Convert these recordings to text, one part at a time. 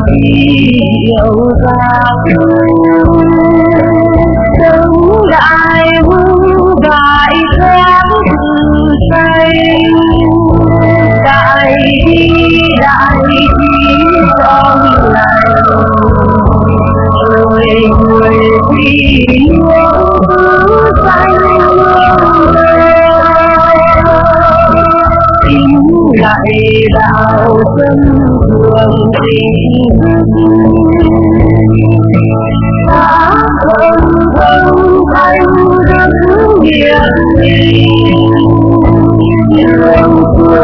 yêu ta sống đại hương đại sáng từ say đại đi trong lành người vì yêu xanh kính lại đạo dân thường tình đã không anh rất hiền yêu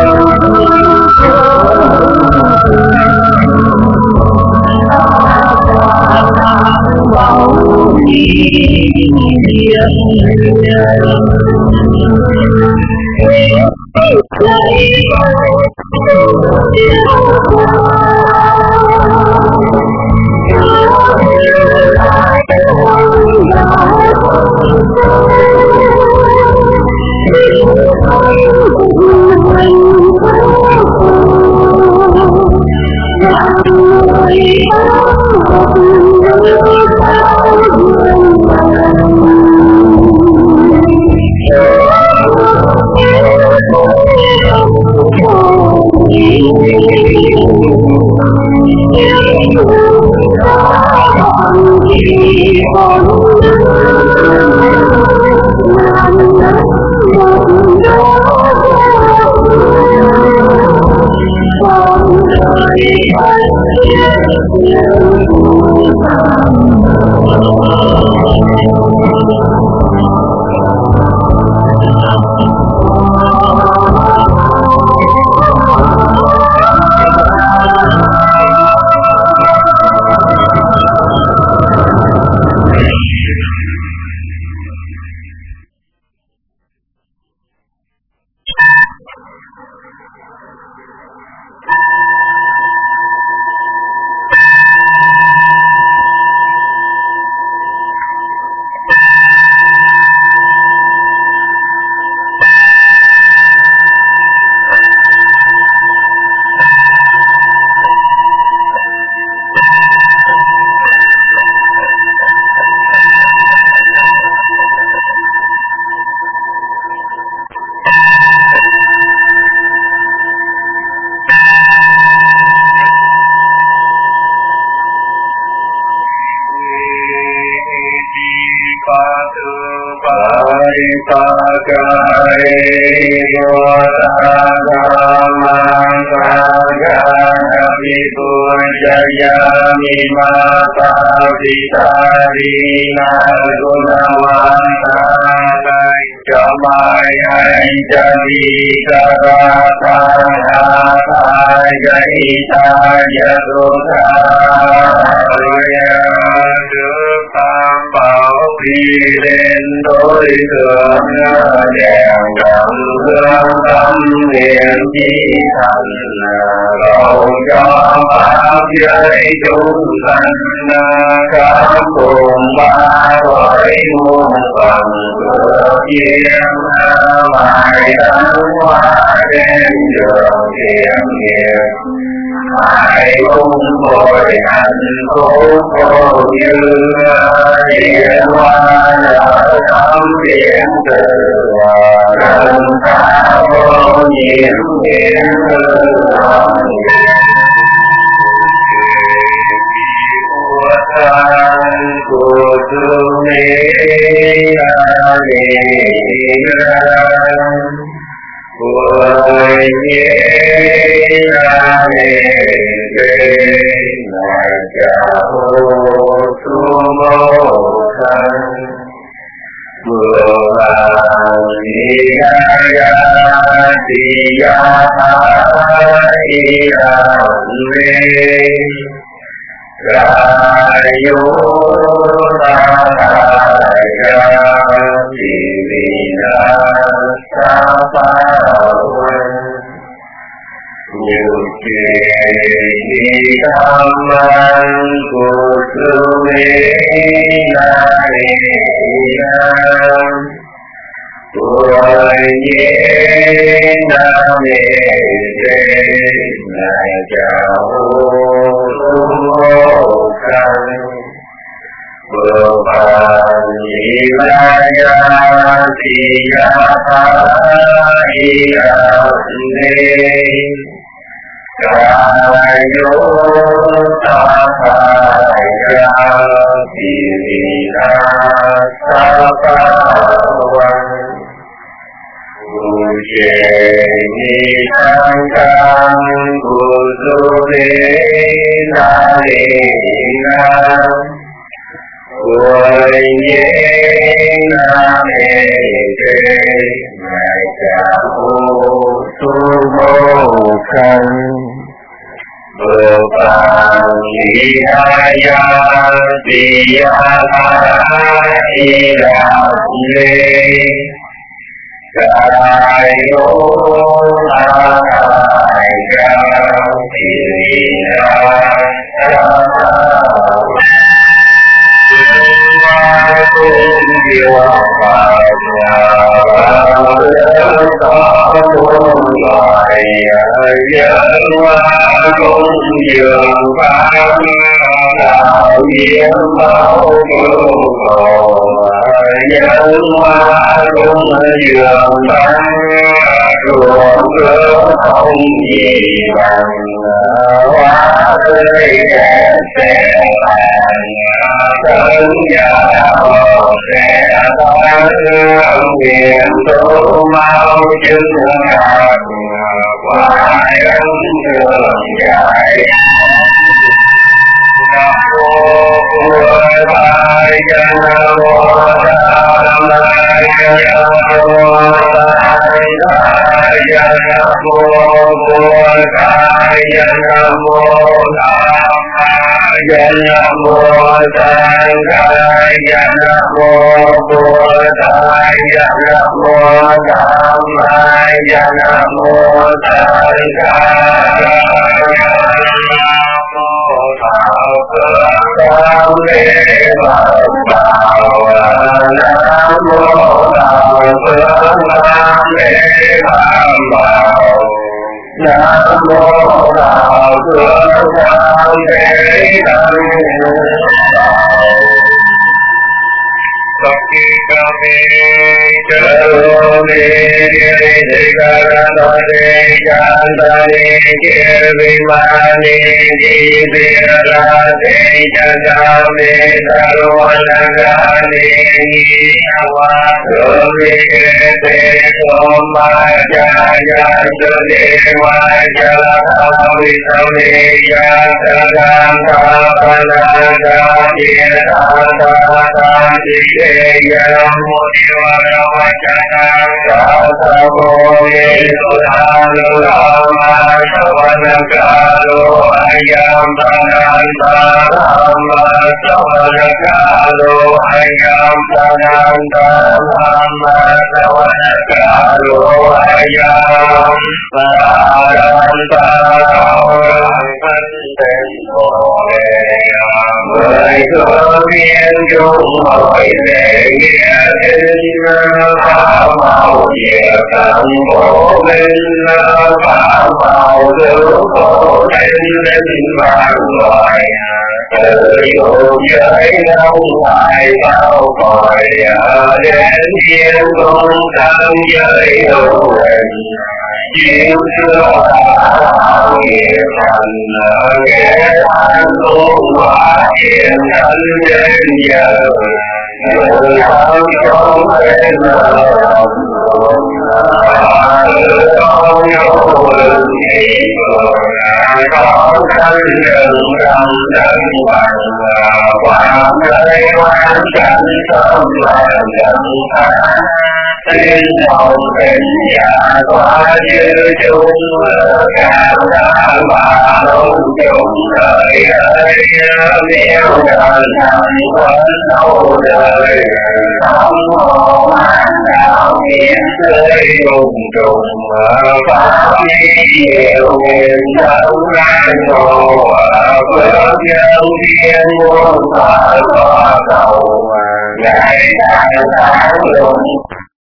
bóng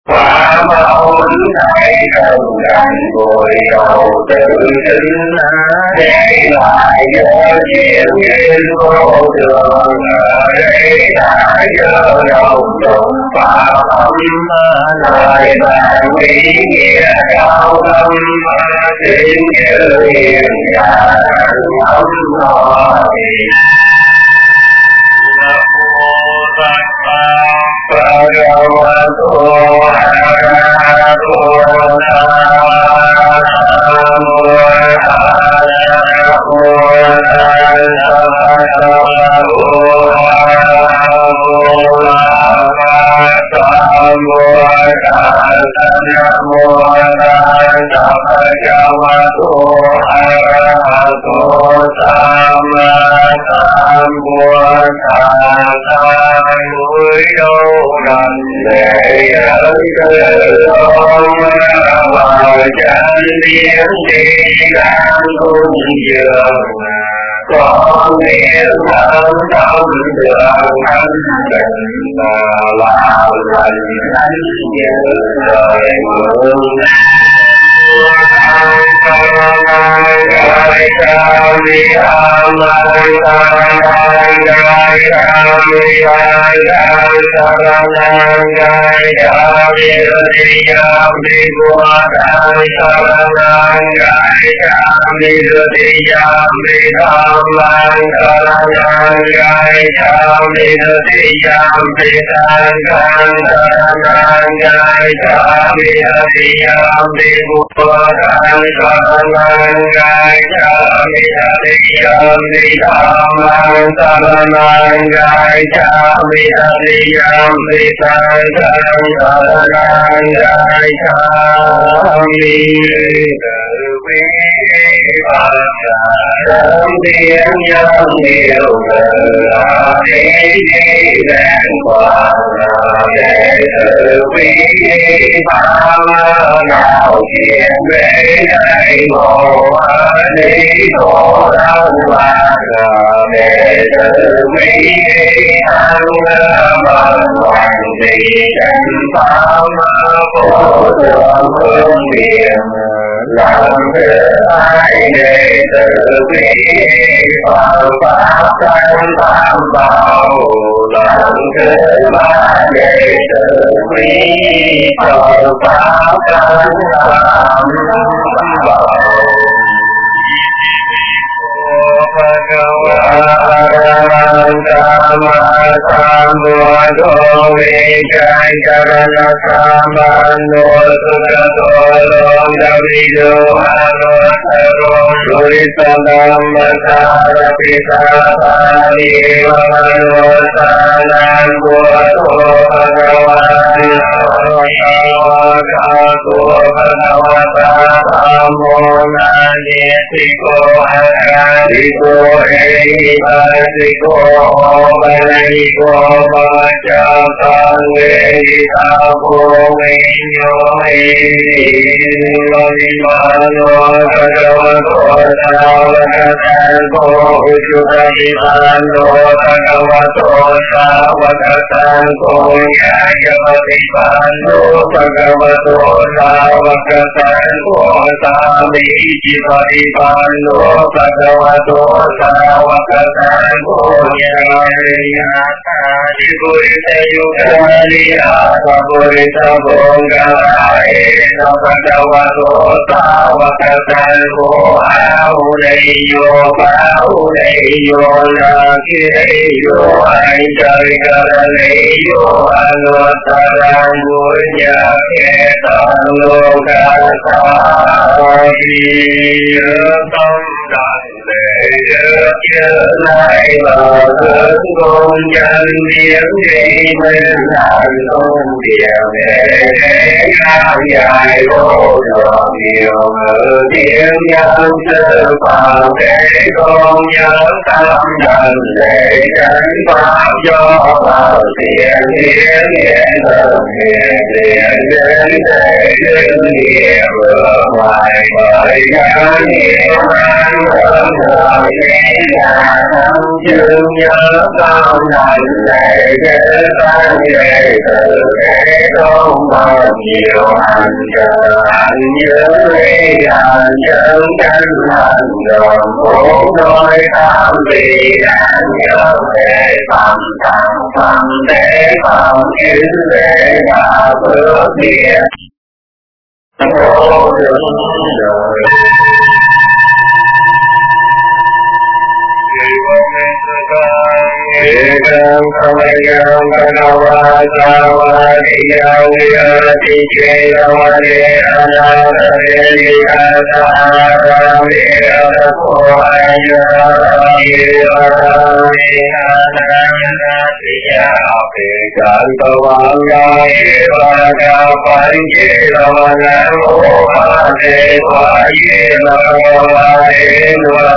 Quả mẫu thầy cần cảnh bồi đầu tự sinh để lại giờ chuyện duyên vô thường ở đây đã giờ đầu đồng pháp âm lời bạn ý nghĩa cao tâm xin như hiền nhà âm nói có nghĩa thân tâm được thanh tịnh là lành thánh như lời mượn Gai ca mi a mai gai gai ca mi gai gai ca na gai ca mi ri ya mi gua gai ca na gai ca mi ri ya mi tham lai ca na gai ca mi ri ya mi tham gai ca na gai ca mi ri ya mi gua gai ca na gai ca mi ri ya mi tham lai ca na gai ca mi ri ya mi tham gai ca na gai ca mi Tâm tiếng nhân nhiều thế đèn quả để tự quý pháp nào chuyện về đây ngộ đi khổ đau và để tự quý ăn bằng hoàng gì chân pháp phổ thượng hương điện làm thế ai để tự quý Phật pháp tăng tam bảo làm thế ai để tự quý Phật pháp tăng tam bảo lại bờ thương con chân biến đi bên thành công điều để dài vô thường nhiều ngữ tiếng nhân sư phạm để con nhớ tâm thần để tránh pháp do vào thiện hiến hiện thực hiện thiện đến để đương nghiệp vừa ngoài bởi giá nhiều an hơn đời thế là thâm chương nhớ bao năm lệ ghé tan ghé từ thế không bao nhiêu hành chờ anh nhớ đi anh chân canh hành rồi muốn nói tham vì anh nhớ về tâm tâm để tâm chữ để mà bước đi khổ đời. Ekam samayam kanavasavadiyam yati chedavane anadare asaharame asakohaya asaharame anadariya apekantavanga evaka panchedavana mohane vayena vayena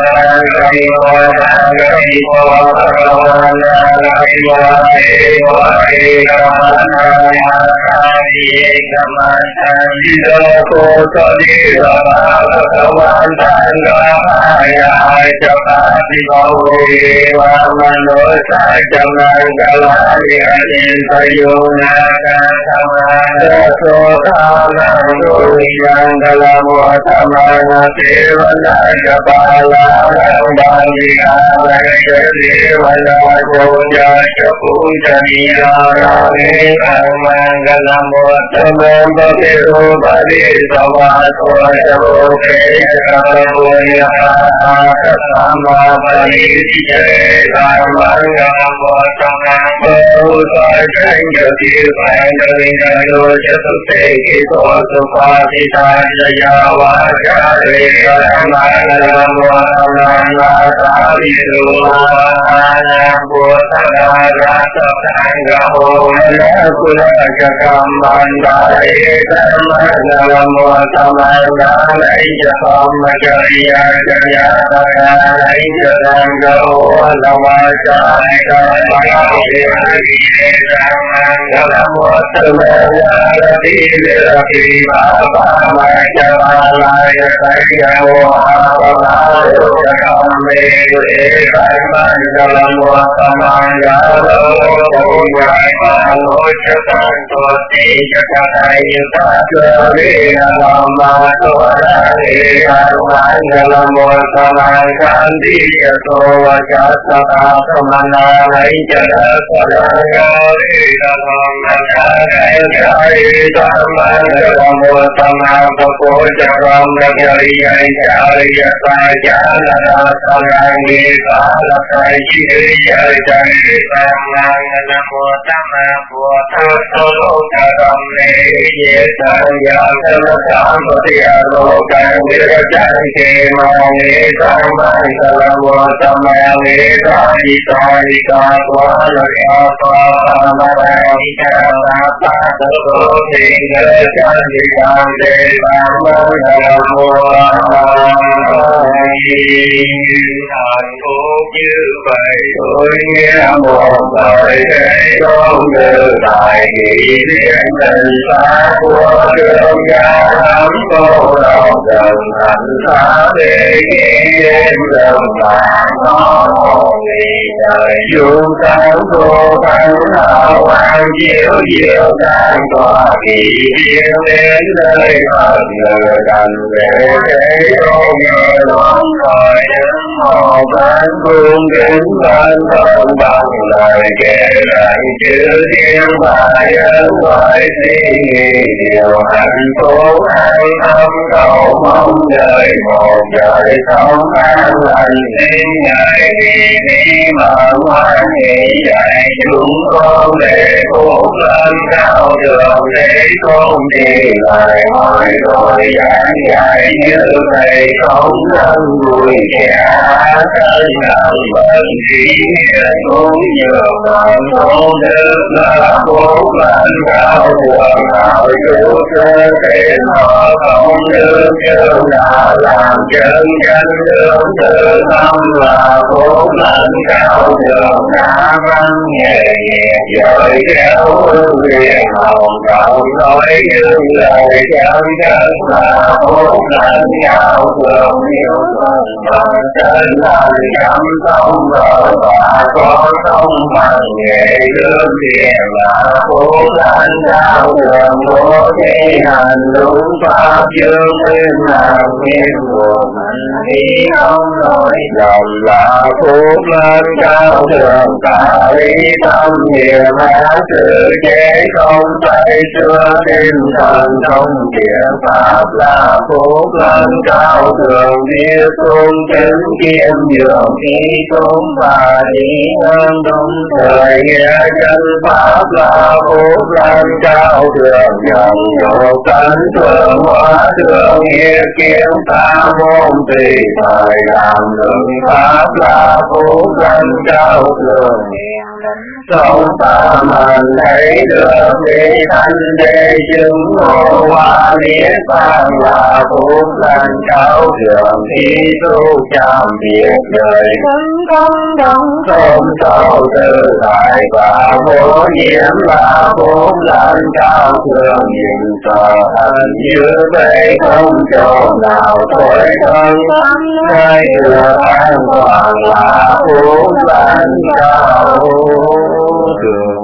Thượng Tôn Đức là Phúc Lành Cao Thượng Đạo Chủ Sơ Thiên Họ Công Đức Chư đã làm chân chánh đường tự tâm là Phúc Lành Cao Thượng đã văn nhẹ nhẹ dội kéo hương liền hồng cộng nói những lời chân chất là Phúc Lành Cao Thượng yêu thuận bằng chân thành chăm sông vợ và có sông bằng nghệ đương thiền là Phúc Lành Cao Thượng bố thí hành đúng pháp dương minh làm nguyên của mình đi không nói dòng là Phúc Lành Cao Thượng cả lý tâm nhiều hóa sự chế không phải xưa tinh thần không địa pháp là Phúc Lành Cao Thượng biết tôn chứng kiêm dường khi tôn và đi hơn đúng thời nghĩa chân pháp là Phúc Lành Cao Thượng dòng dỗ cánh thượng hóa thượng nghĩa kiếm ta môn tùy thời làm lượng pháp là Phúc Lành Cao Thượng sống ta mình thấy được đi thanh đế chứng ngộ hóa niết bàn là Phúc Lành Cao Thượng khi tu chạm việc đời thân công đồng không sao tự tại và vô nhiễm là Phúc Lành Cao Thượng nhìn sở hành như vậy không chỗ nào tối thân ngay được an toàn là Phúc Lành Cao Thượng.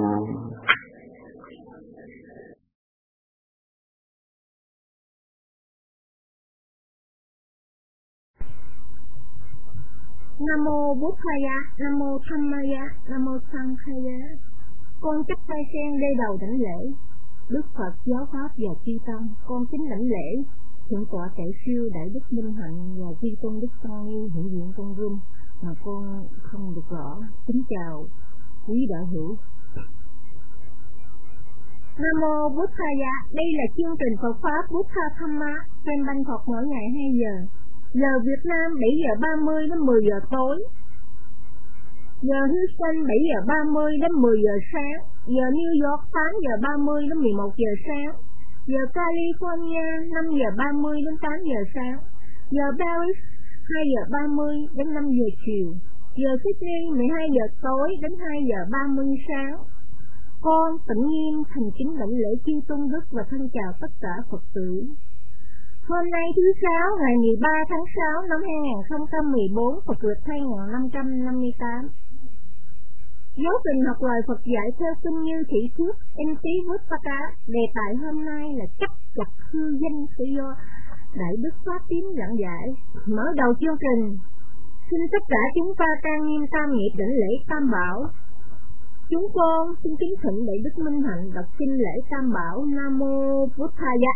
Nam mô Bút Thaya, Nam mô Dhammaya, Nam mô Sanghaya. Con chắp tay sen đê đầu đảnh lễ Đức Phật giáo pháp và chư tăng. Con kính đảnh lễ thượng tọa Tệ Siêu Đại Đức Minh Hạnh và chư tôn đức tăng ni hiện diện con room mà con không được rõ. Kính chào quý đạo hữu. Nam mô Bút Thaya. Đây là chương trình Phật pháp Buddha Dhamma trên Bangkok mỗi ngày 2 giờ. Giờ Việt Nam 7 giờ 30 đến 10 giờ tối. Giờ Houston 7 giờ 30 đến 10 giờ sáng. Giờ New York 8 giờ 30 đến 11 giờ sáng. Giờ California 5 giờ 30 đến 8 giờ sáng. Giờ Paris 2 giờ 30 đến 5 giờ chiều. Giờ Sydney 12 giờ tối đến 2 giờ 30 sáng. Con Tịnh Nghiêm thành kính đảnh lễ chư tôn đức và thân chào tất cả Phật tử. Hôm nay thứ Sáu ngày 13 tháng 6 năm 2014, Phật lịch 2558. Giáo trình học lời Phật dạy theo kinh như thị thuyết Enti Vuttaka. Đề tài hôm nay là chấp chặt hư danh tự do. Đại Đức Pháp Tín giảng giải. Mở đầu chương trình, xin tất cả chúng ta trang nghiêm tam nghiệp đảnh lễ Tam Bảo. Chúng con xin kính thỉnh Đại Đức Minh Hạnh đọc kinh lễ Tam Bảo. Nam mô Buddhaya.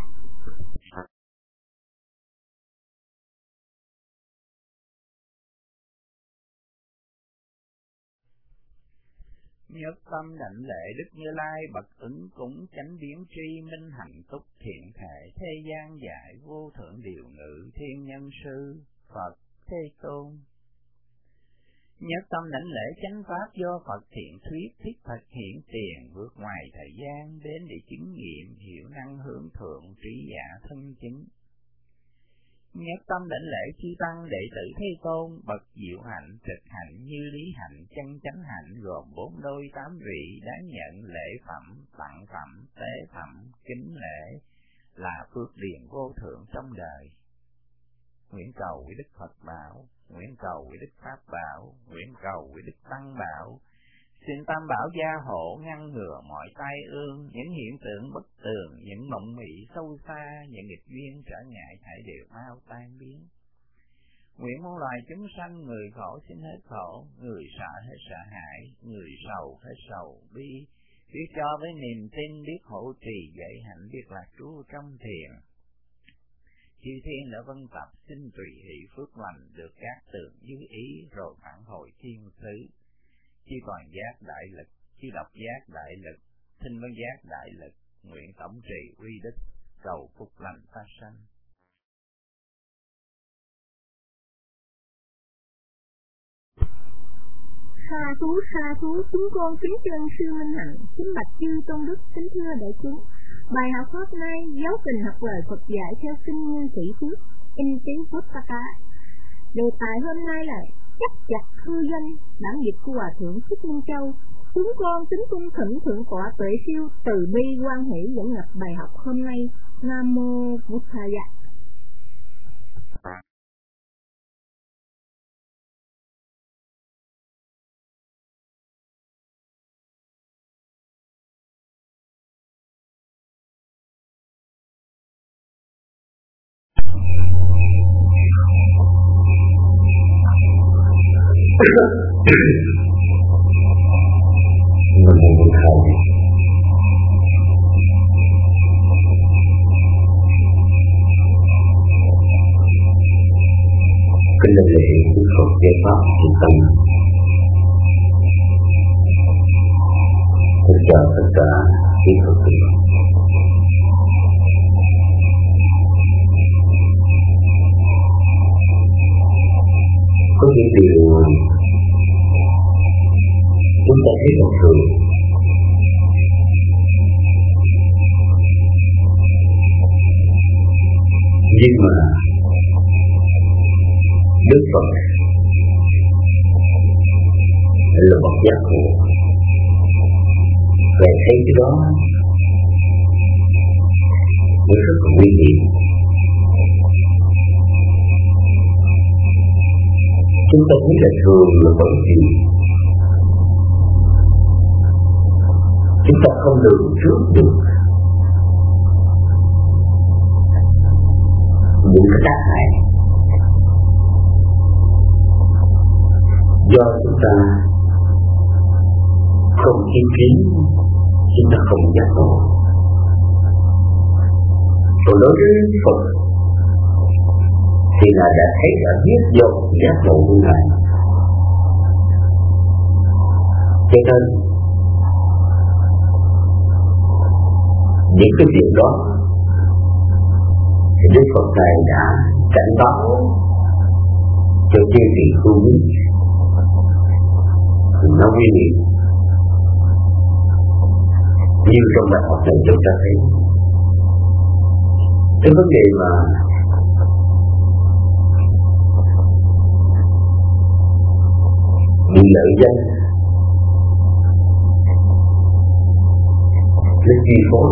Nhất tâm đảnh lễ Đức Như Lai bậc ứng cúng chánh biến tri minh hạnh túc thiện thể thế gian dạy vô thượng điều ngự thiên nhân sư Phật Thế Tôn. Nhất tâm đảnh lễ chánh pháp do Phật thiện thuyết thiết thực hiện tiền vượt ngoài thời gian đến để chứng nghiệm hiểu năng hướng thượng trí giả thân chính. Nhất tâm đảnh lễ chư tăng đệ tử Thế Tôn bậc diệu hạnh trực hạnh như lý hạnh chân chánh hạnh gồm 4 đôi 8 vị đã nhận lễ phẩm tặng phẩm tế phẩm kính lễ là phước điền vô thượng trong đời. Nguyện cầu quý Đức Phật bảo, nguyện cầu quý Đức Pháp bảo, nguyện cầu quý Đức Tăng bảo. Xin Tam Bảo gia hộ ngăn ngừa mọi tai ương, những hiện tượng bất tường, những mộng mị sâu xa, những nghịch duyên trở ngại hãy đều mau tan biến. Nguyện muôn loài chúng sanh người khổ xin hết khổ, người sợ hết sợ hãi, người sầu hết sầu bi, biết cho với niềm tin, biết hộ trì dạy hạnh, biết lạc trú trong thiền. Chư thiên đã vân tập xin tùy hỷ phước lành được các tường như ý rồi phản hồi thiên xứ. Chư toàn giác đại lực, chư độc giác đại lực, thinh văn giác đại lực, nguyện tổng trì uy đức, cầu phúc lành phát sanh. Sa thú, chúng con kính chân sư Minh Hạnh, kính bạch chư tôn đức, kính thưa đại chúng. Bài học hôm nay giáo trình học lời Phật dạy theo kinh Như Thị Phước, in tiếng Puttaka. Đề tài hôm nay là chắc chặt hư danh, bản dịch của Hòa thượng Thích Minh Châu. Chúng con kính cung thỉnh thượng tọa Tuệ Siêu từ bi quan hỷ dẫn nhập bài học hôm nay. Nam mô Buddhaya. Kính đại lễ Đức Phật Giáo pháp Trung tâm. Tôi chào tất cả quý Phật tử. Có những điều chúng ta thấy bình thường, nhưng mà Đức Phật là bậc giác ngộ, và thấy cái đó nó rất là nguy hiểm. Chúng ta thấy là thường là bởi vì chúng ta không lường trước được những cái tác hại do chúng ta không kiên kiến, chúng ta không giác ngộ. Còn đối với Phật thì là đã thấy, đã biết do giác ngộ như này. Cho nên những cái việc đó thì Đức Phật này đã cảnh báo cho chư vị tu biết nó nguy hiểm. Như trong bài học này chúng ta thấy cái vấn đề mà bị lợi danh nó chi phối,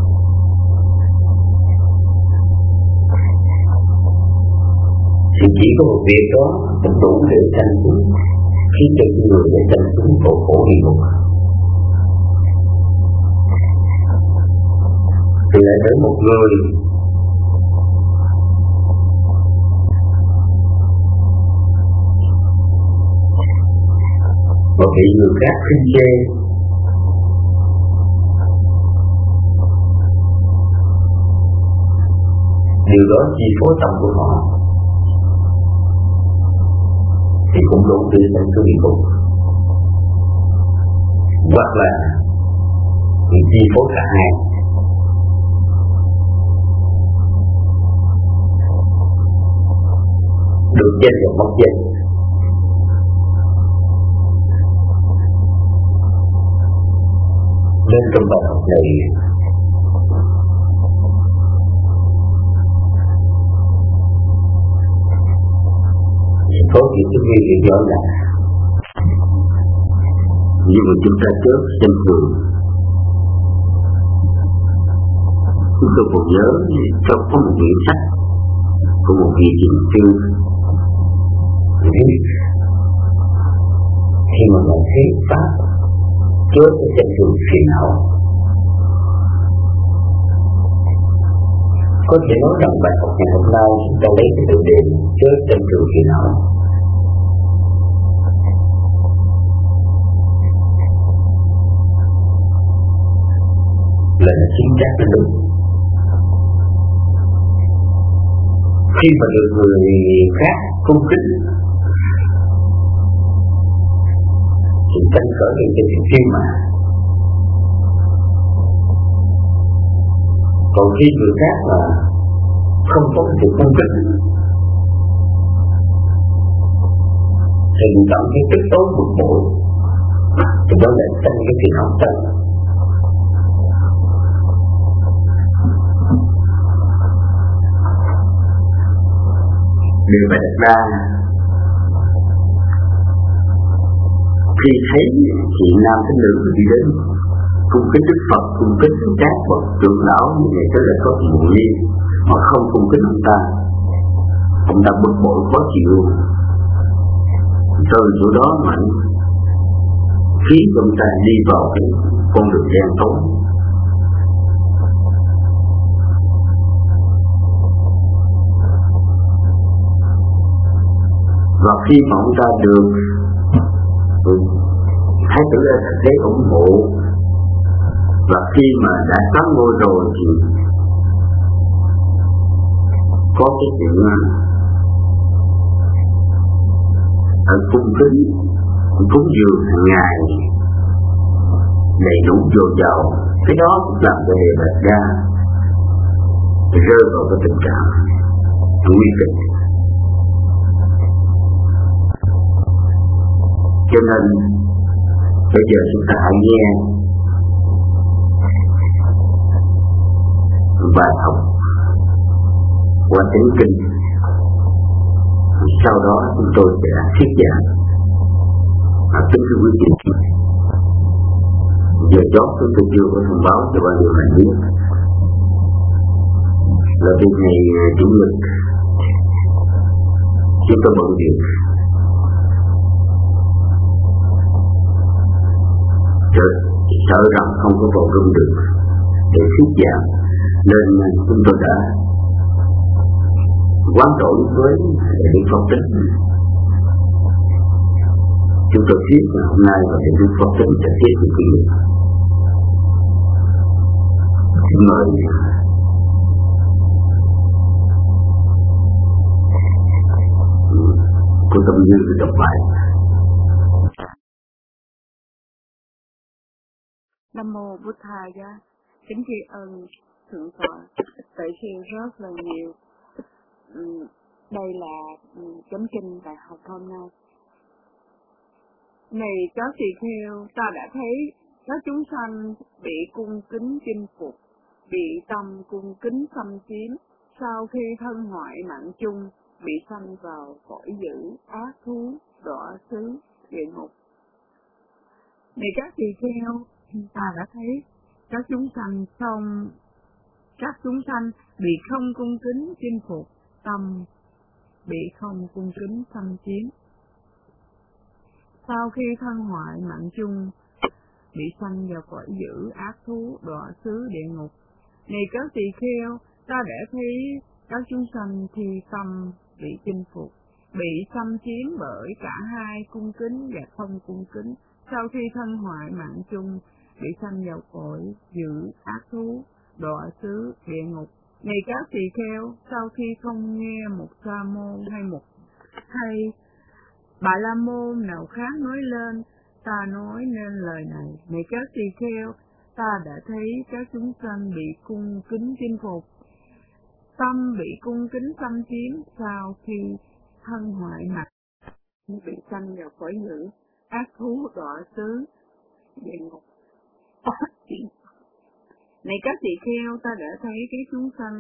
thì chỉ có một việc đó cũng đủ để tranh xuống, khiến cho những người để tranh xuống khổ địa ngục. Thì lại tới một người mà bị người khác khinh chê, điều đó chi phối tâm của họ, thì cũng đủ để thành cái địa ngục, hoặc là bị chi phối cả hai. Được danh và mất danh. Nên trong bài học này có những cái nguyên lý rõ ràng, nhưng mà chúng ta chớ xem thường. Chúng tôi còn nhớ trong có một quyển sách của một vị thiền sư khi mà bạn thấy pháp chớ có xem thường phiền não. Có thể nói rằng bài học ngày hôm nay chúng ta lấy cái tựa đề chớ xem thường phiền não là nó chính xác, là đúng. Khi mà được người khác cung kính thì tranh cãi lên cho chuyện riêng mà. Còn khi người khác mà không có sự cung kính thì mình cảm thấy tức tối bực bội, tránh cái phiền não tâm. Điều phải đặt ra khi thấy chị nam cái nữ đi đến cung kính Đức Phật, cung kính các bậc trưởng lão như vậy, tức là có một niên mà không cung kính ông ta bực bội khó chịu, từ chỗ đó mà khiến ông ta đi vào cái con đường đen tối. Và khi mà ông ta được Thái tử là thấy ủng hộ, và khi mà đã sám ngôi rồi thì có cái chuyện cung kính cúng dường hàng ngày đầy đủ dồi dào, cái đó cũng làm cho Đề Đạt Đa rơi vào cái tình trạng nguy kịch. Cho nên bây giờ chúng ta hãy nghe bài học qua tiếng kinh, sau đó chúng tôi sẽ thuyết giảng. Kính thưa quý vị, giờ chót chúng tôi chưa có thông báo cho bao nhiêu người biết là từ ngày Chủ nhật chúng tôi bận việc sợ rằng không có vào room được để thuyết giảng, nên chúng tôi đã hoán đổi với Đức Phật Tính. Chúng tôi thuyết hôm nay và Đức Phật Tính sẽ thuyết những cái gì. Xin mời cô Tâm Như đọc bài. Nam mô Bụt Thaya. Kính tri ân Thượng tọa Tuệ Siêu rất là nhiều. Đây là chấm kinh bài học hôm nay. Này các tỳ kheo, ta đã thấy các chúng sanh bị cung kính chinh phục, bị tâm cung kính xâm chiếm, sau khi thân hoại mạng chung, bị sanh vào cõi dữ, ác thú, đọa xứ, địa ngục. Này các tỳ kheo, ta đã thấy các chúng sanh bị không cung kính chinh phục, tâm bị không cung kính xâm chiếm, sau khi thân hoại mạng chung, bị sanh vào cõi dữ, ác thú, đọa xứ, địa ngục. Này các tỳ kheo, ta đã thấy các chúng sanh khi tâm bị chinh phục, bị xâm chiếm bởi cả hai cung kính và không cung kính, sau khi thân hoại mạng chung, bị sanh vào cõi dữ, ác thú, đọa xứ, địa ngục. Này các tỳ kheo, sau khi không nghe một sa môn hay Bà La Môn nào khác nói lên, ta nói nên lời này. Này các tỳ kheo, ta đã thấy các chúng sanh bị cung kính chinh phục, tâm bị cung kính xâm chiếm, sau khi thân hoại mặt bị sanh vào cõi dữ, ác thú, đọa xứ, địa ngục. Này các tỳ kheo, ta đã thấy cái chúng sanh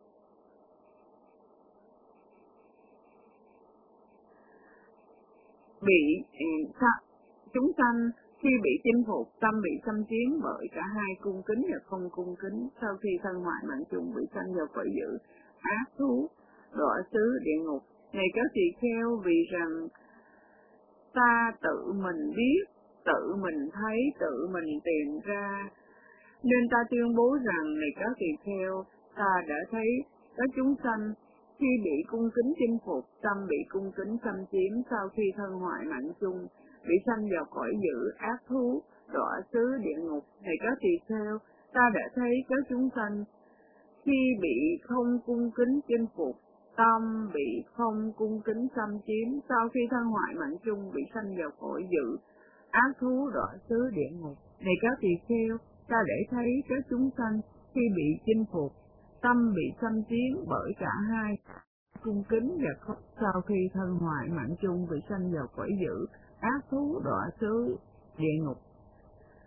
chúng sanh khi bị chinh phục, tâm bị xâm chiếm bởi cả hai cung kính và không cung kính, sau khi thân hoại mạng chung, bị sanh vào cõi dữ, ác thú, đọa xứ, địa ngục. Này các tỳ kheo, vì rằng ta tự mình biết, tự mình thấy, tự mình tìm ra, nên ta tuyên bố rằng, này các tỳ kheo, ta đã thấy các chúng sanh khi bị cung kính chinh phục, tâm bị cung kính xâm chiếm, sau khi thân hoại mạng chung, bị sanh vào cõi dữ, ác thú, đọa xứ, địa ngục. Này các tỳ kheo, ta đã thấy các chúng sanh khi bị không cung kính chinh phục, tâm bị không cung kính xâm chiếm, sau khi thân hoại mạng chung, bị sanh vào cõi dữ, ác thú, đọa xứ, địa ngục. Này các tỳ kheo, ta để thấy các chúng sanh khi bị chinh phục, tâm bị xâm chiếm bởi cả hai cung kính và không, sau khi thân hoại mạng chung, bị sanh vào cõi dữ, ác thú, đọa xứ, địa ngục.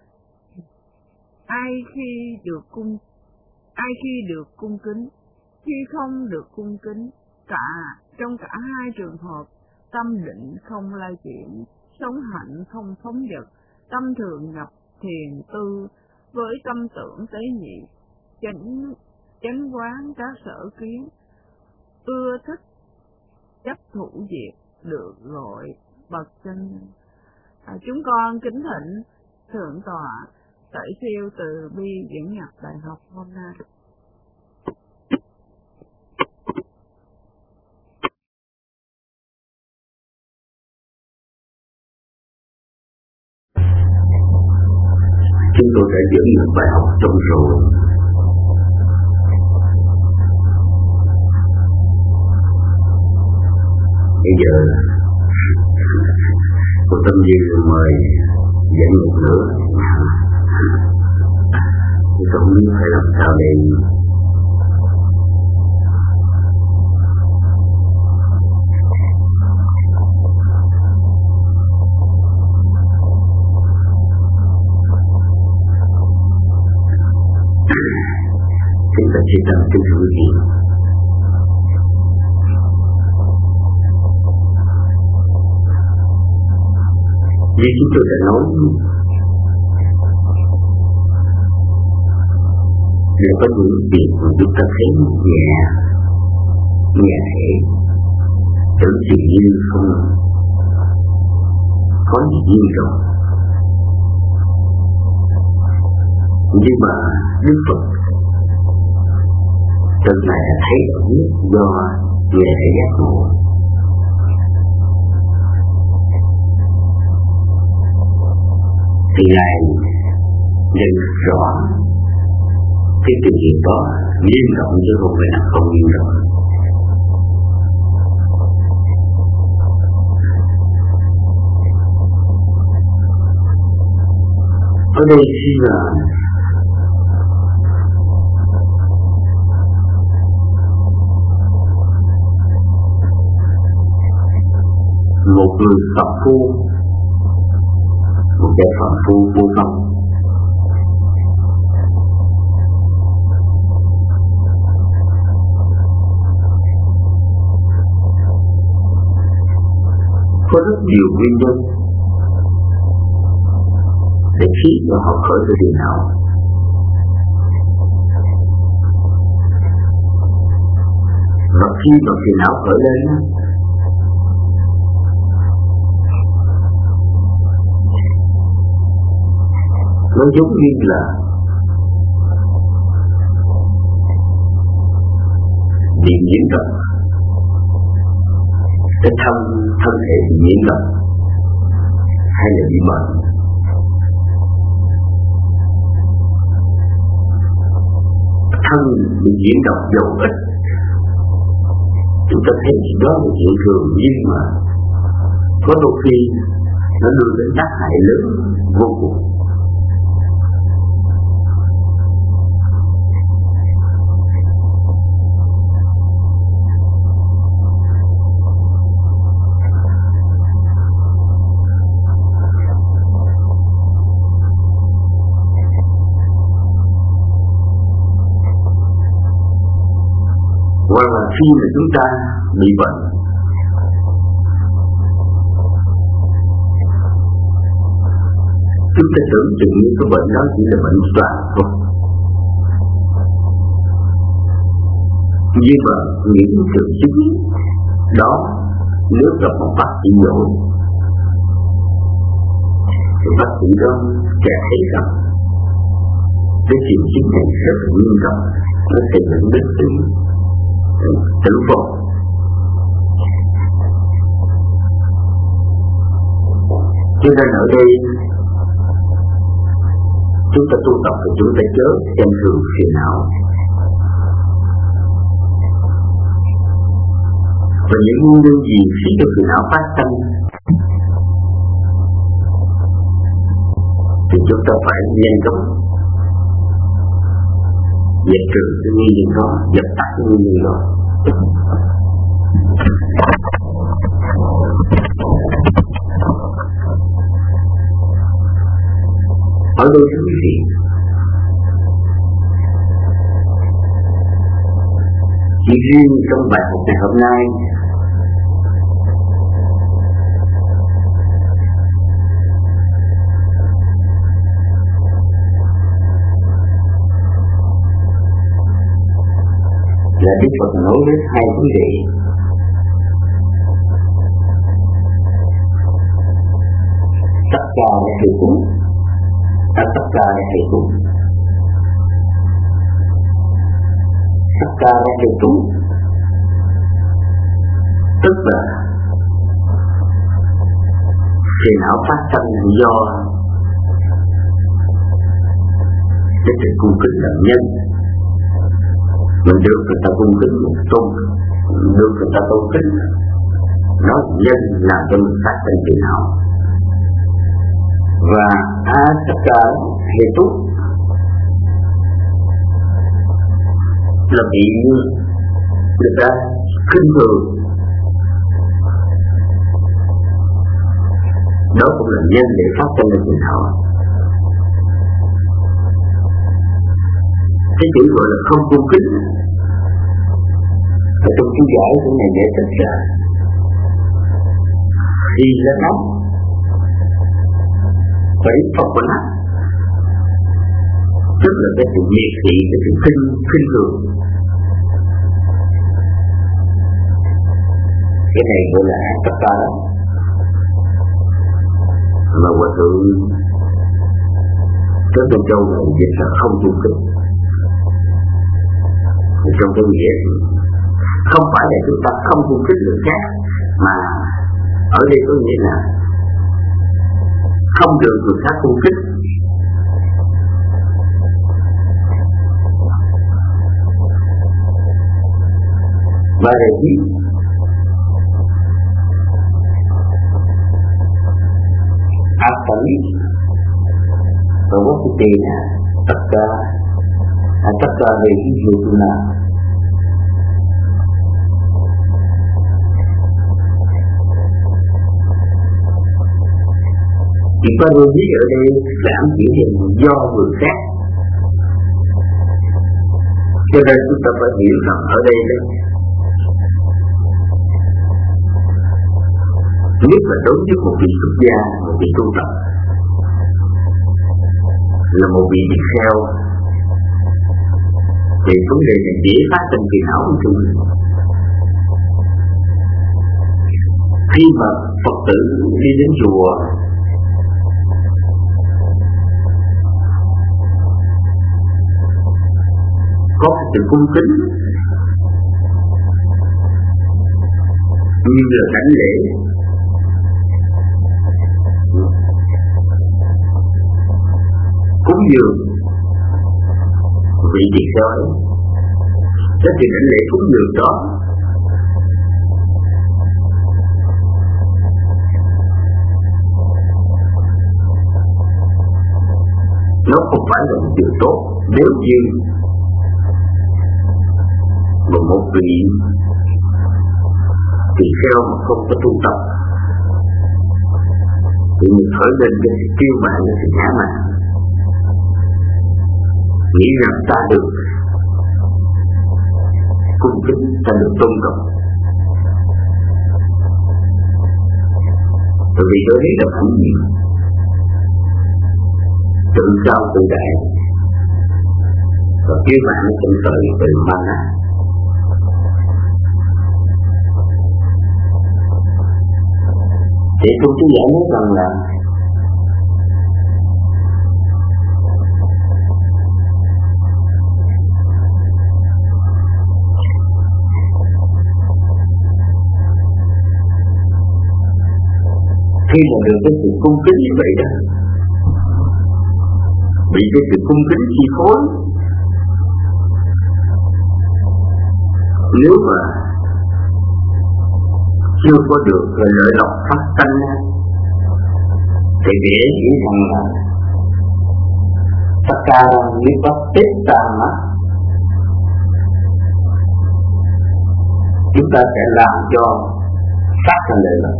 ai khi được cung kính, khi không được cung kính. Trong cả hai trường hợp, tâm định không lay chuyển, sống hạnh không phóng dật, tâm thường nhập thiền tư với tâm tưởng tế nhị, chánh quán các sở kiến, ưa thích chấp thủ diệt, được gọi bậc chân nhân. Chúng con kính thỉnh thượng tọa Tại Siêu Từ Bi dẫn nhập bài học hôm nay. Chúng tôi đã dẫn nhập bài học trong rồi. Bây giờ cô Tâm Như mời dẫn một nữa. Tôi không biết phải làm sao để chúng ta chỉ cần cái thứ gì. Như chúng tôi đã nói, là có những việc mà chúng ta thấy nhẹ thể, tưởng chừng như không có gì nghiêm trọng. Nhưng mà Đức Phật từng này thấy ở biết do nhẹ thể giác ngộ. Thì Ngài nhận rõ cái tình hình đó nghiêm trọng chứ không phải là không nghiêm trọng. Ở đây khi là một người phàm phu, một kẻ phàm phu vô tâm, có rất nhiều nguyên nhân để khiến cho họ khởi từ điều nào. Và khi mà phiền não khởi lên, nó giống như là bị nhiễm độc. Cái thân thể bị nhiễm độc hay là bị bệnh. Thân bị nhiễm độc dầu ít, chúng ta thấy đó là chuyện thường, nhưng mà có đôi khi nó đưa đến tác hại lớn vô cùng. Hoặc là khi mà chúng ta bị bệnh, chúng ta tưởng chừng như cái bệnh đó chỉ là bệnh toàn thôi. Nhưng mà những triệu chứng đó nếu gặp một bác sĩ giỏi, thì bác sĩ đó sẽ thấy rằng cái triệu chứng này rất là nghiêm trọng, nó sẽ dẫn đến tử vong. Cho nên ở đây chúng ta tu tập thì chúng ta chớ xem thường phiền não. Và những nguyên nhân gì khiến cho phiền não phát sinh thì chúng ta phải nhanh chóng dẹp trừ cái nguyên nhân đó, dập tắt cái nguyên nhân đó. Ở đây thưa quý vị, Chỉ riêng trong bài học ngày hôm nay, là Đức Phật nói với hai vấn đề. Tất cả là thầy cúng, tất cả là thầy cúng, tất cả là thầy cúng, tức là phiền não phát sinh do cái sự cung kính làm nhân. Mình được người ta cung kính, được người ta tôn kính, nó nhân làm cho mình phát sinh phiền não. Và tất cả hệ túc là bị người ta khinh thường, đó cũng là nhân để phát sinh được phiền não. Cái chữ gọi là không cung kính ở trong chú giải của này giải thích ra khi là nóng phải Phật của nó, tức là cái sự miệt thị, cái sự khinh thường. Cái này gọi là tất cả đó mà Hòa Thượng Trấn Tân Châu này dịch là không cung kính. Trong cái nghĩa không phải là chúng ta không cung kính người khác, mà ở đây có nghĩa là không được người khác cung kính. Và để biết áp tấn và quốc tế là tất cả về cái điều là chỉ có đôi lý ở đây giảm chỉ hiện do người khác. Cho nên chúng ta phải hiểu rằng ở đây đấy, nhất là đối với một vị xuất gia, một vị tu tập, là một vị tỳ kheo, thì vấn đề này dễ phát sinh phiền não của chúng. Khi mà Phật tử đi đến chùa, có sự cung kính như là đảnh lễ, cúng dường vị tỳ kheo ấy, cái sự đảnh lễ cúng dường đó nó không phải là một điều tốt nếu như một vị tỳ kheo mà không có tu tập thì mình khởi lên cái sự kiêu mạn, cái sự ngã mạn, nghĩ rằng ta được cung kính, ta được tôn trọng. Bởi vì đối với là phản diện, tự cao tự đại và kiêu mạn trong thời từ mang á. Thì tôi chú giải nói rằng là khi mà được cái sự cung kính như vậy đó, bị cái sự cung kính chi phối, nếu mà chưa có được lợi lộc phát sinh thì để chỉ rằng là tất cả nếu có tích tàn á, chúng ta sẽ làm cho phát sinh lợi lộc.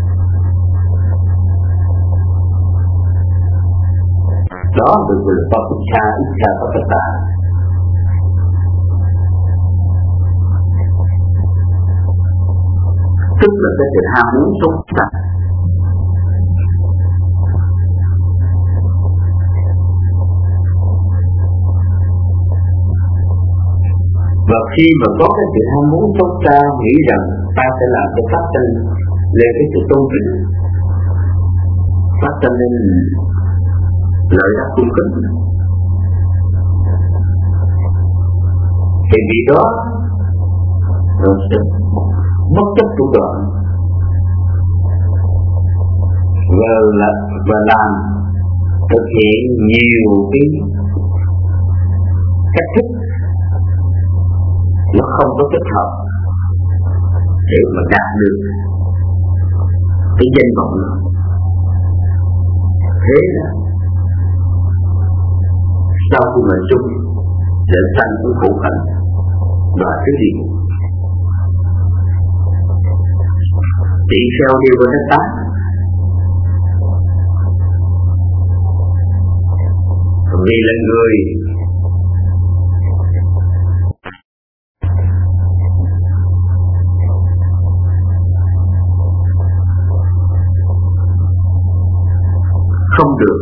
Đó được gọi là Papucha, Icha, Patata. tức là cái sự ham muốn sống sạch. Và khi mà có cái sự ham muốn sống ta nghĩ rằng ta sẽ làm cho phát sinh lên cái sự tôn vinh, phát sinh lên lợi ích cung kính, thì vì đó rồi sẽ bất chấp thủ đoạn và làm thực hiện nhiều cái cách thức nó không có thích hợp để mà đạt được cái danh vọng đó. Thế là sau khi mà chung để sanh cũng khổ hạnh và cái gì tỷ kheo đi vào đất đá, vì là người không được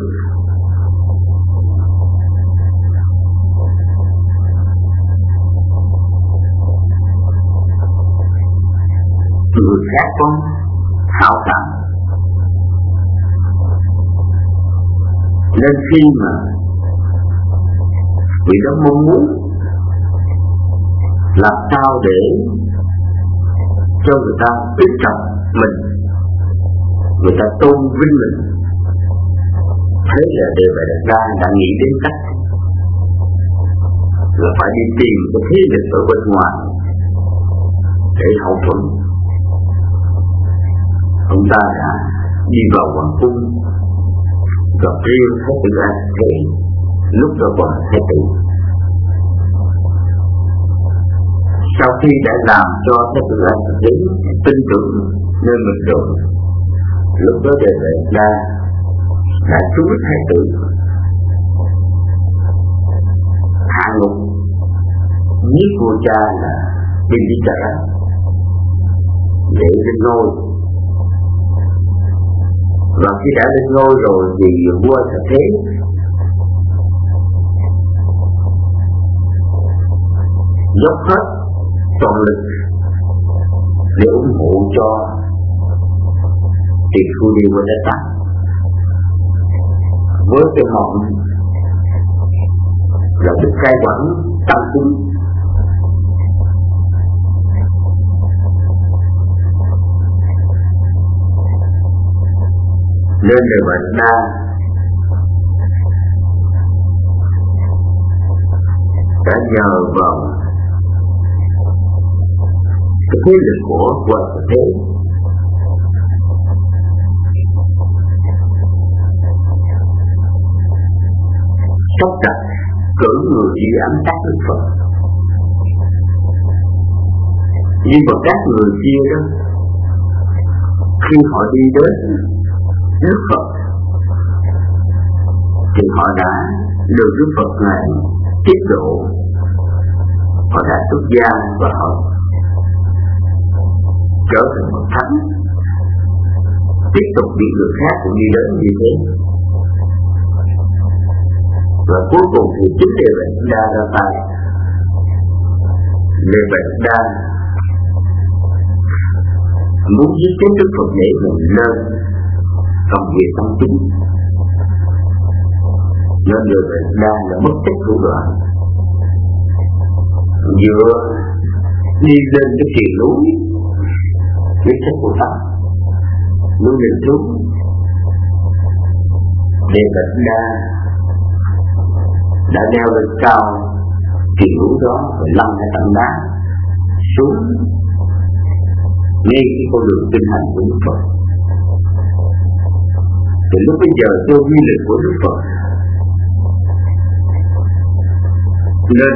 người khác có hảo cảm, nên khi mà vì đó mong muốn làm sao để cho người ta kính trọng mình, người ta tôn vinh mình, thế là Đề Bà Đạt Đa đã nghĩ đến cách là phải đi tìm cái thế lực ở bên ngoài để hậu thuẫn. Ông ta đã đi vào hoàng cung gặp riêng Thái tử An Thế, lúc đó còn Thái tử. Sau khi đã làm cho Thái tử An Thế tin tưởng nơi mình rồi, lúc đó Đề Bà Đạt Đa đã trú Thái tử hạ ngục giết vua cha là Bindisara để lên ngôi. Và khi đã lên ngôi rồi thì vua Thạch Thế dốc hết toàn lực để ủng hộ cho Tỳ Khưu Đi Qua Đá Tát với cái mộng là được cai quản tâm cung. Nên Đề Bà Đạt Đa đã nhờ vào cái thế lực của Quan Thạch Thế sắp đặt cử người đi ám sát Đức Phật. Nhưng mà các người kia đó, khi họ đi đến Đức Phật thì họ đã được Đức Phật này tiết độ, họ đã xuất gia và họ trở thành một thánh, tiếp tục những người khác cũng đi đến như thế. Và cuối cùng thì chính Đề Bà Đạt Đa ra tay. Đề Bà Đạt Đa muốn giết chết Đức Phật để mình lên công việc tâm chính, nên Đề Bà Đạt Đa là bất chấp thủ đoạn, dựa đi lên cái triền núi viết sách của Phật, núi Linh Thước. Đề Bà Đạt Đa đã leo lên cao triền núi đó rồi lăn cái tảng đá xuống ngay cái con đường tinh hành của Đức Phật. Từ lúc bây giờ theo quy luật của Đức Phật, nên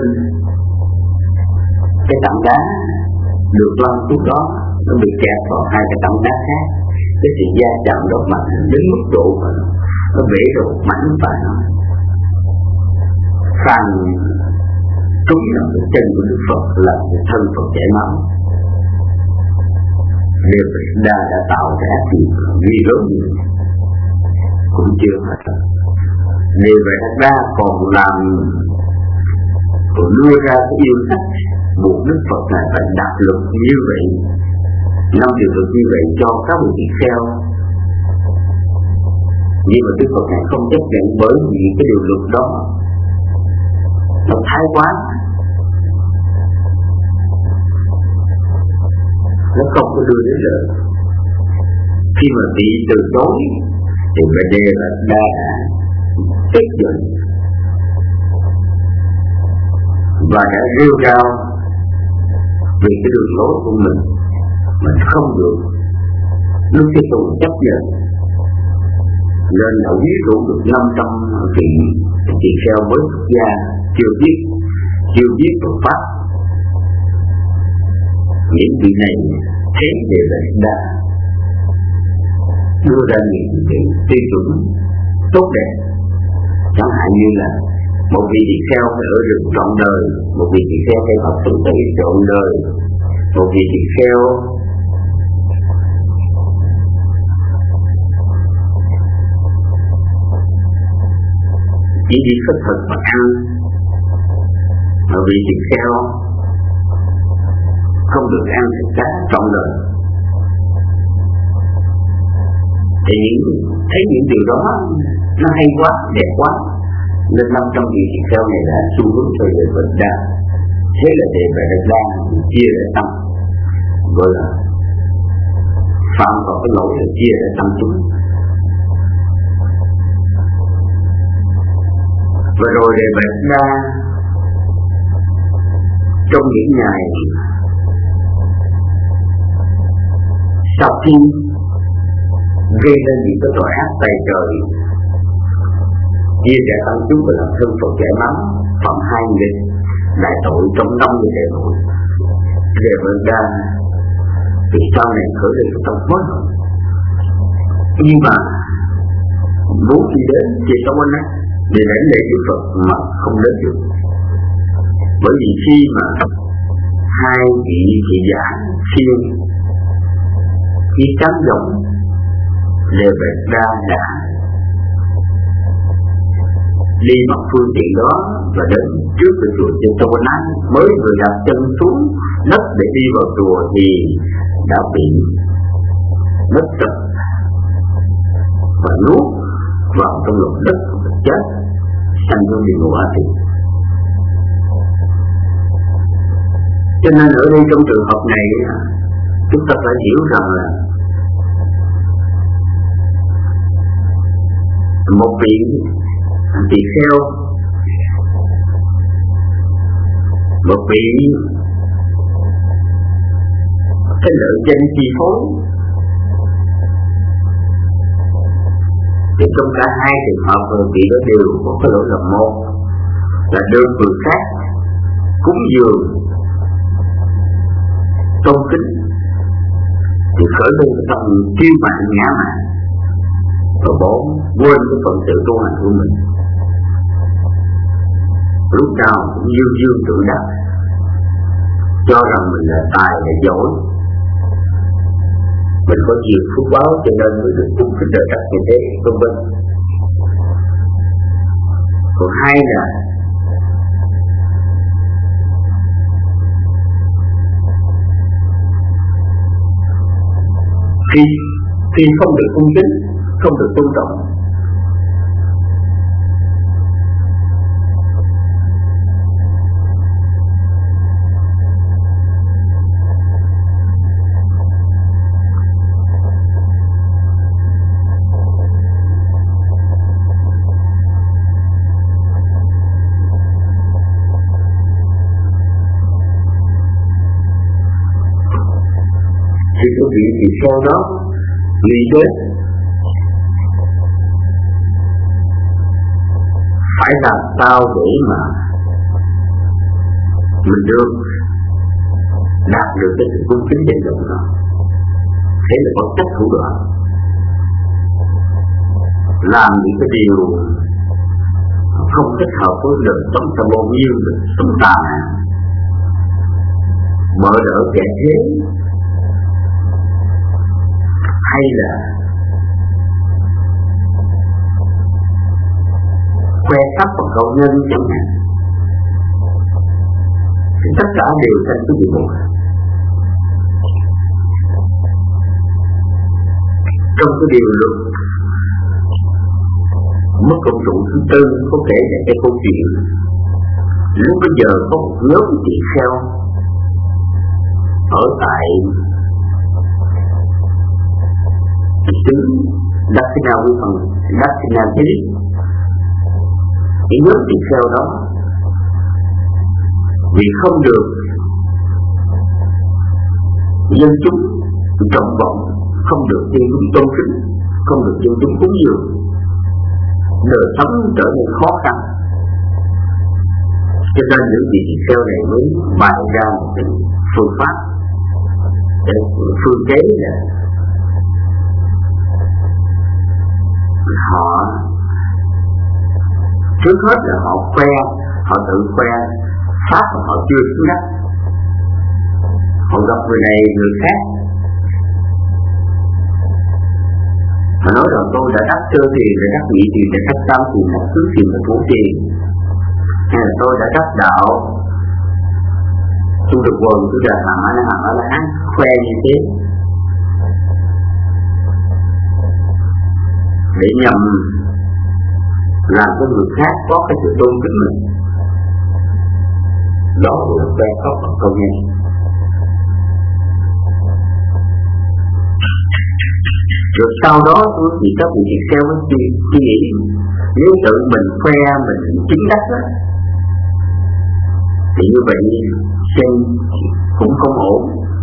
cái tảng đá được lăn xuống đó nó bị kẹt vào hai cái tảng đá khác, cái sự va chạm đó mạnh đến mức độ mà nó bể đồ mảnh và nó phàn trúng vào cái chân của Đức Phật, là cái thân Phật chảy máu. Devadatta đã tạo ra ác nghiệp ghi lớn cũng chưa hết. Devadatta còn làm còn đưa ra cái yêu sách buộc Đức Phật Ngài phải đặt luật như vậy, 5 điều luật như vậy cho các vị tỳ kheo. Nhưng mà Đức Phật Ngài không chấp nhận bởi vì cái điều luật đó nó thái quá, nó không có đưa đến lợi. Khi mà bị từ chối thì vấn đề là đã tức giận và đã rêu rao vì cái đường lối của mình không được lúc cái tù chấp nhận, nên đã quyến rũ được 500 vị tỳ kheo mới xuất gia chưa biết Phật pháp. Những vị này thấy Devadatta đưa ra những tiêu chuẩn tốt đẹp, chẳng hạn như là một vị tỳ kheo phải ở rừng trọn đời, một vị tỳ kheo phải học tử tế trọn đời, một vị tỳ kheo chỉ đi khất thực mà ăn, một vị tỳ kheo không được ăn thịt cá trọn đời. Thì thấy những điều đó nó hay quá, đẹp quá, nên 500 vị tỳ kheo này đã xu hướng từ Devadatta. Thế là Devadatta chia ra tâm, gọi là phạm vào cái lỗi là chia ra tâm chúng. Và rồi Devadatta trong những ngày sau khi gây nên những cái tội ác tày trời, chia rẽ tăng chúng và làm thân Phật giải mắng phạm 2 nghịch đại tội trong 50 đại tội. Devadatta vì sau này khởi lên cái tâm hối hận, nhưng mà muốn đi đến về trong anh ấy để lãnh lễ Đức Phật mà không đến được, bởi vì khi mà 2 vị thị giả khiên khi cám dòng Devadatta đã đi bằng phương tiện đó và đến trước cái chùa Jetavana, mới vừa đặt chân xuống đất để đi vào chùa thì đã bị đất trật và nuốt vào trong lòng đất và chết, sanh trong địa ngục A Tỳ. Cho nên ở đây trong trường hợp này chúng ta phải hiểu rằng là một vị tỳ kheo, một vị cái lợi danh chi phối, thì trong cả 2 trường hợp vị đó đều có cái lỗi lầm. Một là đơn người khác cúng dường tôn kính thì khởi lên cái tâm kiêu mạn ngã mạn, và 4 quên cái phận sự tu hành của mình, lúc nào cũng dương tự đắc, cho rằng mình là tài là giỏi, mình có nhiều phước báo cho nên mình được cung cái đời đất như thế, vân vân. Còn 2 là khi không được cung kính, không được tôn trọng, thì cái vị tỳ kheo đó nghĩ đến phải làm sao để mà mình được đạt được cái sự cung kính danh vọng đó. Thế là có cách thủ đoạn, làm những cái điều không thích hợp với đời sống ta bao nhiêu, sống tà mở đỡ kẻ thế, hay là khoe khắp bằng câu nhân chẳng hạn, thì tất cả đều thành cái gì một. Trong cái điều luật mất công dụng thứ tư có kể lại cái câu chuyện lúc bây giờ có một nhóm tỳ kheo ở tại xứ Dakshinapuri. Cái nhóm tỳ kheo đó vì không được dân chúng trọng vọng, không được dân chúng tôn kính, không được dân chúng cúng dường, đời sống trở nên khó khăn, cho nên những vị tỳ kheo này mới bày ra một cái phương pháp để phương kế là họ trước hết là họ tự khoe pháp mà họ chưa chứng đắc. Họ gặp người này người khác, họ nói rằng tôi đã đắc sơ tiền, đã đắc nhị tiền, đã đắc tam tiền, đã tứ tiền, đã ngũ tiền, hay là tôi đã đắc đạo, tôi được quần, tôi đã hẳn ở là hát khoe như thế để nhằm làm cho người khác có cái sự tôn kính mình. Đó là khoe khóc bằng câu nghe. Rồi sau đó thì các vị tỳ kheo mới suy nghĩ nếu tự mình khoe mình chứng đắc đó, thì như vậy xem cũng không ổn.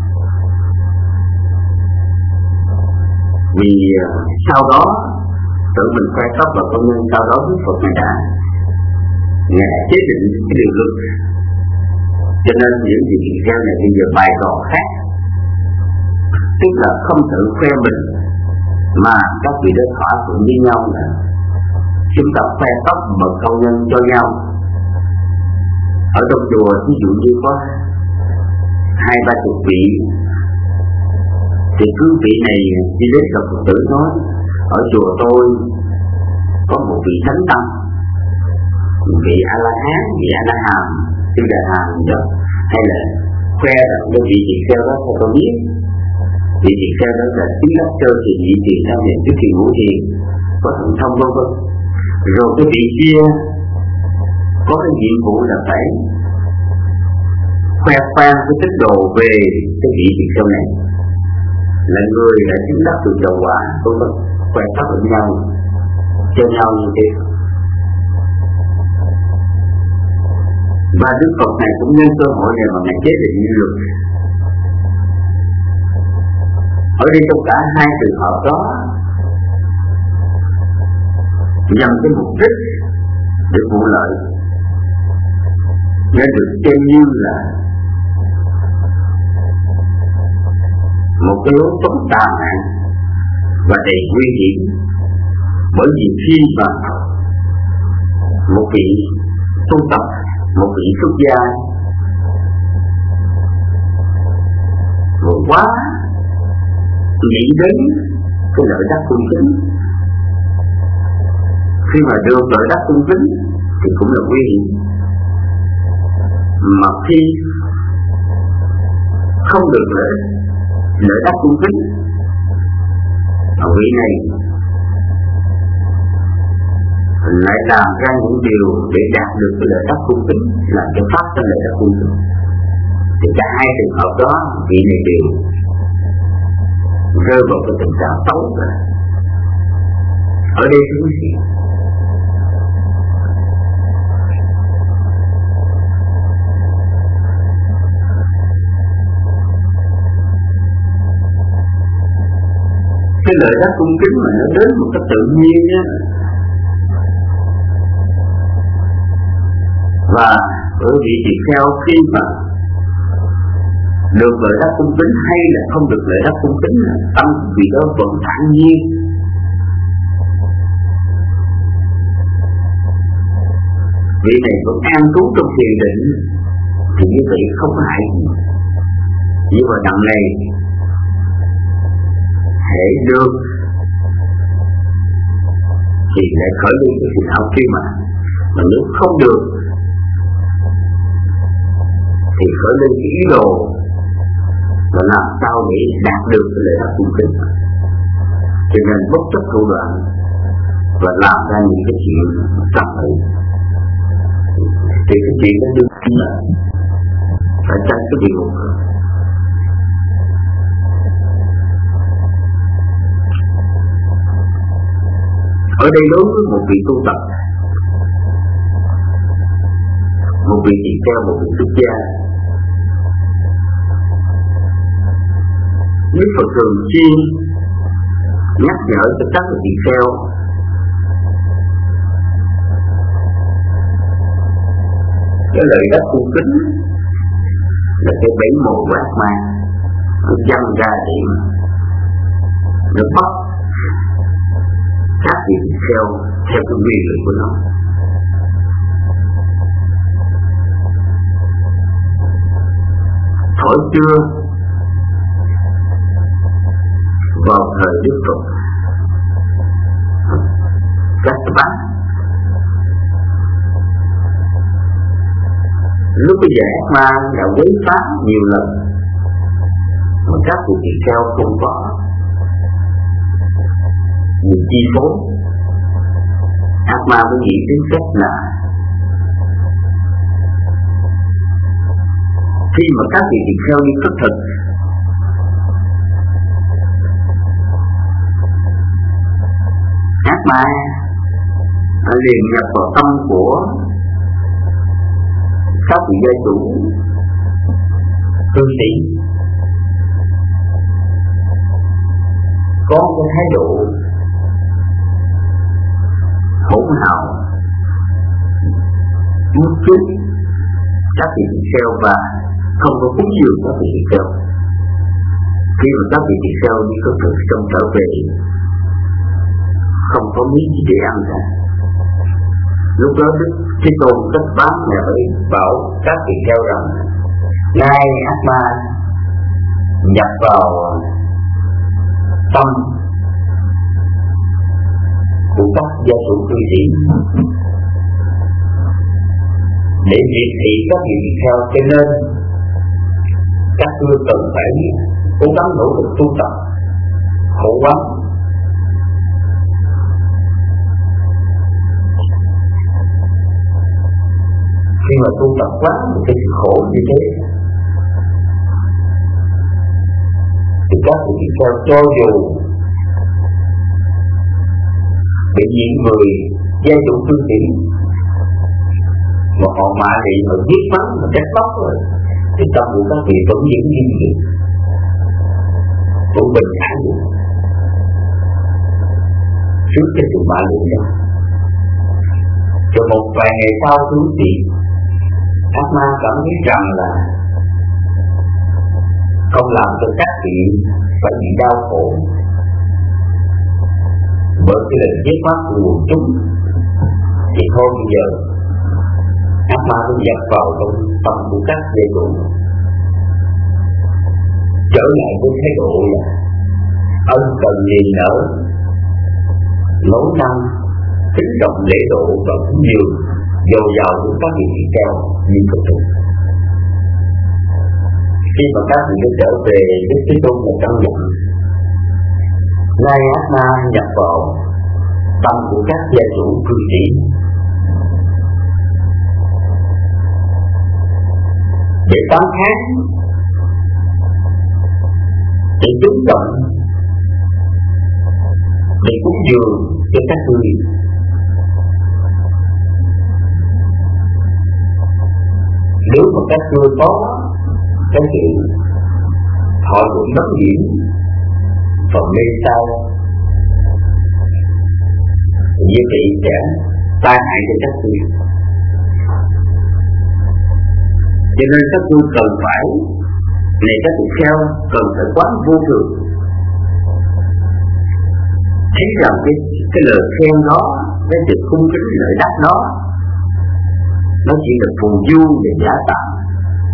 Vì sau đó tự mình khoe khóc và công nhân, sau đó Đức Phật Ngài đã chế định cái điều luật, cho nên những vị tỳ kheo này bây giờ bài trò khác, tức là không tự khoe mình mà các vị đã thỏa thuận với nhau là chúng ta khoe tóc bậc công nhân cho nhau. Ở trong chùa ví dụ như có 20-30 vị, thì cứ vị này đi đến gặp Phật tử nói ở chùa tôi có một vị thánh tăng, vị A La Hán, vị A La Hàm, Tư Đà Hàm đó, hay là khoe rằng cái vị tỳ kheo đó theo tôi biết, vị tỳ kheo đó là chứng đắc sơ thiền, nhị thiền, tam thiền, tứ thiền, ngũ thiền, có thần thông vân vân. Rồi cái vị kia có cái nhiệm vụ là phải khoe khoang cái tích đồ về cái vị tỳ kheo này là người đã chứng đắc được đạo quả, vân vân, khoe khắp lẫn nhau cho nhau như thế. Và Đức Phật này cũng nhân cơ hội này mà Ngài chế định như luật. Ở đây trong cả hai trường hợp đó nhằm cái mục đích để vụ lợi, nên được xem như là một cái lối sống tà mạng và đầy nguy hiểm. Bởi vì khi mà một vị tu tập, một vị xuất gia vừa quá nghĩ đến cái lợi đắc cung kính, khi mà được lợi đắc cung kính thì cũng là nguy hiểm. Mà khi không được lợi đắc cung kính, vị này lại làm ra những điều để đạt được cái lợi đắc cung kính, làm cho phát ra lợi đắc cung kính, thì cả hai trường hợp đó vị này đều rơi vào cái tình trạng xấu rồi. Ở đây thứ gì? Cái lợi đắc cung kính mà nó đến một cách tự nhiên á, và bởi vì tỳ kheo khi mà được lợi đắc cung kính hay là không được lợi đắc cung kính, tâm vì đó vẫn thản nhiên. Vị này vẫn an trú trong thiền định thì như vậy không có hại gì. Nhưng mà đằng này thể được thì lại khởi lên cái phiền não kia mà nếu không được thì khởi lên cái ý đồ là làm sao để đạt được cái lợi ích cung kính. Cho nên bất chấp thủ đoạn và làm ra những cái chuyện trật tự thì cái chuyện đó đương nhiên là phải tránh cái điều ở đây đối với một vị tu tập, một vị tỳ kheo, một vị xuất gia, Đức Phật thường xuyên nhắc nhở cho các vị tỳ kheo cái lời đất cung kính là cái bẫy mồi của ác ma, nó dăng ra để nó bắt các vị tỳ kheo theo cái quy luật của nó. Thời xưa vào thời Đức Phật, các bác lúc bây giờ ác ma đã quấy phá nhiều lần mà các vị tỳ kheo không có nhiều chi phối. Ác ma mới nghĩ đến cách là khi mà các vị tỳ kheo đi khất thực, ác ma liền nhập vào tâm của các vị gia chủ cư sĩ, có cái thái độ hỗn hào muốn trước các vị tỳ kheo và không có cúng dường các vị tỳ kheo. Khi mà các vị tỳ kheo đi khất thực xong trở về không có miếng gì để ăn cả, lúc đó Đức Thế Tôn rất bám nhà ấy bảo các vị kheo rằng nay ác ma nhập vào tâm của các gia chủ cư sĩ để miệt thị các vị tỳ kheo, cho nên các ngươi cần phải cố gắng nỗ lực tu tập khổ quá. Khi mà tu tập quá một cái khổ như thế thì các vị tỳ kheo cho dù bị những người gia chủ cư sĩ mà họ mạ thị mà giết mắng mà trách móc rồi thì tâm của các vị vẫn những nghiêm nghị, vẫn bình thản trước cái sự mạ thị đó. Rồi một vài ngày sau thì ác ma cảm thấy rằng là không làm cho các vị phải bị đau khổ bởi cái lời giết mắt của quần chúng, thì thôi bây giờ ác ma cũng nhập vào trong tâm của các gia chủ, trở lại với thái độ là ân cần niềm nở, nối năng, kính trọng lễ độ và cúng dường dồi dào của các vị tỳ kheo như Phật thù. Khi mà các vị trở về Đức Thế Tôn là căn dặn nay ác ma nhập vào tâm của các gia chủ cư sĩ để tán thán, để尊trọng, để cúng dường cho các ngươi. Nếu mà các ngươi có cái sự thọ dụng đắc điểm và mê say như vậy sẽ tai hại cho các ngươi. Cho nên các ngươi cần phải này các tỳ kheo cần phải quán vô thường, thấy rằng cái lời khen đó, cái sự cung kính lợi đắc đó nó chỉ là phù du và giả tạm,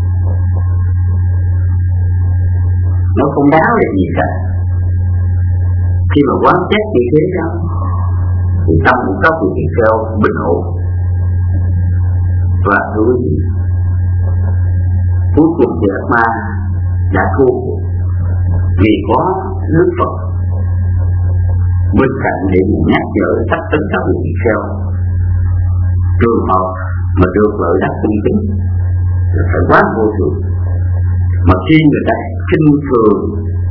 nó không đáng là gì cả. Khi mà quán xét như thế đó thì tâm của các vị tỳ kheo bình ổn. Và thưa quý vị, cuối cùng thì Atma đã thua cuộc, vì có Đức Phật bên cạnh để nhắc nhở tất tất cả vị tỳ kheo trường hợp mà được lợi đắc cung kính là phải quá vô thường. Mà khi người ta khinh thường,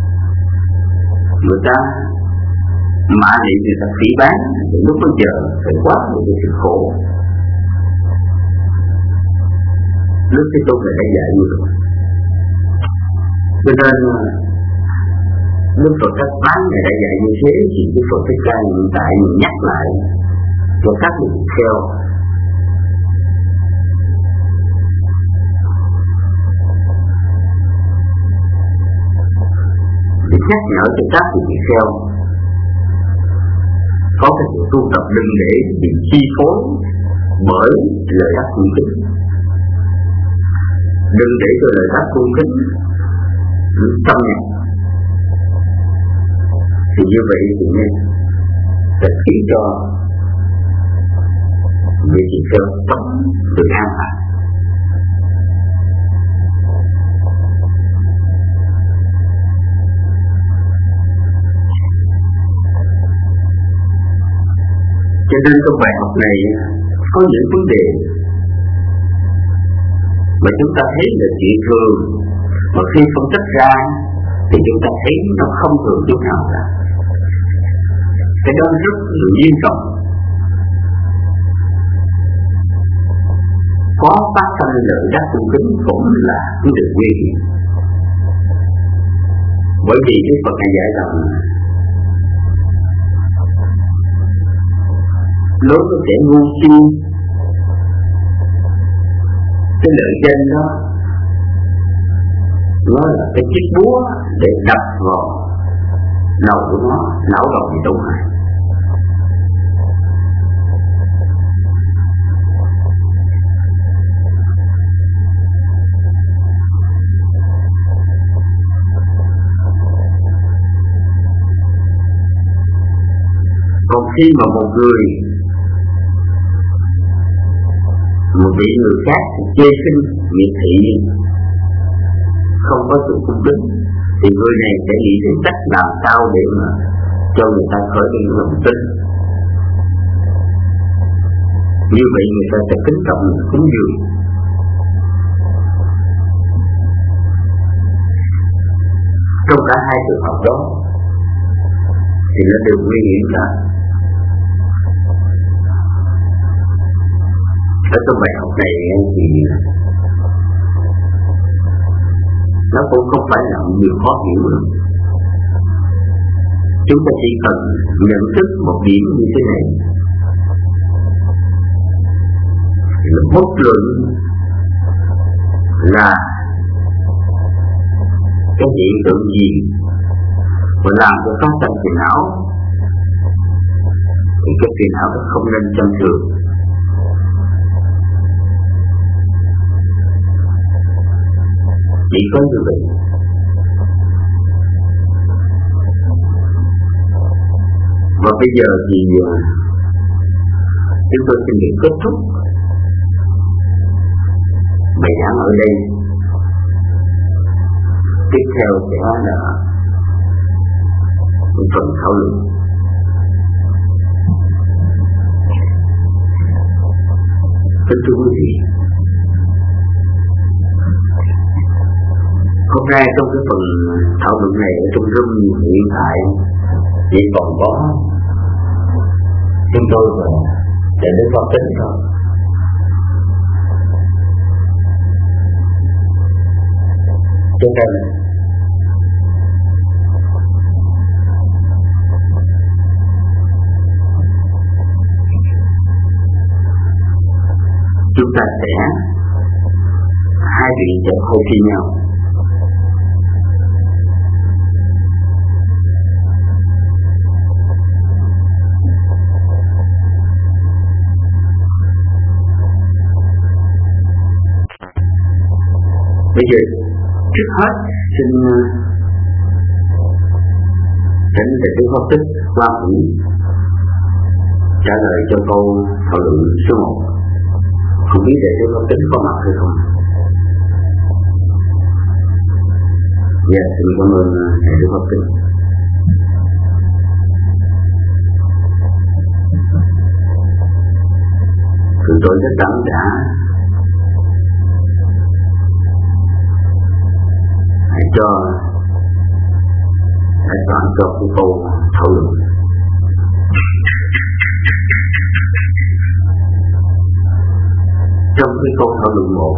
người ta mạ niệm, người ta phỉ báng thì lúc bây giờ phải quá một cái sự khổ. Đức Thế Tôn này đã dạy như vậy. Cho nên Đức Phật các bán này đã dạy như thế thì Đức Phật Thích Ca hiện tại nhắc lại cho các vị tỳ kheo để nhắc nhở cho các vị tỳ kheo có cái sự tu tập đừng để bị chi phối bởi lời đắc cung kính, đừng để cho lời đắc cung kính xâm nhập. Thì như vậy thì nên sẽ khiến cho vị tỳ kheo sống được an lạc. Cho nên trong bài học này có những vấn đề mà chúng ta thấy là chuyện thường, mà khi phân tích ra thì chúng ta thấy nó không thường chút nào cả. Cái đó rất là nghiêm trọng. Có phát sinh lợi đắc cung kính cũng là vấn đề nguy hiểm. Bởi vì Đức Phật này dạy rằng đối với kẻ ngu si, cái lợi danh đó nó là cái chiếc búa để đập vào đầu của nó, não đầu bị tổn hại. Còn khi mà một người bị người khác chê khinh, miệt thị, không có sự cung kính, thì người này sẽ nghĩ đến cách làm sao để mà cho người ta khởi lên lòng tin. Như vậy người ta sẽ kính trọng cúng dường. Trong cả hai trường hợp đó thì nó đều nguy hiểm cả. Ở trong bài học này thì nó cũng không phải là nhiều khó hiểu đâu. Chúng ta chỉ cần nhận thức một điểm như thế này là bất luận là cái hiện tượng gì mà làm cho phát sinh phiền não thì cái phiền não đó không nên chăm thường. Chỉ có như vậy. Và bây giờ thì chúng tôi xin được kết thúc bài giảng ở đây. Tiếp theo sẽ là một phần thảo luận. Kính thưa quý vị, hôm nay trong cái phần thảo luận này ở trong room hiện tại chỉ còn có chúng tôi và để đến phân tích thôi. Cho nên chúng ta sẽ hai vị sẽ hô khi nhau. Bây giờ trước hết xin Thánh Đại Đức Pháp Tích Hoa Hỷ trả lời cho câu thảo luận số 1. Không biết Đại Đức Pháp Tích có mặt hay không? Dạ, xin cảm ơn Đại Đức Pháp Tích. Tụi tôi chắc chắn đã hãy chọn cho cái câu thảo luận. Trong cái câu thảo luận 1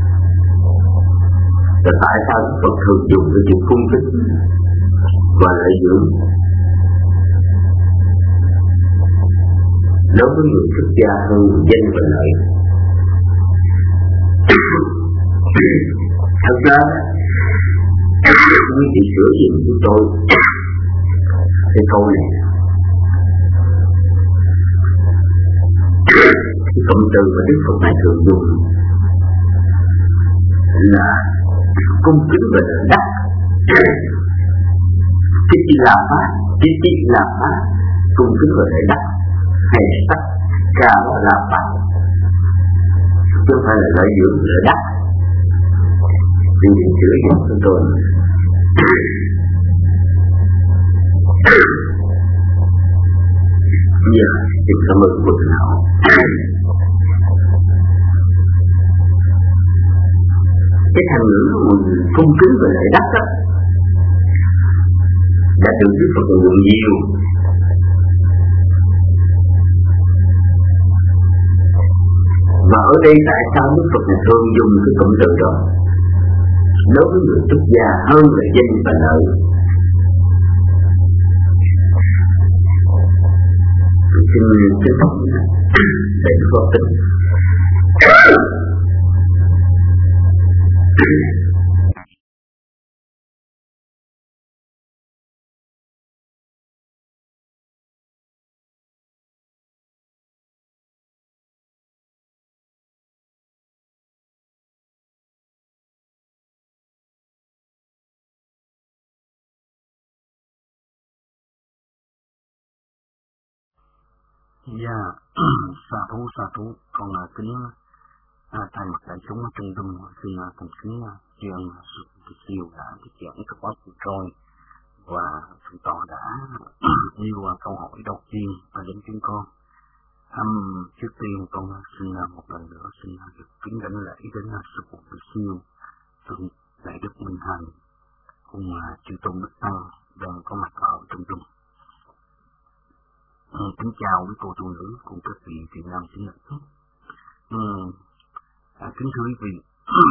là tại sao Phật thường dùng cái chữ cung kính và lợi dưỡng đối với người xuất gia hơn danh và lợi. Thật ra quý vị sửa giùm chúng tôi cái câu này. Cái cụm từ mà Đức Phật này thường dùng là cung kính và lợi đắc. Cái gì là pháp, cái gì là pháp, cung kính và lợi đắc, hay tất cả là pháp, chứ không phải là lợi dưỡng lợi đắc. Vì mình chữa giùm chúng tôi. Bây giờ xin cảm ơn Phật nào. Cái thành ngữ cung kính và lợi đắc đó đã được Đức Phật dùng nhiều. Và ở đây tại sao Đức Phật này thường dùng cái cụm từ đó đối với người xuất gia hơn là danh và lợi? Xin kính trọng để Phật tính. Dạ, sa thú, con kính thay mặt đại chúng trong tâm xin thành kính tri ân sự siêu đã thuyết giảng các khóa vừa rồi, và thượng tọa đã nêu câu hỏi đầu tiên đến chúng con. Trước tiên con xin một lần nữa xin được kính đảnh lễ đến sư phụ siêu thượng đại đức Minh Hằng cùng chư tôn đức tăng đang có mặt ở trong tâm. Kính chào quý cô tu nữ cùng các vị Việt Nam chính nữ. Kính thưa quý vị,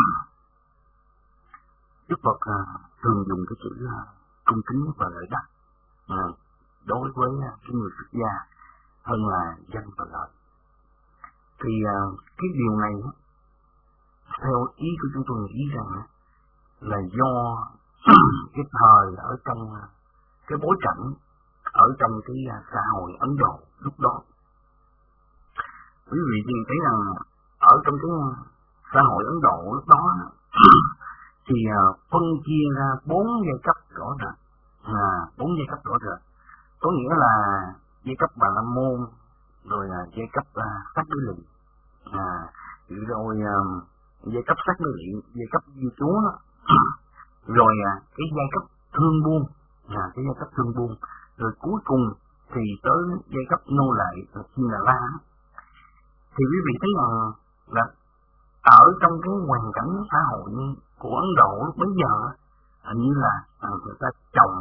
Đức Phật thường dùng cái chữ cung kính và lợi đắc đối với cái người xuất gia hơn là danh và lợi. Thì cái điều này theo ý của chúng tôi nghĩ rằng là do cái thời ở trong cái bối cảnh ở trong cái xã hội Ấn Độ lúc đó. Quý vị nhìn thấy rằng ở trong cái xã hội Ấn Độ lúc đó thì phân chia ra 4 giai cấp rõ rệt. 4 giai cấp rõ rệt. Có nghĩa là giai cấp Bà La Môn, rồi giai cấp Sát Đế Lị, rồi giai cấp Sát Đế Lị, giai cấp vua chúa, rồi cái giai cấp thương buôn, cái giai cấp thương buôn. Rồi cuối cùng thì tới giai cấp nô lệ là Chim Đà La. Thì quý vị thấy là ở trong cái hoàn cảnh xã hội của Ấn Độ lúc bấy giờ hình như là người ta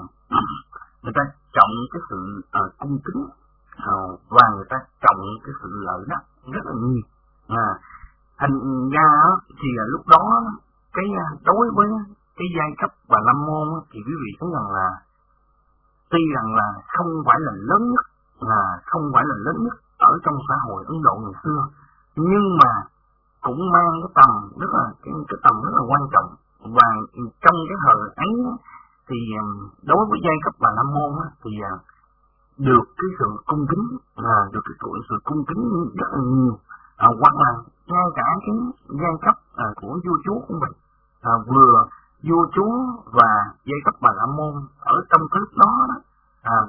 trọng cái sự cung kính và người ta trọng cái sự lợi đắc rất là nhiều. Thành ra thì lúc đó cái đối với cái giai cấp Bà La Môn thì quý vị thấy rằng là tuy rằng là không phải là lớn nhất ở trong xã hội Ấn Độ ngày xưa, nhưng mà cũng mang cái tầm rất là cái tầm rất là quan trọng. Và trong cái thời ấy thì đối với giai cấp Bà La Môn thì được cái sự cung kính, được cái sự cung kính rất là nhiều, hoặc là ngay cả cái giai cấp của vua chúa cũng vậy. Vừa vua chúa và giai cấp Bà La Môn ở trong cái lúc đó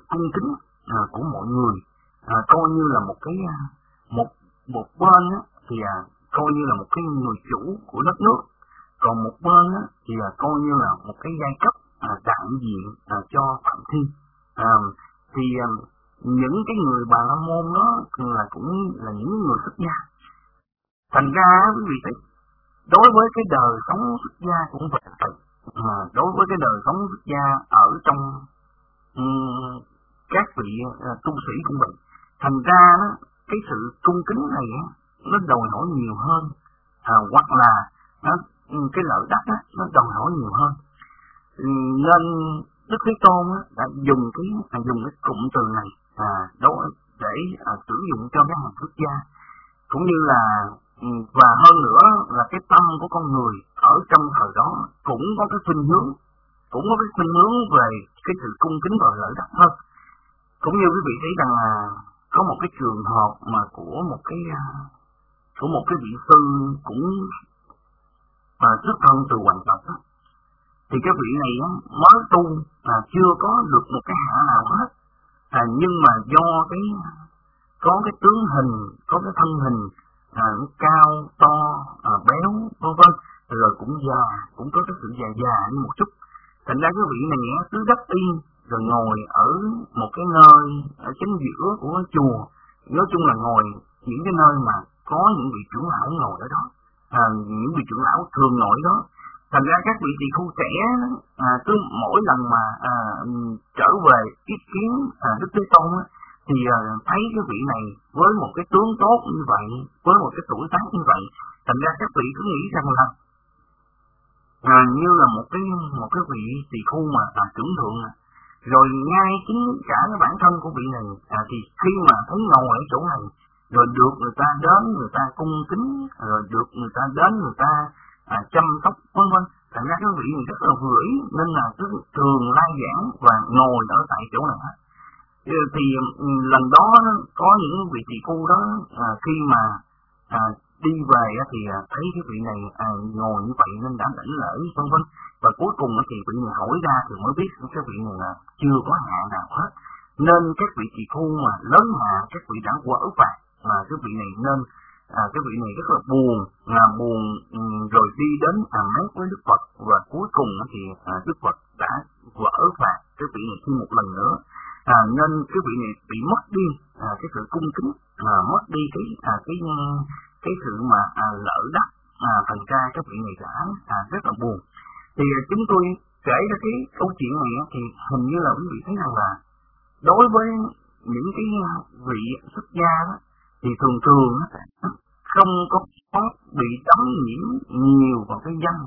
cung kính của mọi người, coi như là một cái một bên thì coi như là một cái người chủ của đất nước, còn một bên thì coi như là một cái giai cấp đại diện cho Phạm Thiên. Thì những cái người Bà La Môn đó là cũng là những người xuất gia. Thành ra quý vị thấy đối với cái đời sống xuất gia cũng vậy, đối với cái đời sống xuất gia ở trong các vị tu sĩ cũng vậy. Thành ra cái sự cung kính này nó đòi hỏi nhiều hơn, hoặc là cái lợi đắc nó đòi hỏi nhiều hơn. Nên Đức Thế Tôn đã dùng cái cụm từ này để sử dụng cho cái hàng xuất gia, cũng như là và hơn nữa là cái tâm của con người ở trong thời đó cũng có cái khuynh hướng về cái sự cung kính và lợi đắc hơn. Cũng như quý vị thấy rằng là có một cái trường hợp mà của một cái vị sư cũng xuất thân từ hoàng tộc đó. Thì cái vị này mới tu chưa có được một cái hạ nào hết, nhưng mà do có cái tướng hình, có cái thân hình cao to béo vân vân, rồi cũng già, cũng có cái sự già như một chút. Thành ra cái vị này cứ đắp yên rồi ngồi ở một cái nơi ở chính giữa của chùa, nói chung là ngồi những cái nơi mà có những vị trưởng lão ngồi ở đó, những vị trưởng lão thường ngồi đó. Thành ra các vị tỳ khưu trẻ cứ mỗi lần mà trở về ý kiến Đức Thế Tôn thì thấy cái vị này với một cái tướng tốt như vậy, với một cái tuổi tác như vậy, thành ra các vị cứ nghĩ rằng là như là một cái vị tỳ khưu mà trưởng thượng. Rồi ngay chính cả cái bản thân của vị này thì khi mà thấy ngồi ở chỗ này, rồi được người ta đến, người ta cung kính, rồi được người ta đến, người ta chăm sóc vân vân, thành ra cái vị này rất là vừa ý, nên là cứ thường lai giảng và ngồi ở tại chỗ này. Thì lần đó có những vị tỳ khưu đó khi mà đi về thì thấy cái vị này ngồi như vậy nên đã đảnh lễ vân vân, và cuối cùng thì vị này hỏi ra thì mới biết cái vị này là chưa có hạ nào hết, nên các vị tỳ khưu mà lớn hạ các vị đã quở phạt mà cái vị này, nên cái vị này rất là buồn rồi đi đến mét với Đức Phật, và cuối cùng thì Đức Phật đã quở phạt cái vị này thêm một lần nữa, nên cái vị này bị mất đi cái sự cung kính, mất đi cái sự mà lợi đắc, thành ra cái vị này đã rất là buồn. Thì chúng tôi kể ra cái câu chuyện này thì hình như là quý vị thấy rằng là đối với những cái vị xuất gia đó, thì thường không có bị đắm nhiễm nhiều vào cái danh,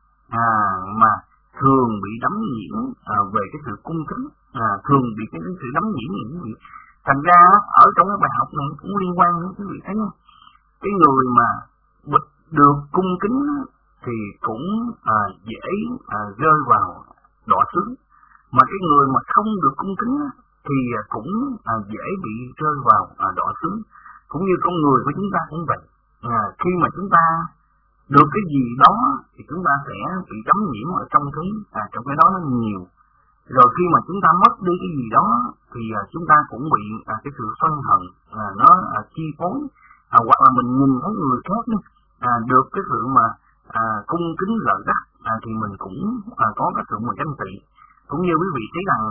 mà thường bị đắm nhiễm về cái sự cung kính, thường bị cái sự đắm nhiễm những vị. Thành ra ở trong cái bài học này cũng liên quan đến quý vị thấy không? Cái người mà được cung kính thì cũng dễ rơi vào đọa xứ, mà cái người mà không được cung kính thì cũng dễ bị rơi vào đọa xứ. Cũng như con người của chúng ta cũng vậy, khi mà chúng ta được cái gì đó thì chúng ta sẽ bị đắm nhiễm ở trong cái đó nó nhiều, rồi khi mà chúng ta mất đi cái gì đó thì chúng ta cũng bị cái sự sân hận nó chi phối, hoặc là mình nhìn thấy người khác được cái sự mà cung kính lợi đắc thì mình cũng có cái sự mà ganh tị. Cũng như quý vị thấy rằng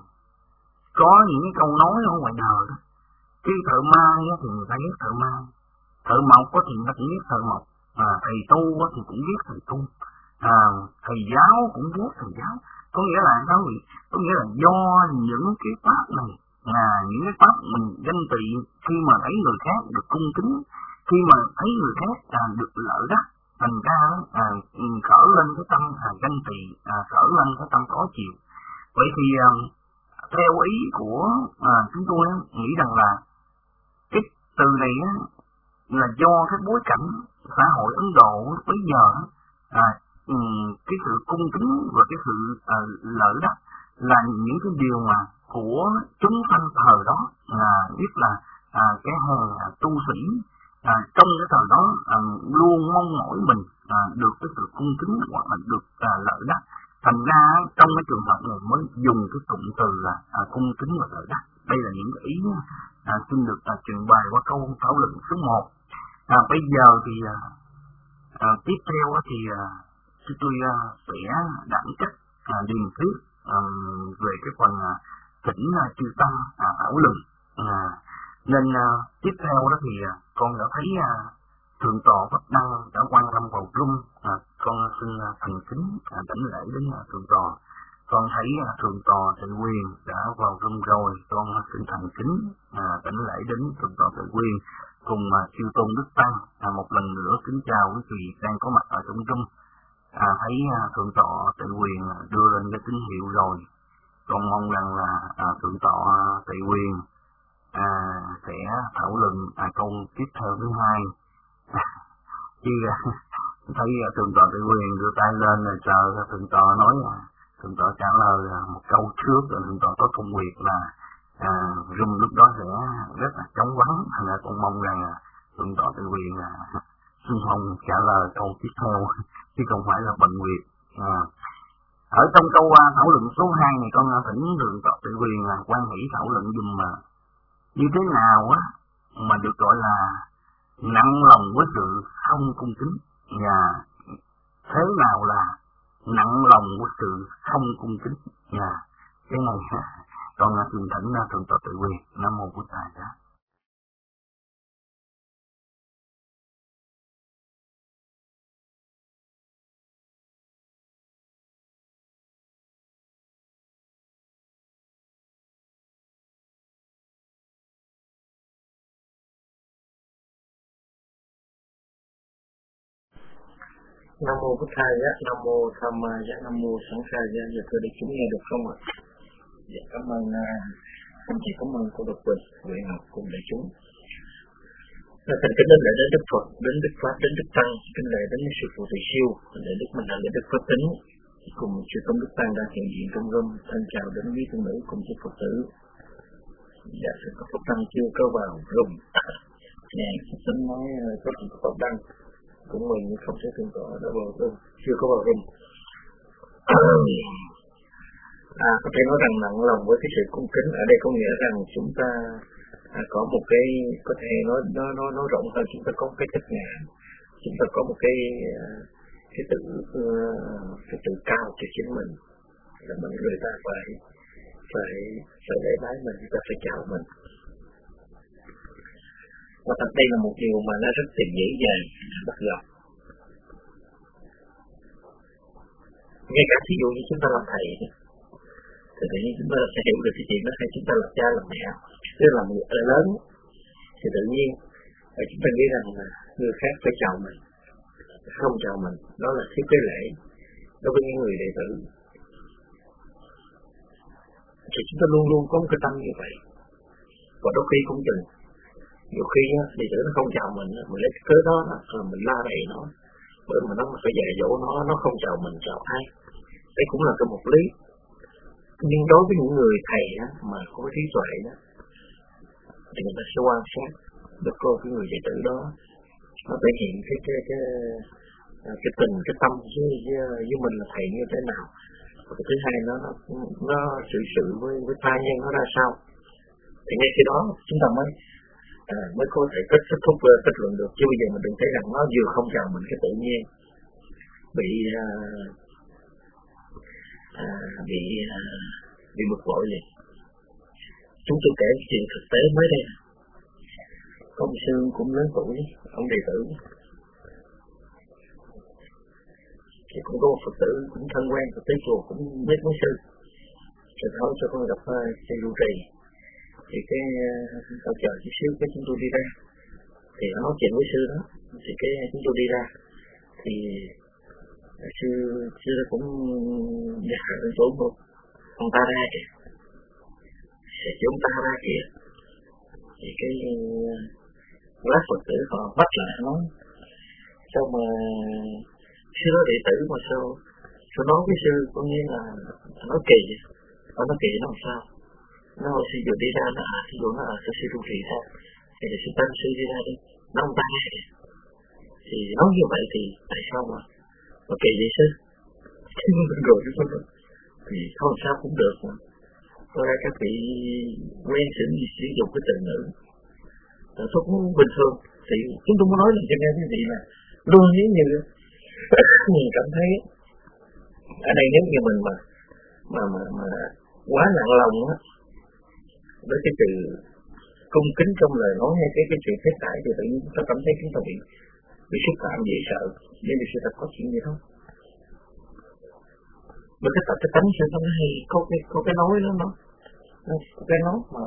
có những cái câu nói ở ngoài đời đó, cái thợ mai thì người ta ghét thợ mai, thợ mộc thì người ta cũng ghét thợ mộc, thầy tu thì cũng ghét thầy tu, thầy giáo cũng ghét thầy giáo. Có nghĩa là sao vậy? Có nghĩa là do những cái pháp này, những cái pháp mình ganh tị khi mà thấy người khác được cung kính, khi mà thấy người khác được lợi đắc, thành ra khởi lên cái tâm ganh tị, khởi lên cái tâm khó chịu. Vậy thì theo ý của chúng tôi nghĩ rằng là cái từ này là do cái bối cảnh xã hội Ấn Độ bây giờ, cái sự cung kính và cái sự lợi đắc là những cái điều mà của chúng sanh thời đó, nhất là cái hàng tu sĩ trong cái thời đó luôn mong mỏi mình được cái sự cung kính hoặc là được lợi đắc. Thành ra trong cái trường hợp này mới dùng cái cụm từ là cung kính và tự đắc. Đây là những cái ý xin được trình bày qua câu thảo luận số 1. Bây giờ thì tiếp theo thì tôi sẽ đảm trách điền thuyết về cái phần thỉnh chư tăng thảo luận. Nên tiếp theo đó thì con đã thấy thượng tọa Pháp Đăng đã quan tâm vào rung, con xin thành kính đảnh lễ đến thượng tọa. Con thấy thượng tọa Tự Quyền đã vào rung rồi, con xin thành kính đảnh lễ đến thượng tọa Tự Quyền cùng chư tôn đức tăng. Một lần nữa kính chào quý vị đang có mặt ở trong rung. Thấy thượng tọa Tự Quyền đưa lên cái tín hiệu rồi, con mong rằng là thượng tọa Tự Quyền sẽ thảo luận câu tiếp theo thứ 2. Chứ thấy thượng tọa Tự Quyền đưa tay lên rồi chờ thượng tọa nói, thượng tọa trả lời một câu trước rồi thượng tọa có công việc là rung lúc đó sẽ rất là trống vắng. Thành ra con mong rằng thượng tọa Tự Quyền xin phong trả lời câu tiếp theo chứ không phải là bận việc. Ở trong câu thảo luận số 2 này con thỉnh thượng tọa Tự Quyền quan hỷ thảo luận dùm như thế nào mà được gọi là nặng lòng với sự không cung kính, và thế nào là nặng lòng với sự không cung kính. Cái này con xin thỉnh thượng tọa Tự Quyền. Nam mô Bổn Thầy đó. Nam mô Bổn Thầy á, Nam mô Tham Ma giá, Nam mô Sẵn Sa giá. Giờ tôi để chúng nghe được không ạ? Dạ, cảm ơn anh chị, cảm ơn cô Độc Quỳnh, Nguyễn Ngọc cùng đại chúng. Thành kính đến lễ đến Đức Phật, đến Đức Pháp, đến Đức Tăng, kính lễ đến sư phụ Thầy Siêu, lễ Đức Minh Hạnh, lễ Đức Pháp Tính, cùng chư tôn Đức Tăng đang hiện diện trong room. Thân chào đến quý tu nữ cùng chư Phật tử. Dạ, sư Phật Tăng chưa có vào room. Dạ, xin nói có sự Phật Đăng cũng mình không thể tưởng tượng đã vào room, chưa có vào room. Có thể nói rằng nặng lòng với cái sự cung kính ở đây có nghĩa rằng chúng ta có một cái, có thể nói rộng hơn, chúng ta có một cái cách ngã, chúng ta có một cái tự cao cho chính mình, là người ta phải lễ bái mình, người ta phải chào mình. Và thật đây là một điều mà nó rất là dễ dàng bắt gặp. Ngay cả ví dụ như chúng ta làm thầy thì tự nhiên chúng ta sẽ hiểu được cái chuyện đó, hay chúng ta làm cha làm mẹ, tức là người lớn thì tự nhiên chúng ta nghĩ rằng là người khác phải chào mình, không chào mình, đó là thiếu cái lễ đối với những người đệ tử. Thì chúng ta luôn luôn có một cái tâm như vậy. Và đôi khi cũng chừng nhiều khi đệ tử nó không chào mình lấy cái cớ đó rồi mình la rầy nó, bởi mà nó phải dạy dỗ nó không chào mình, chào ai. Đây cũng là cái một lý. Nhưng đối với những người thầy mà có trí tuệ đó, thì người ta sẽ quan sát được coi cái người đệ tử đó nó thể hiện cái tình, cái tâm với mình là thầy như thế nào. Và cái thứ hai nó sự với tha nhân nó ra sao. Thì ngay khi đó chúng ta mới có thể kết luận được. Chứ bây giờ mình đừng thấy rằng nó vừa không chào mình cái tự nhiên bị bực bội liền. Chúng tôi kể chuyện thực tế mới đây. Có một sư cũng lớn tuổi, ông đệ tử thì cũng có một Phật tử cũng thân quen, Phật tới chùa cũng biết với sư, rồi thôi cho con gặp sư trụ trì. Thì cái tao chờ chút xíu cái chúng tôi đi ra, thì nó nói chuyện với sư đó, thì cái chúng tôi đi ra thì sư cũng dạy lên chỗ ông ta ra kìa, thì ông ta ra kìa, thì cái lát Phật tử họ bắt lại nói sao mà sư đó đệ tử mà sao nói với sư có nghĩa là nói kỳ vậy. Nó kỳ nó làm sao? Nó sư vừa đi ra nó ví dụ nó sư trụ trì thôi, thì để sư tăng sư đi ra đi, nó ông ta kìa. Thì nói như vậy thì tại sao mà kỳ vậy sư? rồi thì thôi sao cũng được mà. Có lẽ các vị quen sử dụng cái từ ngữ tôi cũng bình thường thì chúng tôi muốn nói là cho nghe cái gì là luôn nếu như mình cảm thấy ở đây nếu như mình mà quá nặng lòng á với cái từ cung kính trong lời nói hay cái chuyện phép tải thì tự nhiên chúng ta cảm thấy chúng ta bị xúc phạm dễ sợ nên vì sự thật có chuyện gì thôi. Mà cái tánh sự nó hay có cái nói đó nó cái nói mà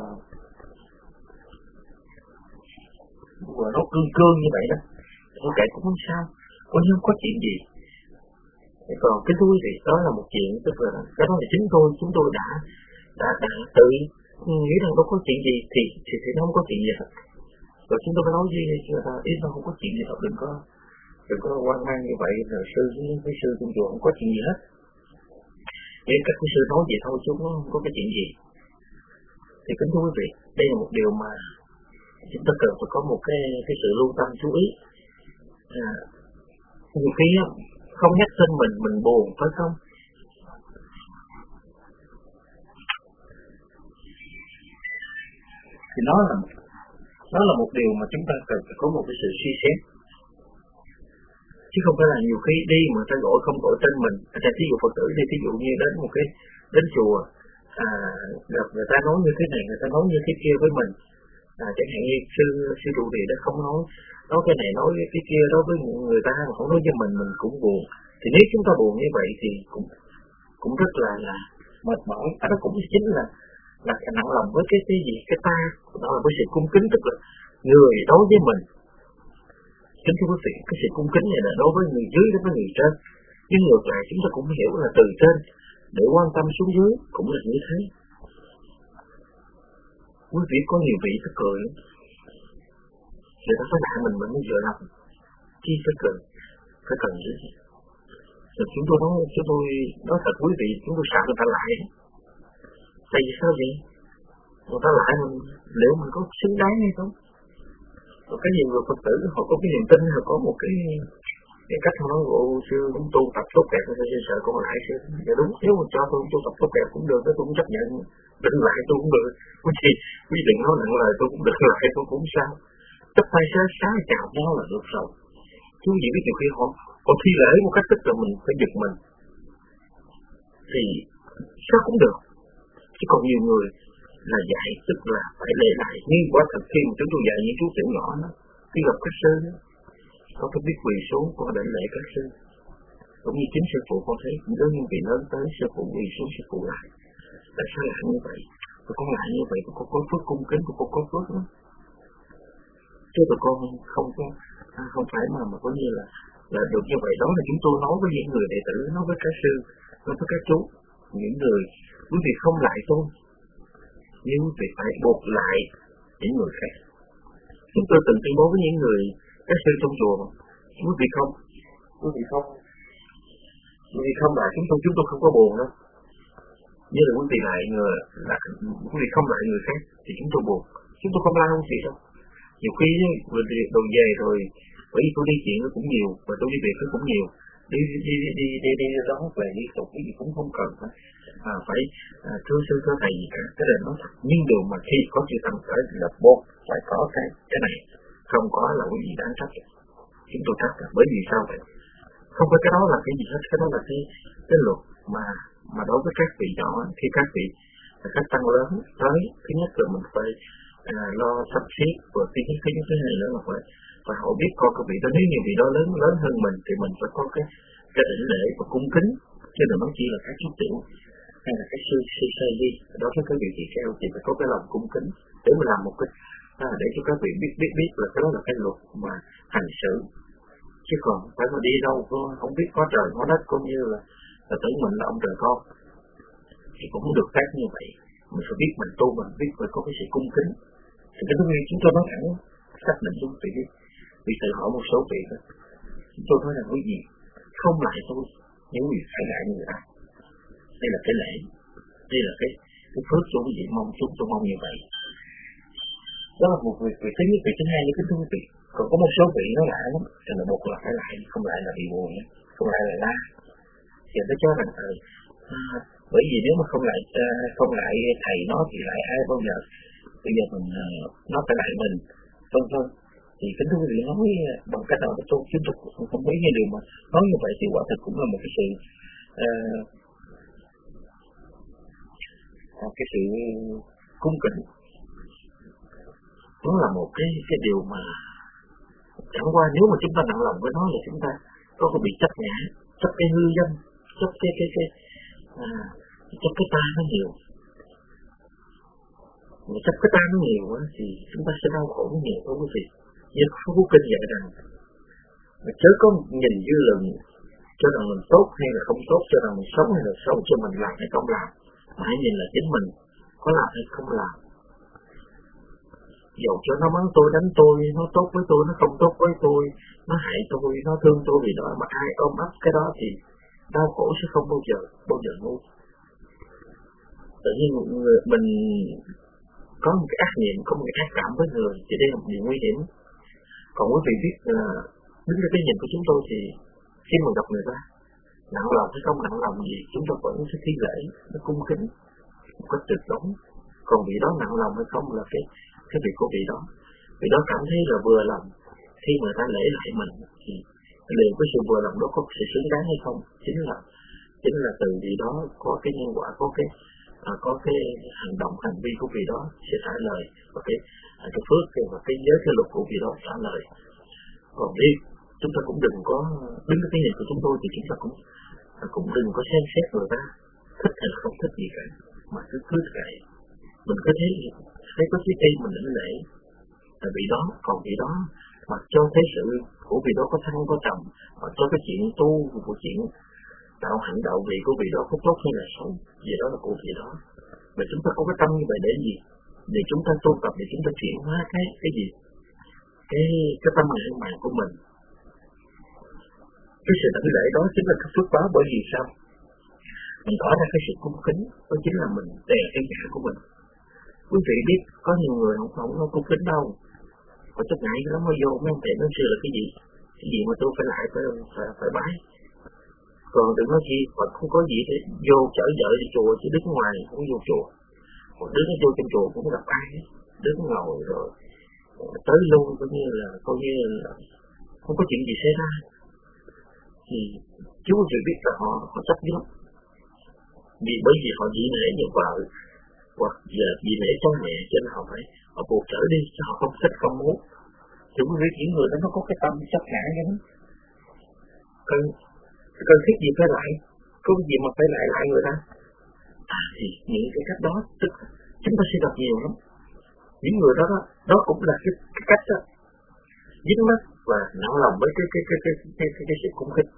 nó cương như vậy đó tôi kể cũng không sao coi như không có chuyện gì. Còn cái tôi thì đó là một chuyện, tức là cái đó là chúng tôi đã tự nghĩ rằng đâu có chuyện gì thì nó không có chuyện gì hết. Rồi chúng tôi phải nói gì ý nó không có chuyện gì hết, đừng có hoang mang như vậy. Rồi với sư trong chùa không có chuyện gì hết, nhưng các quý sư nói vậy thôi chứ nó không có cái chuyện gì. Thì kính thưa quý vị, đây là một điều mà chúng ta cần phải có một cái sự lưu tâm chú ý. Nhiều khi không nhắc tên mình buồn phải không? Thì nó là một điều mà chúng ta cần phải có một cái sự suy xét, chứ không phải là nhiều khi đi mà ta gọi không gọi tên mình. Thí dụ Phật tử đi, thí dụ như đến chùa gặp người ta nói như thế này, người ta nói như thế kia với mình, chẳng hạn như sư trụ trì đã không nói cái này nói cái kia đó với người ta mà không nói với mình cũng buồn. Thì nếu chúng ta buồn như vậy thì cũng rất là mệt mỏi. Đó cũng chính là nặng lòng với cái gì cái ta, đó là với sự cung kính, tức là người đối với mình. Kính thưa quý vị, cái sự cung kính này là đối với người dưới, đối với người trên. Nhưng ngược lại chúng ta cũng hiểu là từ trên để quan tâm xuống dưới cũng là như thế. Quý vị có nhiều vị phải cười, người ta phải nạ mình mới vừa lòng, chi phải cười, phải cần gì. Rồi chúng tôi nói thật quý vị, chúng tôi sợ người ta lại. Tại vì sao vậy? Người ta lại mình, liệu mình có xứng đáng hay không? Rồi cái nhiều người Phật tử họ có cái niềm tin, họ có một cái cách họ nói sư cũng tu tập tốt đẹp, tôi sợ con lại sư. Dạ đúng, nếu mà cho tôi tu tập tốt đẹp cũng được, tôi cũng chấp nhận. Định lại tôi cũng được, quý vị nói nặng lời tôi cũng định lại tôi cũng sao. Chấp tay xá chào nhau là được rồi. Chứ gì biết nhiều khi họ thi lễ một cách tức là mình phải giật mình thì sao cũng được. Chứ còn nhiều người là dạy tức là phải lệ lại, nhưng quả thật khi mà chúng tôi dạy những chú tiểu nhỏ đó, khi gặp các sư đó, con phải biết quỳ xuống, con phải đảnh lễ các sư. Cũng như chính sư phụ con thấy đứa nhân vị lớn tới, sư phụ quỳ xuống, sư phụ lại. Tại sao lại như vậy? Tụi con lại như vậy, tụi con có phước cung kính, tụi con có phước đó. Chứ tụi con không phải mà có như là được như vậy. Đó là chúng tôi nói với những người đệ tử, nói với các sư, nói với các chú, những người quý vị không lại tôi, nhưng quý vị phải buộc lại những người khác. Chúng tôi từng tuyên bố với những người các sư trong chùa, quý vị không lại chúng tôi không có buồn đâu. Như là quý vị lại quý vị không lại người khác thì chúng tôi buồn. Chúng tôi không la không gì đâu. Nhiều khi đồ về rồi, bởi vì tôi đi chuyện nó cũng nhiều và tôi đi việc nó cũng nhiều, đi đó về đi tục cái gì cũng không cần phải thưa sư thưa thầy gì cả. Cái này nói thật, nhưng điều mà khi có chữ tâm phải là buộc phải có cái này, không có là quý vị đáng trách. Chúng tôi trách là bởi vì sao vậy? Không phải cái đó là cái gì hết, cái đó là cái luật mà đối với các vị nhỏ, khi các vị các tăng lớn tới, thứ nhất là mình phải lo sắp xếp, và thứ hai nữa là phải họ biết coi cái vị đó, nếu như vị đó lớn hơn mình thì mình phải có cái đảnh lễ và cung kính, chứ đừng nói chỉ là các chú tiểu hay là các sư đi. Đó với các vị tỳ kheo thì phải có cái lòng cung kính để mà làm một cái để cho các vị biết là cái đó là cái luật mà hành xử. Chứ còn phải mà đi đâu không biết có trời có đất, cũng như là tưởng mình là ông trời con thì cũng không được phép như vậy. Mình phải biết mình tu, mình biết phải có cái sự cung kính. Thì cái thứ này chúng tôi nói thẳng xác định luôn vì tự hỏi một số vị đó, chúng tôi nói là quý vị không lại tôi, những vị phải lại người ta. Đây là cái lễ, đây là cái phước của quý vị mong chúng tôi mong như vậy. Đó là một vị thứ nhất. Vị thứ hai như cái thứ vị. Còn có một số vị nó lạ lắm, cho nên một là phải lại, không lại là bị buồn, không lại là la. thì nó cho rằng bởi vì nếu mà không lại thầy nó thì lại ai bao giờ bây giờ mình nó phải lại mình vân vân. Thì kính thưa quý vị, nói bằng cách nào tôi chúng tôi không biết cái điều mà nói như vậy thì quả thật cũng là một cái sự cung kính. Nó là một cái điều mà chẳng qua nếu mà chúng ta nặng lòng với nó là chúng ta có bị chấp ngã, chấp cái hư danh, chấp cái ta nó nhiều. Mà chấp cái ta nó nhiều á thì chúng ta sẽ đau khổ nhiều thôi quý vị. Nhưng không có kinh dạy rằng mà chớ có nhìn dư luận cho rằng mình tốt hay là không tốt, cho rằng mình sống hay là xấu, cho mình làm hay không làm, mà hãy nhìn là chính mình có làm hay không làm. Dầu cho nó mắng tôi, đánh tôi, nó tốt với tôi, nó không tốt với tôi, nó hại tôi, nó thương tôi vì đó, mà ai ôm ấp cái đó thì đau khổ sẽ không bao giờ ngu. Tự nhiên mình có một cái ác niệm, có một cái ác cảm với người thì đây là một điều nguy hiểm. Còn quý vị biết đứng trên cái nhìn của chúng tôi thì khi mà gặp người ta nặng lòng hay không nặng lòng gì, chúng ta vẫn sẽ thi lễ, nó cung kính một cách tuyệt đối. Còn vị đó nặng lòng hay không là cái việc của vị đó. Vị đó cảm thấy là vừa lòng khi mà ta lễ lại mình thì liệu cái sự vừa lòng đó có sự xứng đáng hay không, chính là từ vị đó có cái nhân quả, có cái hành động hành vi của vị đó sẽ trả lời, và cái phước và cái giới cái luật của vị đó trả lời. Còn đi chúng ta cũng đừng có đứng cái nhìn của chúng tôi thì chúng ta cũng đừng có xem xét người ta thích hay không thích gì cả, mà cứ kệ mình cứ thấy có chiếc cây mình lĩnh lễ là vị đó. Còn vị đó mà cho thấy sự của vị đó có thăng có trầm, mà cho cái chuyện tu của chuyện đạo hạnh đạo vị của vị đó có tốt hay là xấu, gì đó là của vị đó. Mà chúng ta có cái tâm như vậy để gì? Để chúng ta tu tập, để chúng ta chuyển hóa cái gì? Cái tâm ngã mạn của mình. Cái sự đảnh lễ đó chính là cái phước báo, bởi vì sao? Mình tỏ ra cái sự cung kính, đó chính là mình đè cái ngã của mình. Quý vị biết có nhiều người không cung kính đâu, có chút ngại nó mới vô mấy ông thầy nói xưa là cái gì mà tôi phải lại phải bái. Còn đừng nói gì, Phật không có gì để vô chở vợ đi chùa, chứ đứng ngoài cũng vô chùa. Còn đứng vô trong chùa cũng gặp ai, đứng ngồi rồi tới luôn coi như là không có chuyện gì xảy ra. Thì chú quý vị biết là họ chấp với lắm. Bởi vì họ dị nể như vợ hoặc giờ dị nể cha mẹ, cho nên họ buộc trở đi, chứ họ không thích không muốn. Chú quý vị những người đó nó có cái tâm chấp ngã như thế. Cần thiết gì phải lại, có gì mà phải lại người ta. Thì những cái cách đó tức chúng ta sẽ gặp nhiều lắm. Những người đó cũng là cái cách đó dính mắt và nặng lòng với cái sự cung kính.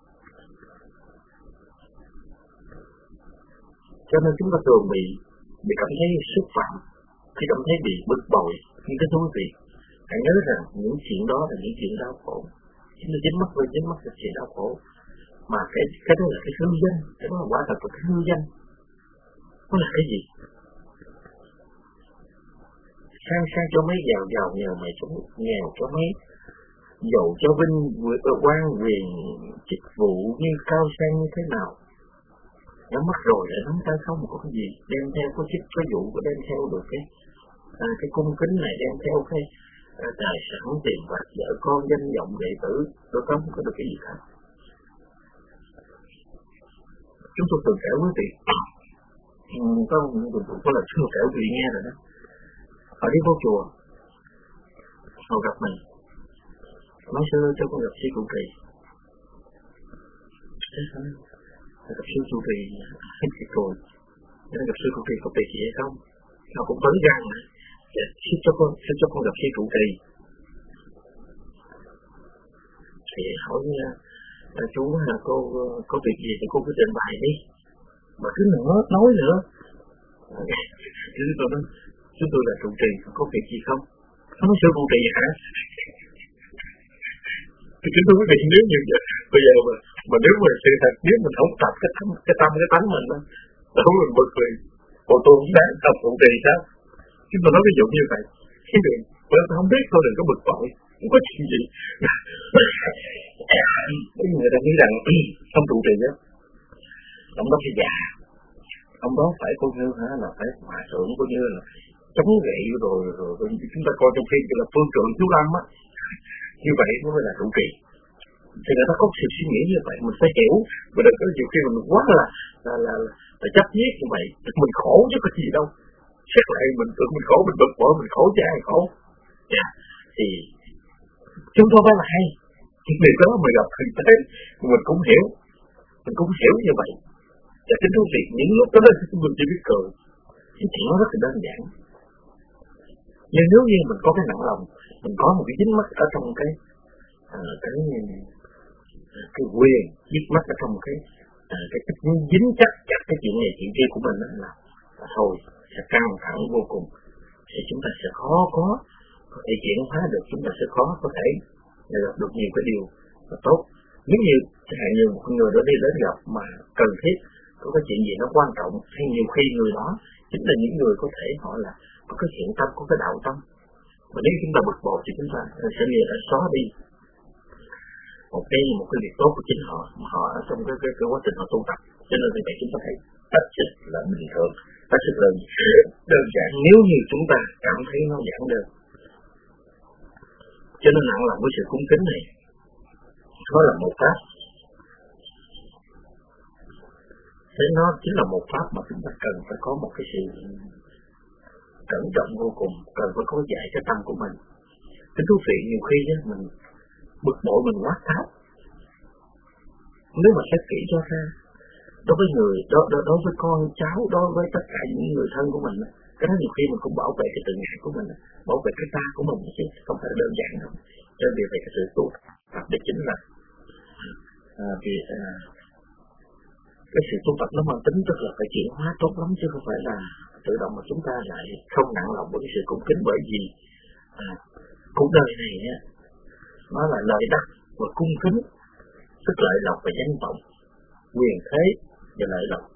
Cho nên chúng ta thường bị cảm thấy xúc phạm, khi cảm thấy bị bực bội. Nhưng cái thú vị, hãy nhớ rằng những chuyện đó là những chuyện đau khổ. Chúng ta dính mắt là chuyện đau khổ. Mà cái đó là cái hư danh, cái đó là quả thật là cái hư danh. Nó là cái gì? Sang cho mấy, giàu nhờ mày chúng, nghèo cho mấy, giàu cho vinh quang quyền chức vụ như cao sang như thế nào. Nó mất rồi lại nắm tay không có cái gì, đem theo có chức có vụ, có đem theo được cái cung kính này, đem theo cái tài sản tiền bạc vợ con danh vọng đệ tử, tôi không có được cái gì cả. Chúng tôi từng kể quý vị, có lần chúng tôi kể quý vị nghe rồi đó. Họ đi vô chùa, họ gặp mình, nói sư cho con gặp sư trụ trì. Gặp sư trụ trì hết thiệt rồi, gặp sư trụ trì có việc gì hay không? Họ cũng tới gan mà, sư cho con gặp sư trụ trì. Thì hỏi chú là cô có việc gì thì cô cứ trình bày đi, mà cứ nói nữa. Chúng tôi là trụ trì, có việc gì không? Không có sư trụ trì hả? Thì chúng tôi quyết định nếu như vậy, bây giờ mà nếu mà sự thật, nếu mình không tập cái tánh mình đó, không mình bực vì còn tôi cũng đáng tập trụ trì sao? Chúng tôi nói ví dụ như vậy, cái đường, bởi tôi không biết tôi đừng có bực bội, không có chuyện gì. Mấy người ta nghĩ rằng không trụ trì á, ông đó phải già, ông đó phải coi như là phải hòa thượng, coi như là chống gậy rồi chúng ta coi trong phim là phương trượng chú Lâm á, như vậy nó mới là trụ trì. Thì người ta có sự suy nghĩ như vậy, mình phải hiểu, mình đừng có nhiều khi mình quá là chấp nhiết như vậy, mình khổ chứ có gì đâu. Xét lại mình tự mình khổ, mình bực bội, mình khổ chứ ai khổ. Thì chúng tôi phải là hay, điều đó mình gặp thực tế mình cũng hiểu như vậy. Và kính thú vị, những lúc đó mình chỉ biết cười, cái chuyện nó rất là đơn giản. Nhưng nếu như mình có cái nặng lòng, mình có một cái dính mắc ở trong cái quyền, dính mắc ở trong cái dính chặt cái chuyện này chuyện kia của mình là thôi sẽ căng thẳng vô cùng, thì chúng ta sẽ khó có thể chuyển hóa được, chúng ta sẽ khó có thể gặp được nhiều cái điều là tốt. Nếu như chẳng hạn như một người đó đi đến gặp mà cần thiết có cái chuyện gì nó quan trọng, hay nhiều khi người đó chính là những người có thể họ là có cái thiện tâm, có cái đạo tâm, mà nếu chúng ta bực bội thì chúng ta sẽ liền đã xóa đi một cái việc tốt của chính họ, mà họ ở trong cái quá trình họ tu tập. Cho nên vì vậy chúng ta thấy hết sức là bình thường, hết sức đơn giản nếu như chúng ta cảm thấy nó giản đơn. Cho nên nặng lòng với sự cúng kính này, nó là một pháp. Thế nó chính là một pháp mà chúng ta cần phải có một cái sự cẩn trọng vô cùng, cần phải có dạy cái tâm của mình. Kính thú vị, nhiều khi mình bực bội mình quá tháo. Nếu mà xét kỹ cho ra, đối với người, đối với con cháu, đối với tất cả những người thân của mình, cái đó nhiều khi mình cũng bảo vệ cái tự ngã của mình, bảo vệ cái ta của mình chứ không phải là đơn giản đâu. Cho nên về cái sự tu tập để chính là cái sự tu tập nó mang tính tức là phải chuyển hóa tốt lắm, chứ không phải là tự động mà chúng ta lại không nặng lòng với cái sự cung kính. Bởi vì cuộc đời này nó là lợi đắc và cung kính, tức lợi lộc và danh vọng, quyền thế và lợi lộc.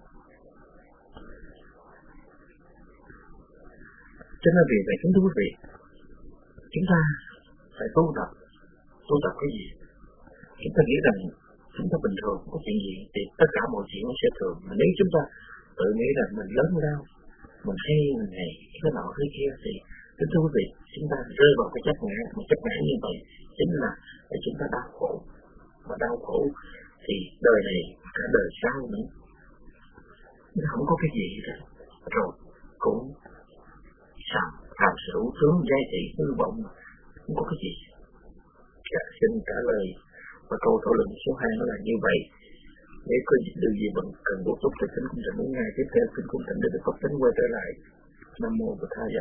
Cho nên vì vậy kính thưa quý vị, chúng ta phải tu tập cái gì? Chúng ta nghĩ rằng chúng ta bình thường có chuyện gì thì tất cả mọi chuyện nó sẽ thường. Mà nếu chúng ta tự nghĩ rằng mình lớn lao, mình hay mình này cái nọ cái kia thì kính thưa quý vị, chúng ta rơi vào cái chấp ngã như vậy chính là để chúng ta đau khổ. Và đau khổ thì đời này cả đời sau nữa nó không có cái gì rồi cũng tham sửu tướng giai thị hư vọng, không có cái gì. Xin trả lời và câu thảo luận số 2 nó là như vậy. Nếu có điều gì bạn cần bổ túc thì kính cung thỉnh đến ngày tiếp theo, kính cung thỉnh để được Phật tính quay trở lại. Nam mô Bổn Thầy.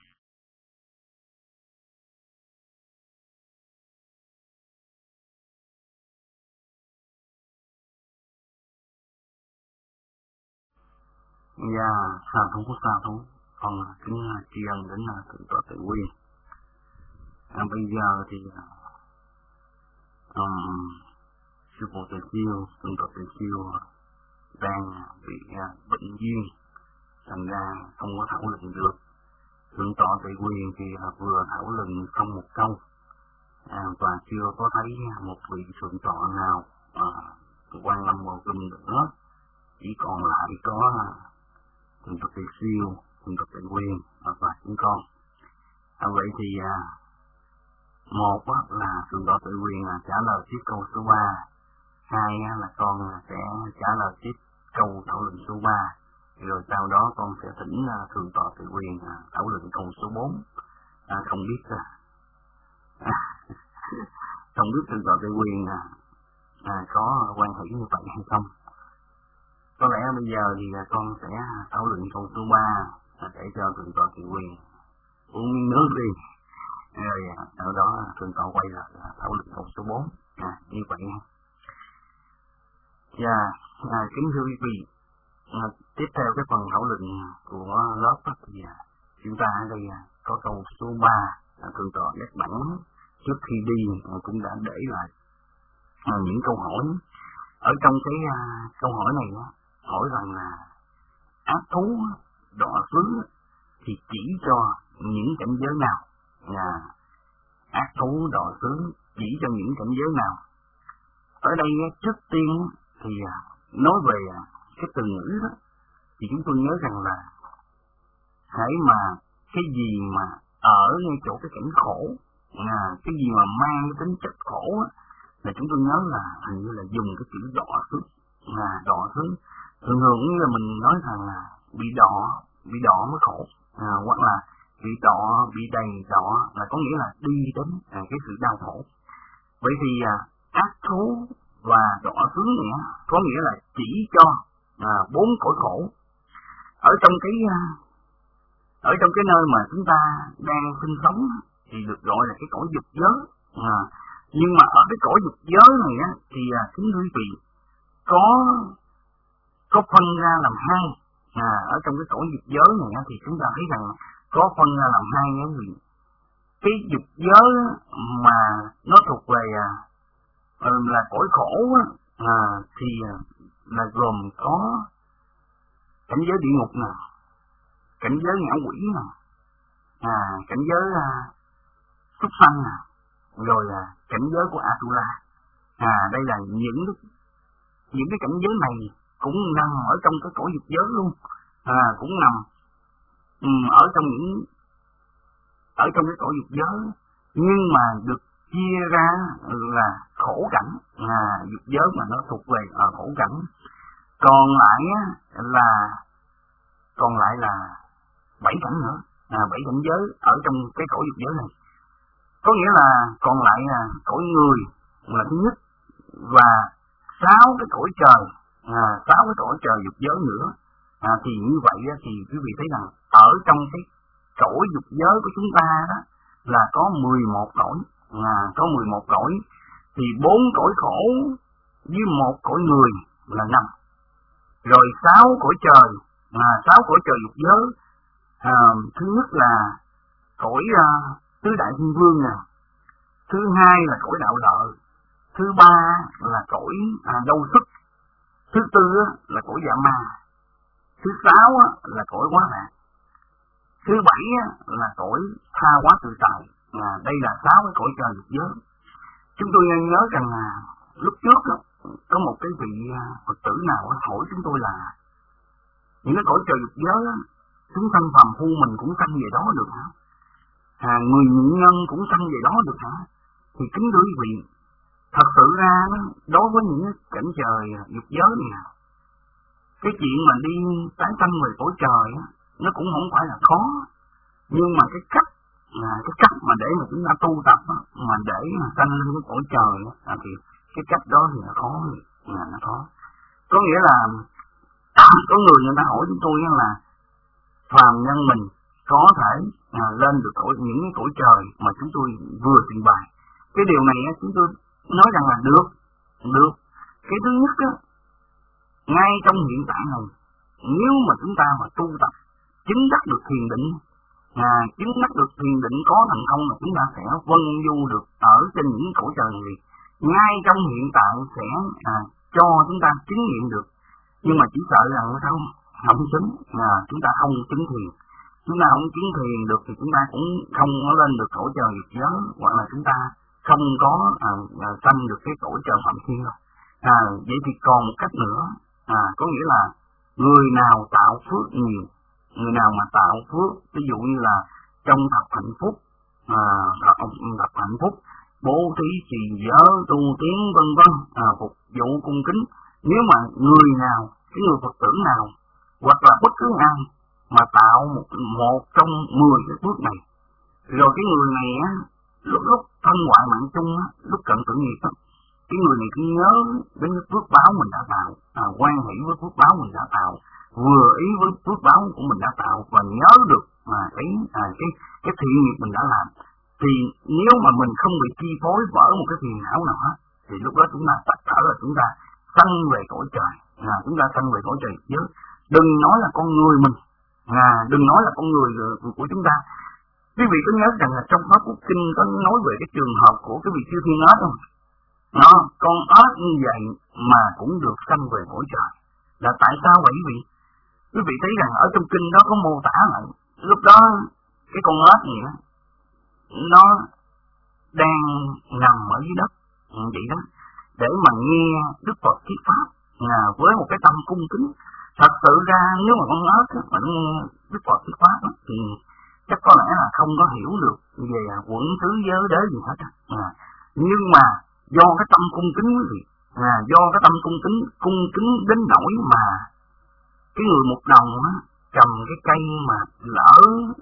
Dạ, sa thú, con kính tri ân đến Thượng tọa Tự Nguyên. Bây giờ thì sư phụ Từ Chiêu, Thượng tọa Từ Chiêu đang bị bệnh duyên, thành ra không có thảo luận được. Thượng tọa Tự Nguyên thì vừa thảo luận xong một câu, và chưa có thấy một vị thượng tọa nào quan lâm vào kinh nữa, chỉ còn lại có Thượng tọa Từ Chiêu, Thượng tọa Tự Nguyên và chúng con. Vậy thì một là Thượng tọa Tự Nguyên trả lời tiếp câu số 3, hai là con sẽ trả lời tiếp câu thảo luận số 3, rồi sau đó con sẽ thỉnh Thượng tọa Tự Nguyên thảo luận câu số 4. Không biết Thượng tọa Tự Nguyên có quan hệ như vậy hay không. Có lẽ bây giờ thì con sẽ thảo luận câu số 3 để cho Thượng tọa Tự Nguyên uống miếng nước đi, rồi ở đó Thượng tọa quay lại thảo luận câu số 4 như vậy nha. Và kính thưa quý vị, tiếp theo cái phần thảo luận của lớp thì chúng ta ở đây có câu số 3, Thượng tọa nhắc bản trước khi đi cũng đã để lại những câu hỏi. Ở trong cái câu hỏi này hỏi rằng là ác thú đọa xứ thì chỉ cho những cảnh giới nào? Ác thú đọa xứ chỉ cho những cảnh giới nào? Ở đây trước tiên thì nói về cái từ ngữ đó, thì chúng tôi nhớ rằng là hãy mà cái gì mà ở ngay chỗ cái cảnh khổ, cái gì mà mang cái tính chất khổ á, là chúng tôi nhớ là hình như là dùng cái chữ đọa xước, đọa xước. Thường thường như là mình nói rằng là bị đọa mới khổ, hoặc là bị đầy đọa là có nghĩa là đi đến cái sự đau khổ. Vậy thì ác thú và đọa xước này có nghĩa là chỉ cho 4 cõi khổ ở trong cái nơi mà chúng ta đang sinh sống thì được gọi là cái cõi dục giới. Nhưng mà ở cái cõi dục giới này á thì kính quý vị có phân ra làm hai. Ở trong cái cõi dục giới này á, thì chúng ta thấy rằng có phân ra làm hai nhé quý vị. Cái dục giới mà nó thuộc về là cõi khổ á, thì là gồm có cảnh giới địa ngục nè, cảnh giới ngạ quỷ nè, cảnh giới súc sanh nè, rồi cảnh giới của Atula. Đây là những cái cảnh giới này cũng nằm ở trong cái cõi dục giới luôn, cũng nằm ở trong cái cõi dục giới, nhưng mà được chia ra là khổ cảnh, dục giới mà nó thuộc về khổ cảnh. Còn lại là 7 cảnh nữa, 7 cảnh giới ở trong cái cõi dục giới này. Có nghĩa là còn lại là cõi người là thứ nhất, và 6 cái cõi trời, 6 cái cõi trời dục giới nữa. Thì như vậy thì quý vị thấy rằng ở trong cái cõi dục giới của chúng ta đó là có 11 cõi, có 11 cõi, thì 4 cõi khổ với 1 cõi người là 5. Rồi 6 cõi trời, 6 cõi trời dục giới. Thứ nhất là cõi tứ đại thiên vương nè, thứ hai là cõi đạo lợi, thứ ba là cõi đâu sức, thứ tư là cõi dạ ma, thứ 6 là cõi quá nạn, thứ 7 là cõi tha hóa tự tại. Đây là 6 cái cõi trời dục giới. Chúng tôi nhớ rằng lúc trước có một cái vị Phật tử nào hỏi chúng tôi là những cái cõi trời dục giới chúng sanh phàm phu mình cũng sanh về đó được hả? Người nhị nhân cũng sanh về đó được hả? Thì kính thưa quý vị, thật sự ra đối với những cảnh trời dục giới này, cái chuyện mà đi tái sanh về cõi trời nó cũng không phải là khó, nhưng mà cái cách mà để mà chúng ta tu tập mà để mà sanh lên cái cõi trời thì cái cách đó thì nó khó, nó khó. Có nghĩa là có người ta hỏi chúng tôi là phàm nhân mình có thể lên được những cái cõi trời mà chúng tôi vừa trình bày. Cái điều này chúng tôi nói rằng là được. Cái thứ nhất ngay trong hiện tại này, nếu mà chúng ta mà tu tập chứng đắc được thiền định, có thành công là chúng ta sẽ vân du được ở trên những cõi trời này. Ngay trong hiện tại sẽ cho chúng ta chứng nghiệm được, nhưng mà chỉ sợ rằng không chứng, chúng ta không chứng thiền. Chúng ta không chứng thiền được thì chúng ta cũng không có lên được cõi trời dục giới, hoặc là chúng ta không có sanh được cái cõi trời phạm thiên đâu. Vậy thì còn một cách nữa, có nghĩa là người nào tạo phước nhiều, người nào mà tạo phước, ví dụ như là trong thập hạnh phúc, bố thí trì giới, tu tiến vân vân, phục vụ cung kính. Nếu mà người nào, cái người Phật tử nào, hoặc là bất cứ ai mà tạo một trong 10 cái phước này, rồi cái người này lúc thân ngoại mạng chung, lúc cận tử nghiệp, cái người này cứ nhớ đến cái phước báo mình đã tạo, quan hỷ với phước báo mình đã tạo, vừa ý với phước báo của mình đã tạo, và nhớ được cái thiện nghiệp mình đã làm. Thì nếu mà mình không bị chi phối bởi một cái phiền não nào hết, thì lúc đó chúng ta tất cả là chúng ta sanh về cõi trời, chúng ta sanh về cõi trời giới. Đừng nói là con người mình, đừng nói là con người của chúng ta. Quý vị có nhớ rằng là trong Pháp Quốc Kinh có nói về cái trường hợp của cái vị chư thiên ếch không? Con ếch như vậy mà cũng được sanh về cõi trời. Là tại sao vậy quý vị? Quý vị thấy rằng ở trong kinh đó có mô tả lại, lúc đó cái con ếch này nó đang nằm ở dưới đất vậy đó, để mà nghe Đức Phật thuyết pháp, với một cái tâm cung kính. Thật sự ra nếu mà con ớt mà nó nghe Đức Phật thuyết pháp thì chắc có lẽ là không có hiểu được về quẩn tứ giới đế gì hết. Nhưng mà do cái tâm cung kính quý vị, do cái tâm cung kính đến nỗi mà cái người một đồng cầm cái cây mà lỡ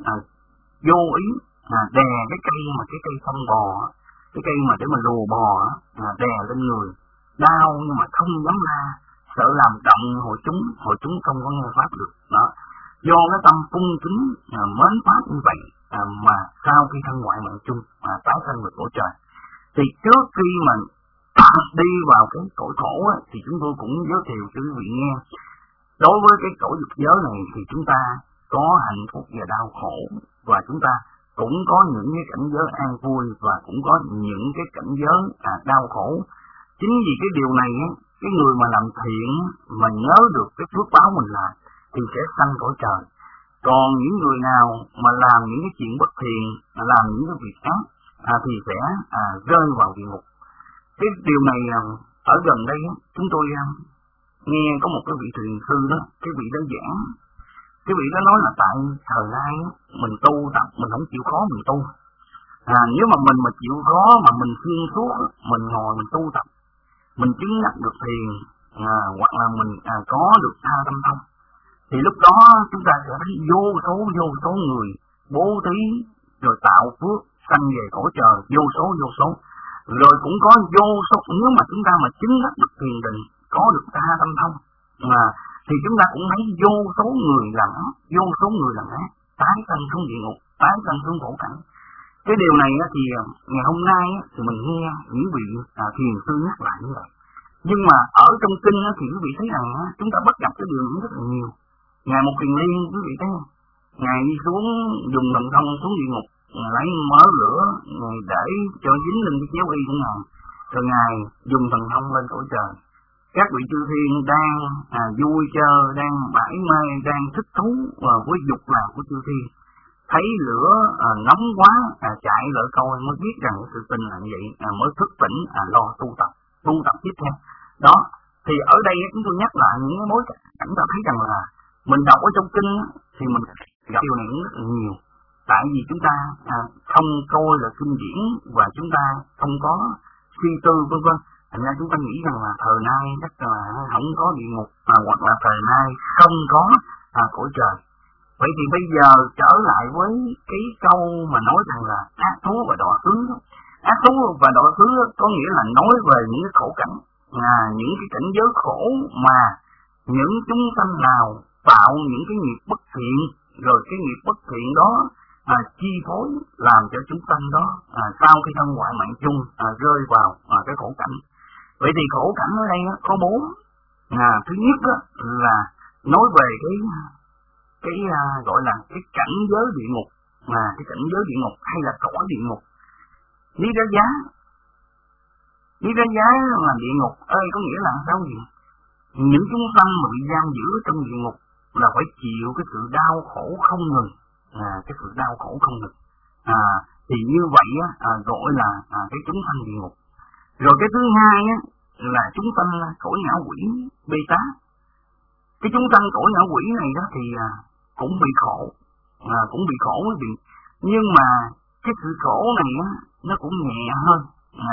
vô ý đè cái cây mà cái cây sông bò, cái cây mà để mà lùa bò đè lên người đau nhưng mà không dám ra, sợ làm động hội chúng không có nghe pháp được đó. Do cái tâm cung kính mến pháp như vậy mà sau khi thân ngoại mạng chung tái sanh về cõi trời, thì trước khi mà đi vào cái cõi khổ thì chúng tôi cũng giới thiệu cho quý vị nghe. Đối với cái cõi dục giới này thì chúng ta có hạnh phúc và đau khổ, và chúng ta cũng có những cái cảnh giới an vui và cũng có những cái cảnh giới đau khổ. Chính vì cái điều này cái người mà làm thiện mà nhớ được cái phước báo mình làm thì sẽ sanh cõi trời. Còn những người nào mà làm những cái chuyện bất thiện, làm những cái việc ác thì sẽ rơi vào địa ngục. Cái điều này ở gần đây chúng tôi nghe có một cái vị thiền sư đó, cái vị đó giảng, cái vị đó nói là tại thời nay mình tu tập mình không chịu khó mình tu. Nếu mà mình mà chịu khó mà mình xuyên suốt, mình ngồi mình tu tập, mình chứng đắc được thiền, hoặc là mình có được tha tâm thông, thì lúc đó chúng ta sẽ thấy vô số người bố thí rồi tạo phước sanh về cõi trời vô số, rồi cũng có vô số. Nếu mà chúng ta mà chứng đắc được thiền định, có được tha tâm thông thì chúng ta cũng thấy vô số người làm ác, tái sanh xuống địa ngục, tái sanh xuống khổ cảnh. Cái điều này thì ngày hôm nay thì mình nghe những vị thiền sư nhắc lại như vậy. Nhưng mà ở trong kinh thì quý vị thấy rằng chúng ta bắt gặp cái điều rất là nhiều. Ngài Một Kiền Liên quý vị thấy không? Ngài đi xuống dùng thần thông xuống địa ngục, lấy mớ lửa Ngài để cho dính lên cái chiếu y của Ngài, rồi Ngài dùng thần thông lên cõi trời. Các vị chư thiên đang vui chơi, đang mải mê, đang thích thú với dục lạc của chư thiên, thấy lửa nóng quá chạy lại coi mới biết rằng sự tình là vậy, mới thức tỉnh lo tu tập tiếp theo. Đó thì ở đây chúng tôi nhắc lại những mối cảnh ta thấy rằng là mình đọc ở trong kinh thì mình gặp điều này rất là nhiều. Tại vì chúng ta không coi là kinh điển và chúng ta không có suy tư vân vân, thành ra chúng ta nghĩ rằng là thời nay chắc là không có địa ngục, hoặc là thời nay không có cõi trời. Vậy thì bây giờ trở lại với cái câu mà nói rằng là ác thú và đọa khứ. Ác thú và đọa khứ có nghĩa là nói về những cái khổ cảnh, những cái cảnh giới khổ mà những chúng sanh nào tạo những cái nghiệp bất thiện, rồi cái nghiệp bất thiện đó chi phối làm cho chúng sanh đó sau khi thân ngoại mạng chung rơi vào cái khổ cảnh. Vậy thì khổ cảnh ở đây có 4. Thứ nhất là nói về cái gọi là cái cảnh giới địa ngục, cái cảnh giới địa ngục hay là cõi địa ngục. Ní ra giá là địa ngục ơi, có nghĩa là sao gì? Những chúng sanh mà bị giam giữ trong địa ngục là phải chịu cái sự đau khổ không ngừng, thì như vậy gọi là cái chúng sanh địa ngục. Rồi cái thứ hai là chúng sanh cõi ngạ quỷ bê tá. Cái chúng sanh cõi ngạ quỷ này đó thì cũng bị khổ quý vị. Nhưng mà cái sự khổ này nó cũng nhẹ hơn,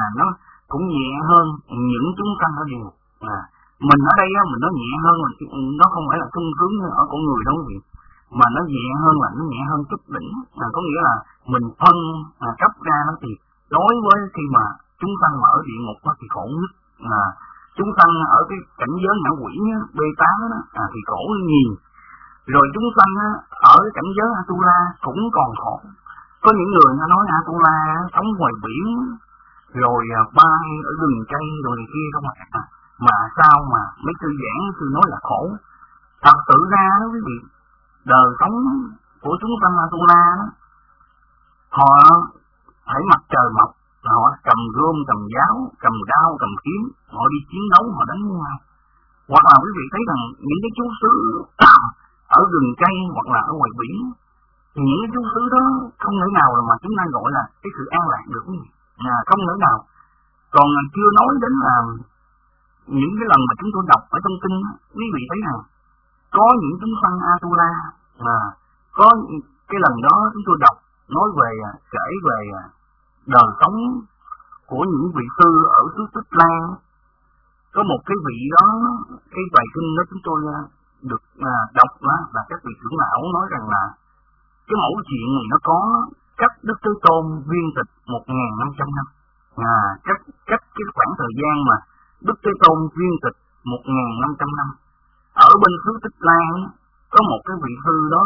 những chúng sanh ở địa ngục. Mình ở đây mình nói nhẹ hơn, nó không phải là sung sướng như ở con người đâu quý vị, mà nó nhẹ hơn chút đỉnh. Có nghĩa là mình phân cấp ra nó thì đối với khi mà chúng sanh ở địa ngục thì khổ nhất. Chúng sanh ở cái cảnh giới ngạ quỷ bê tá thì khổ nhiều. Rồi chúng sanh ở cái cảnh giới Atula cũng còn khổ. Có những người nói Atula sống ngoài biển, rồi bay ở rừng cây rồi này kia không mà sao mà mấy sư giảng sư nói là khổ. Thật sự ra đó quý vị, đời sống của chúng sanh Atula họ phải mặt trời mọc, họ cầm gươm, cầm giáo, cầm đao, cầm kiếm, họ đi chiến đấu, họ đánh nhau. Hoặc là quý vị thấy rằng những cái chú xứ ở rừng cây hoặc là ở ngoài biển, thì những cái chú xứ đó không thể nào mà chúng ta gọi là cái sự an lạc được, không thể nào. Còn chưa nói đến là những cái lần mà chúng tôi đọc ở trong kinh, quý vị thấy rằng có những chúng sanh Atula mà có cái lần đó chúng tôi đọc nói về kể về đời sống của những vị sư ở xứ Tích Lan. Có một cái vị đó, cái bài kinh đó chúng tôi được đọc đó, là các vị trưởng lão nói rằng là cái mẫu chuyện này nó có cách Đức Thế Tôn viên tịch 1.500 năm. Cách cái khoảng thời gian mà Đức Thế Tôn viên tịch 1.500 năm. Ở bên xứ Tích Lan có một cái vị sư đó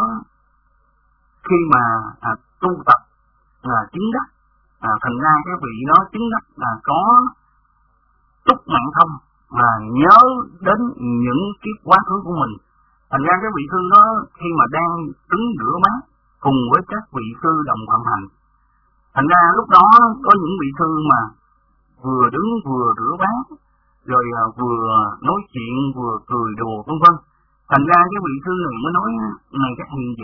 khi mà tu tập chứng đắc, thành ra cái vị đó chứng đắc có túc mạng thông mà nhớ đến những kiếp quá khứ của mình. Thành ra cái vị sư đó khi mà đang đứng rửa bát cùng với các vị sư đồng phạm hành, thành ra lúc đó có những vị sư mà vừa đứng vừa rửa bát rồi vừa nói chuyện vừa cười đùa vân vân. Thành ra cái vị sư này mới nói: này các hiền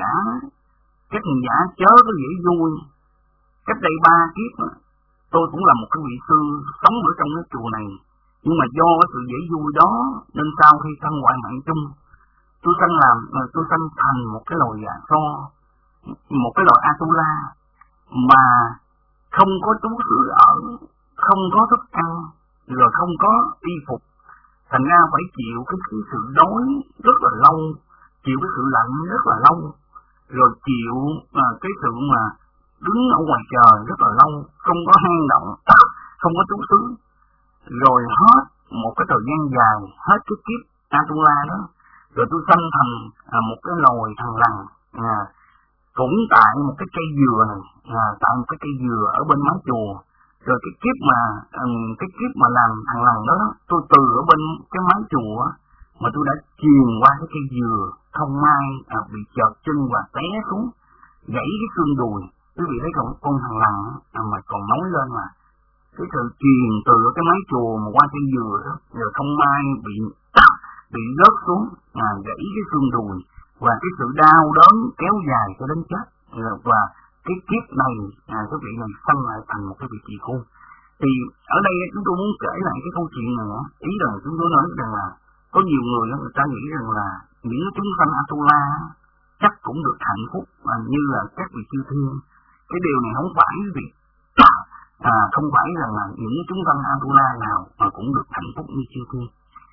giả chớ có dễ vui. Cách đây 3 kiếp tôi cũng là một cái vị sư sống ở trong cái chùa này, nhưng mà do cái sự dễ vui đó nên sau khi sanh hoại mạng chung, tôi sanh thành một cái loài dạ so, một cái loài Atula mà không có trú xứ ở, không có thức ăn, rồi không có y phục. Thành ra phải chịu cái sự đói rất là lâu, chịu cái sự lạnh rất là lâu, rồi chịu cái sự mà đứng ở ngoài trời rất là lâu, không có hang động, không có trú xứ. Rồi hết một cái thời gian dài, hết cái kiếp Atula đó, rồi tôi sanh thành một cái loài thằn lằn, cũng tại một cái cây dừa này, tại một cái cây dừa ở bên mái chùa. Rồi cái kiếp mà làm thằng lằn đó, tôi từ ở bên cái mái chùa mà tôi đã chuyền qua cái cây dừa, không may bị chợt chân và té xuống, gãy cái xương đùi. Quý vị thấy con thằng lằn mà còn nói lên mà cái sự chuyền từ cái mái chùa mà qua cây dừa đó, rồi không may bị rớt xuống, gãy cái xương đùi, và cái sự đau đớn kéo dài cho đến chết. Và cái kiếp này cái vị này sanh lại thành một cái vị tỳ khưu. Thì ở đây chúng tôi muốn kể lại cái câu chuyện này, ý là chúng tôi nói rằng là có nhiều người ta nghĩ rằng là những chúng sanh Atula chắc cũng được hạnh phúc như là các vị chư thiên. Cái điều này không phải quý vị, không phải rằng là những chúng sanh Atula nào mà cũng được hạnh phúc như chư thiên.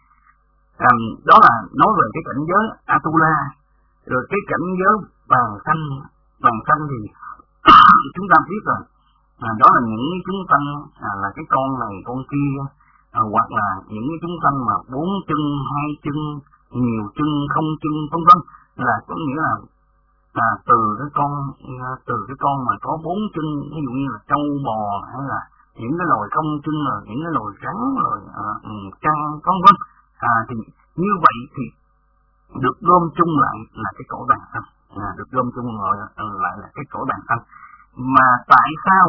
Đó là nói về cái cảnh giới Atula. Rồi cái cảnh giới bàn sanh thì chúng ta biết rồi, đó là những chúng sanh là cái con này con kia, hoặc là những chúng sanh mà 4 chân, 2 chân, nhiều chân, không chân, vân vân, là có nghĩa là từ cái con mà có 4 chân, ví dụ như là trâu bò, hay là những cái loài không chân, là những cái loài rắn, rồi trăng, vân vân. Thì như vậy thì được gom chung lại là cái cõi bàn sanh, được gom chung lại là cái cõi bàn sanh. Mà tại sao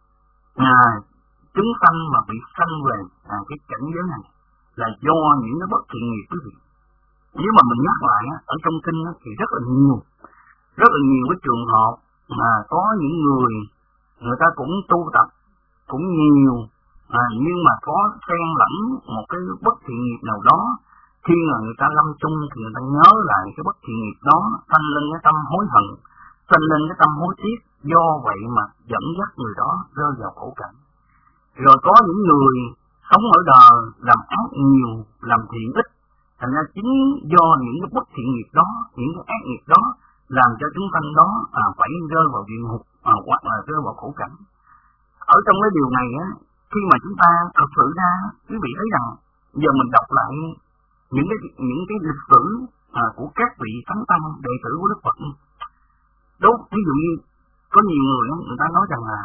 chúng sanh mà bị sanh về cái cảnh giới này là do những cái bất thiện nghiệp quý vị. Nếu mà mình nhắc lại ở trong kinh thì rất là nhiều cái trường hợp mà có những người ta cũng tu tập cũng nhiều, nhưng mà có xen lẫn một cái bất thiện nghiệp nào đó. Khi mà người ta lâm chung thì người ta nhớ lại cái bất thiện nghiệp đó, sanh lên cái tâm hối hận, sanh lên cái tâm hối tiếc, do vậy mà dẫn dắt người đó rơi vào khổ cảnh. Rồi có những người sống ở đời làm ác nhiều, làm thiện ít, thành ra chính do những cái bất thiện nghiệp đó, những cái ác nghiệp đó làm cho chúng sanh đó phải rơi vào địa ngục hoặc là rơi vào khổ cảnh. Ở trong cái điều này khi mà chúng ta thật sự ra, quý vị thấy rằng giờ mình đọc lại những cái lịch sử của các vị thánh tăng đệ tử của Đức Phật. Đúng, ví dụ như có nhiều người ta nói rằng là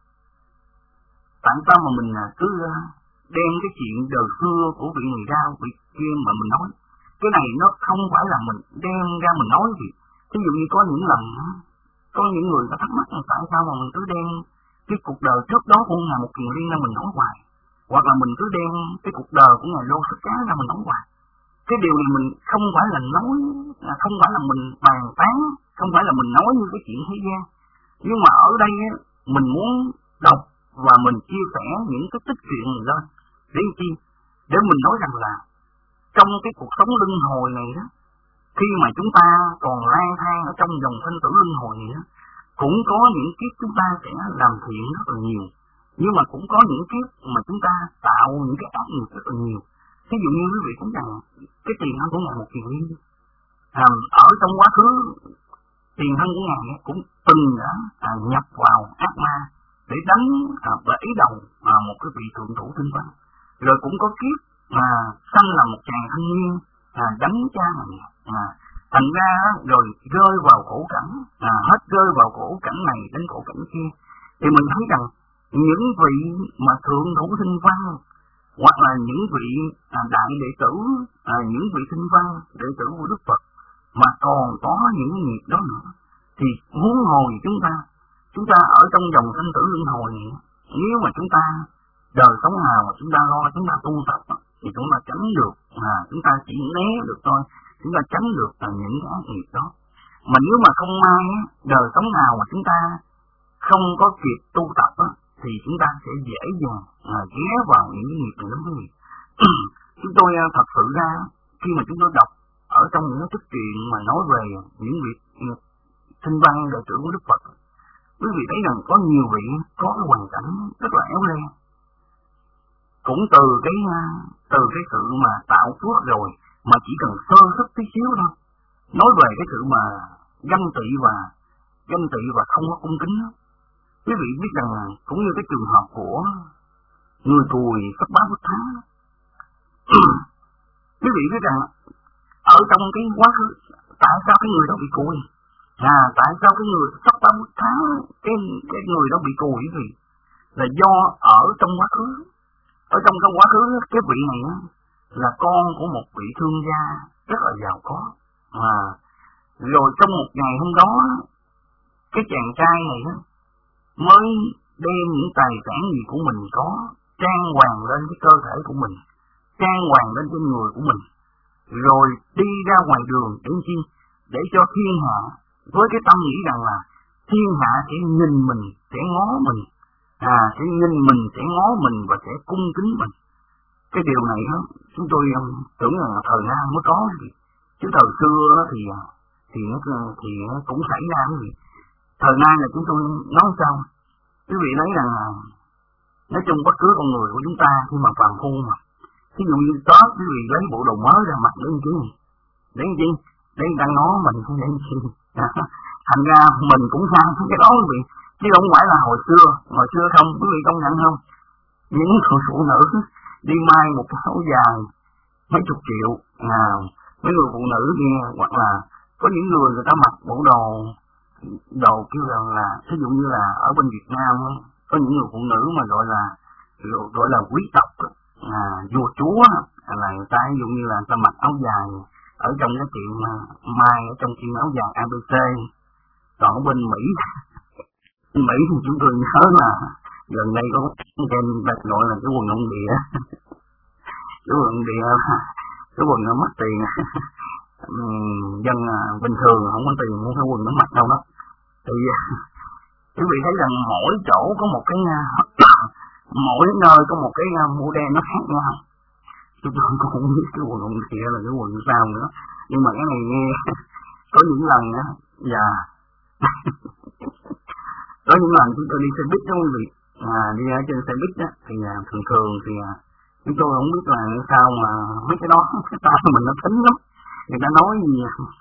tại sao mà mình cứ đem cái chuyện đời xưa của vị này ra, vị kia mà mình nói. Cái này nó không phải là mình đem ra mình nói gì. Ví dụ như có những lần có những người ta thắc mắc là tại sao mà mình cứ đem cái cuộc đời trước đó của Ngài Một Kiền Liên ra mình nói hoài, hoặc là mình cứ đem cái cuộc đời của Ngài Lô Sức Cá ra mình nói hoài. Cái điều này mình không phải là nói, không phải là mình bàn tán, không phải là mình nói như cái chuyện thế gian. Nhưng mà ở đây mình muốn đọc và mình chia sẻ những cái tích truyện này lên. Để chi? để mình nói rằng là trong cái cuộc sống luân hồi này đó, khi mà chúng ta còn lang thang ở trong dòng sinh tử luân hồi này đó, cũng có những kiếp chúng ta sẽ làm thiện rất là nhiều, nhưng mà cũng có những kiếp mà chúng ta tạo những cái ác nghiệp rất là nhiều. Ví dụ như quý vị cũng rằng cái tiền thân của Ngài một Kiền Liên ở trong quá khứ, tiền thân của Ngài cũng từng đã nhập vào ác ma để đánh bể đầu một cái vị thượng thủ tinh văn, rồi cũng có kiếp mà sanh là một chàng thanh niên đánh cha mình, thành ra rồi rơi vào khổ cảnh, hết rơi vào khổ cảnh này đến khổ cảnh kia. Thì mình thấy rằng những vị mà thượng thủ tinh văn hoặc là những vị đại đệ tử, những vị tinh văn đệ tử của Đức Phật mà còn có những nghiệp đó nữa, thì huống hồi chúng ta ở trong dòng sinh tử luân hồi này, nếu mà chúng ta đời sống nào mà chúng ta lo chúng ta tu tập thì chúng ta tránh được, chúng ta chỉ né được thôi, chúng ta tránh được những cái ác nghiệp đó. Mà nếu mà không may đời sống nào mà chúng ta không có kịp tu tập thì chúng ta sẽ dễ dàng ghé vào những cái nghiệp này lắm quý vị. Chúng tôi thật sự ra khi mà chúng tôi đọc ở trong những cái truyện mà nói về những việc tinh văn đệ tử của Đức Phật, quý vị thấy rằng có nhiều vị có cái hoàn cảnh rất là éo le, cũng từ cái sự mà tạo phước rồi mà chỉ cần sơ sức tí xíu thôi, nói về cái sự mà ganh tị và không có cung kính đó. Quý vị biết rằng cũng như cái trường hợp của người cùi sắp báo Bút Thắng. Quý vị biết rằng ở trong cái quá khứ tại sao cái người đó bị cùi, tại sao cái người sắp báo Bút Thắng cái người đó bị cùi quý vị, là do ở trong quá khứ, cái vị này là con của một vị thương gia rất là giàu có, rồi trong một ngày hôm đó cái chàng trai này mới đem những tài sản gì của mình có trang hoàng lên cái cơ thể của mình, trang hoàng lên trên người của mình, rồi đi ra ngoài đường để cho thiên hạ với cái tâm nghĩ rằng là thiên hạ sẽ nhìn mình, sẽ ngó mình, sẽ nhìn mình, sẽ ngó mình và sẽ cung kính mình. Cái điều này chúng tôi tưởng là thời Nam mới có gì, chứ thời xưa thì nó cũng xảy ra cái gì. Thời nay là chúng tôi nói sao quý vị thấy rằng nói chung bất cứ con người của chúng ta khi mà phàm phu mà ví dụ như Tết quý vị lấy bộ đồ mới ra mặc để làm chi, để người ta ngó mình không để làm chi. Thành ra mình cũng sang cái đó quý vị, chứ không phải là hồi xưa không, quý vị công nhận không, những người phụ nữ đi may một cái áo dài mấy chục triệu, mấy người phụ nữ kia, hoặc là có những người ta mặc bộ đồ kêu là ví dụ như là ở bên Việt Nam có những người phụ nữ mà gọi là quý tộc, vua chúa, là người ta ví dụ như là người ta mặc áo dài ở trong cái tiệm mai, ở trong tiệm áo dài ABC. Còn ở bên Mỹ thì chúng tôi nhớ là gần đây có cái gọi là cái quần ông địa cái quần nó mất tiền. Dân bình thường không có tiền mua cái quần nó mặc đâu đó. Thì quý vị thấy rằng mỗi chỗ có một cái mỗi nơi có một cái model nó khác nhau. Chúng tôi cũng không biết cái quần ông địa là cái quần sao nữa, nhưng mà cái này nghe có những lần và có những lần chúng tôi đi xe buýt đó quý vị, đi ở trên xe buýt đó thì thường thì chúng tôi không biết là sao mà mấy cái đó cái tay mình nó thính lắm, người ta nói gì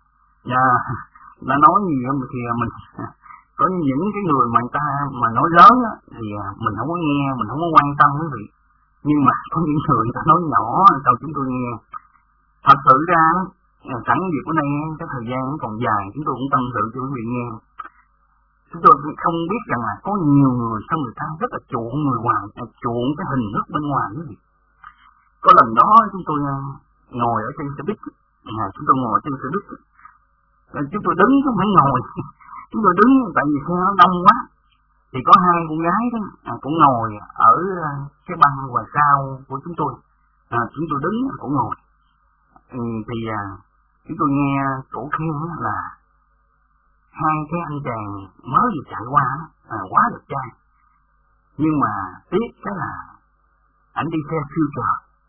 thì mình có những cái người mà người ta mà nói lớn á, thì mình không có nghe, mình không có quan tâm quý vị, nhưng mà có những người ta nói nhỏ sao chúng tôi nghe. Thật sự ra sẵn việc ở đây cái thời gian còn dài, chúng tôi cũng tâm sự cho quý vị nghe. Chúng tôi không biết rằng là có nhiều người sao người ta rất là chuộng người ngoài, chuộng cái hình thức bên ngoài quý vị. Có lần đó chúng tôi ngồi ở trên xe buýt, chúng tôi ngồi trên xe buýt, chúng tôi đứng chứ không phải ngồi, chúng tôi đứng tại vì xe nó đông quá, thì có hai cô gái đó cũng ngồi ở cái băng ngoài sau của chúng tôi đứng cũng ngồi, thì chúng tôi nghe cổ kêu là hai cái anh chàng mới vừa chạy qua quá đẹp trai, nhưng mà tiếc cái là ảnh đi xe siêu trời,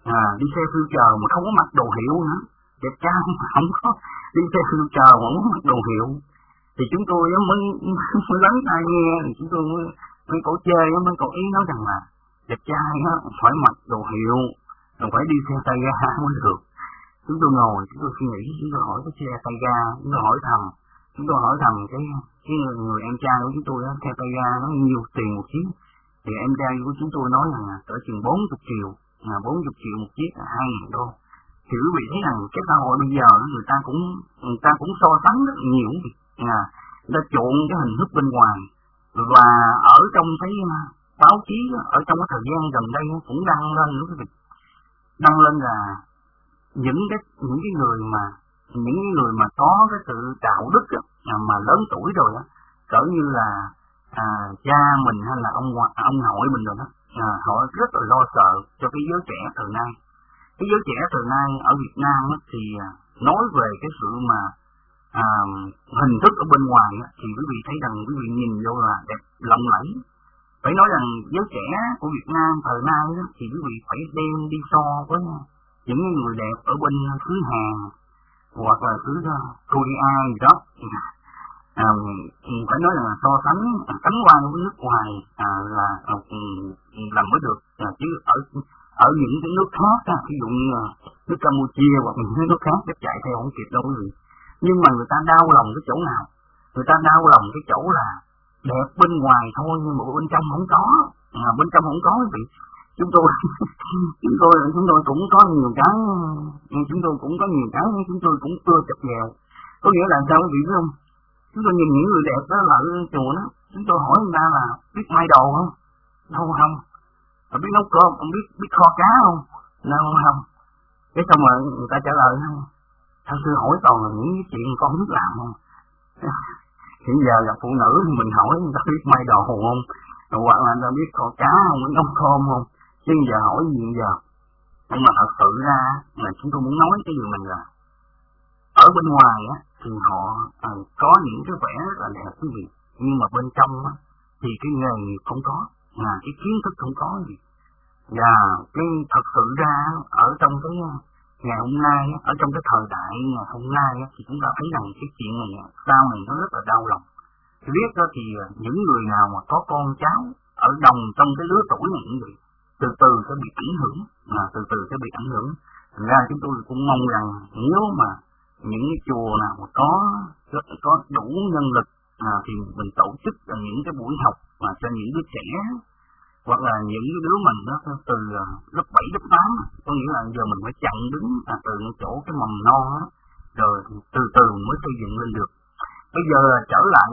Đi xe future mà không có mặc đồ hiệu nữa, đẹp trai không có đi xe future mà không có mặc đồ hiệu, thì chúng tôi mới lắng tai nghe, thì chúng tôi mới cổ chơi, mới cổ ý nói rằng là đẹp trai phải mặc đồ hiệu, rồi phải đi xe tay ga mới được. Chúng tôi ngồi, chúng tôi suy nghĩ, chúng tôi hỏi cái xe tay ga, chúng tôi hỏi thầm cái người em trai của chúng tôi á, xe tay ga nó nhiều tiền một chiếc, thì em trai của chúng tôi nói rằng là cỡ chừng 40 triệu, 40 triệu một chiếc là 2.000 đô. Thì quý vị thấy rằng cái xã hội bây giờ người ta cũng so sánh rất nhiều việc, người ta trộn cái hình thức bên ngoài, và ở trong cái báo chí, ở trong cái thời gian gần đây cũng đăng lên là những cái người mà có cái sự đạo đức mà lớn tuổi rồi á, cỡ như là cha mình hay là ông nội mình rồi đó, họ rất là lo sợ cho cái giới trẻ thời nay. Cái giới trẻ thời nay ở Việt Nam á, thì nói về cái sự mà hình thức ở bên ngoài á, thì quý vị thấy rằng quý vị nhìn vô là đẹp lộng lẫy. Phải nói rằng giới trẻ của Việt Nam thời nay á, thì quý vị phải đem đi so với những người đẹp ở bên xứ Hàn hoặc là xứ Korea gì đó. Phải nói là so sánh qua với nước ngoài là làm mới được, chứ ở những cái nước khác, ví dụ như nước Campuchia hoặc những nước khác chắc chạy theo không kịp đâu quý vị. Nhưng mà người ta đau lòng cái chỗ nào? Người ta đau lòng cái chỗ là đẹp bên ngoài thôi, nhưng mà bên trong không có. Bên trong không có quý vị. Chúng tôi cũng có nhiều cái, chúng tôi cũng ưa chọc ghẹo. Có nghĩa là sao quý vị biết không? Chúng tôi nhìn những người đẹp đó là ở chùa đó, chúng tôi hỏi người ta là biết may đồ không? Không. Biết nấu cơm, không biết kho cá không? Không. Cái xong rồi người ta trả lời không? Thưa sư hỏi toàn là những cái chuyện con biết làm không? Hiện giờ gặp phụ nữ thì mình hỏi người ta biết may đồ không? Hoặc là người ta biết kho cá không, biết nấu cơm không? Chứ giờ hỏi gì giờ? Nhưng mà thật sự ra là chúng tôi muốn nói cái điều này là ở bên ngoài á, thì họ có những cái vẻ rất là đẹp quý vị, nhưng mà bên trong á, thì cái nghề nghiệp không có, cái kiến thức không có gì. Và cái thật sự ra ở trong cái ngày hôm nay, ở trong cái thời đại ngày hôm nay á, thì chúng ta thấy rằng cái chuyện này sau này nó rất là đau lòng. Biết đó thì những người nào mà có con cháu ở đồng trong cái lứa tuổi này như vậy, từ từ sẽ bị ảnh hưởng, Thành ra chúng tôi cũng mong rằng nếu mà những cái chùa nào mà có đủ nhân lực thì mình tổ chức những cái buổi học mà cho những đứa trẻ, hoặc là những đứa mình đó từ lớp 7, lớp 8, có nghĩa là giờ mình phải chặn đứng từ chỗ cái mầm non đó, rồi từ từ mới xây dựng lên được. Bây giờ trở lại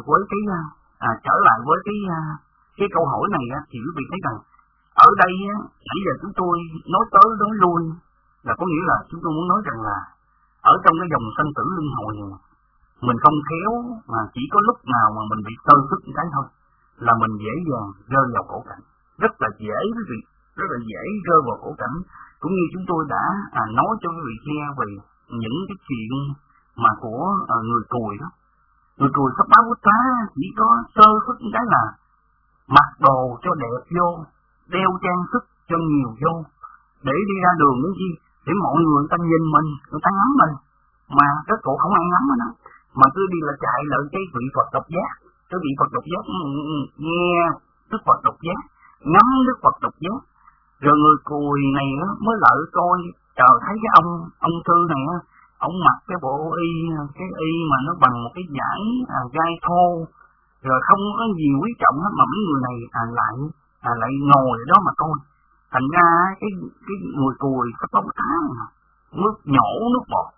với cái câu hỏi này á, thì quý vị thấy rằng ở đây á, nãy giờ chúng tôi nói tới nói lui, là có nghĩa là chúng tôi muốn nói rằng là ở trong cái dòng sanh tử luân hồi này, mình không khéo mà chỉ có lúc nào mà mình bị tơ sức cái thôi là mình dễ dàng rơi vào khổ cảnh, rất là dễ quý vị, rất là dễ rơi vào khổ cảnh. Cũng như chúng tôi đã nói cho quý vị nghe về những cái chuyện mà của người cùi đó. Người cùi sắp báo quốc tá chỉ có sơ sức cái là mặc đồ cho đẹp vô, đeo trang sức cho nhiều vô, để đi ra đường nữa chi, để mọi người ta nhìn mình, người ta ngắm mình, mà cái cổ không ai ngắm đó, mà cứ đi là chạy lại cái vị Phật độc giác, nghe Đức Phật độc giác, ngắm Đức Phật độc giác, rồi người cùi này mới lại coi, trời thấy cái ông thư này á, ông mặc cái bộ y mà nó bằng một cái dải gai thô, rồi không có gì quý trọng hết, mà mấy người này lại ngồi ở đó mà coi. Thành ra cái người cùi sắp bóng tháng nhổ nước bọt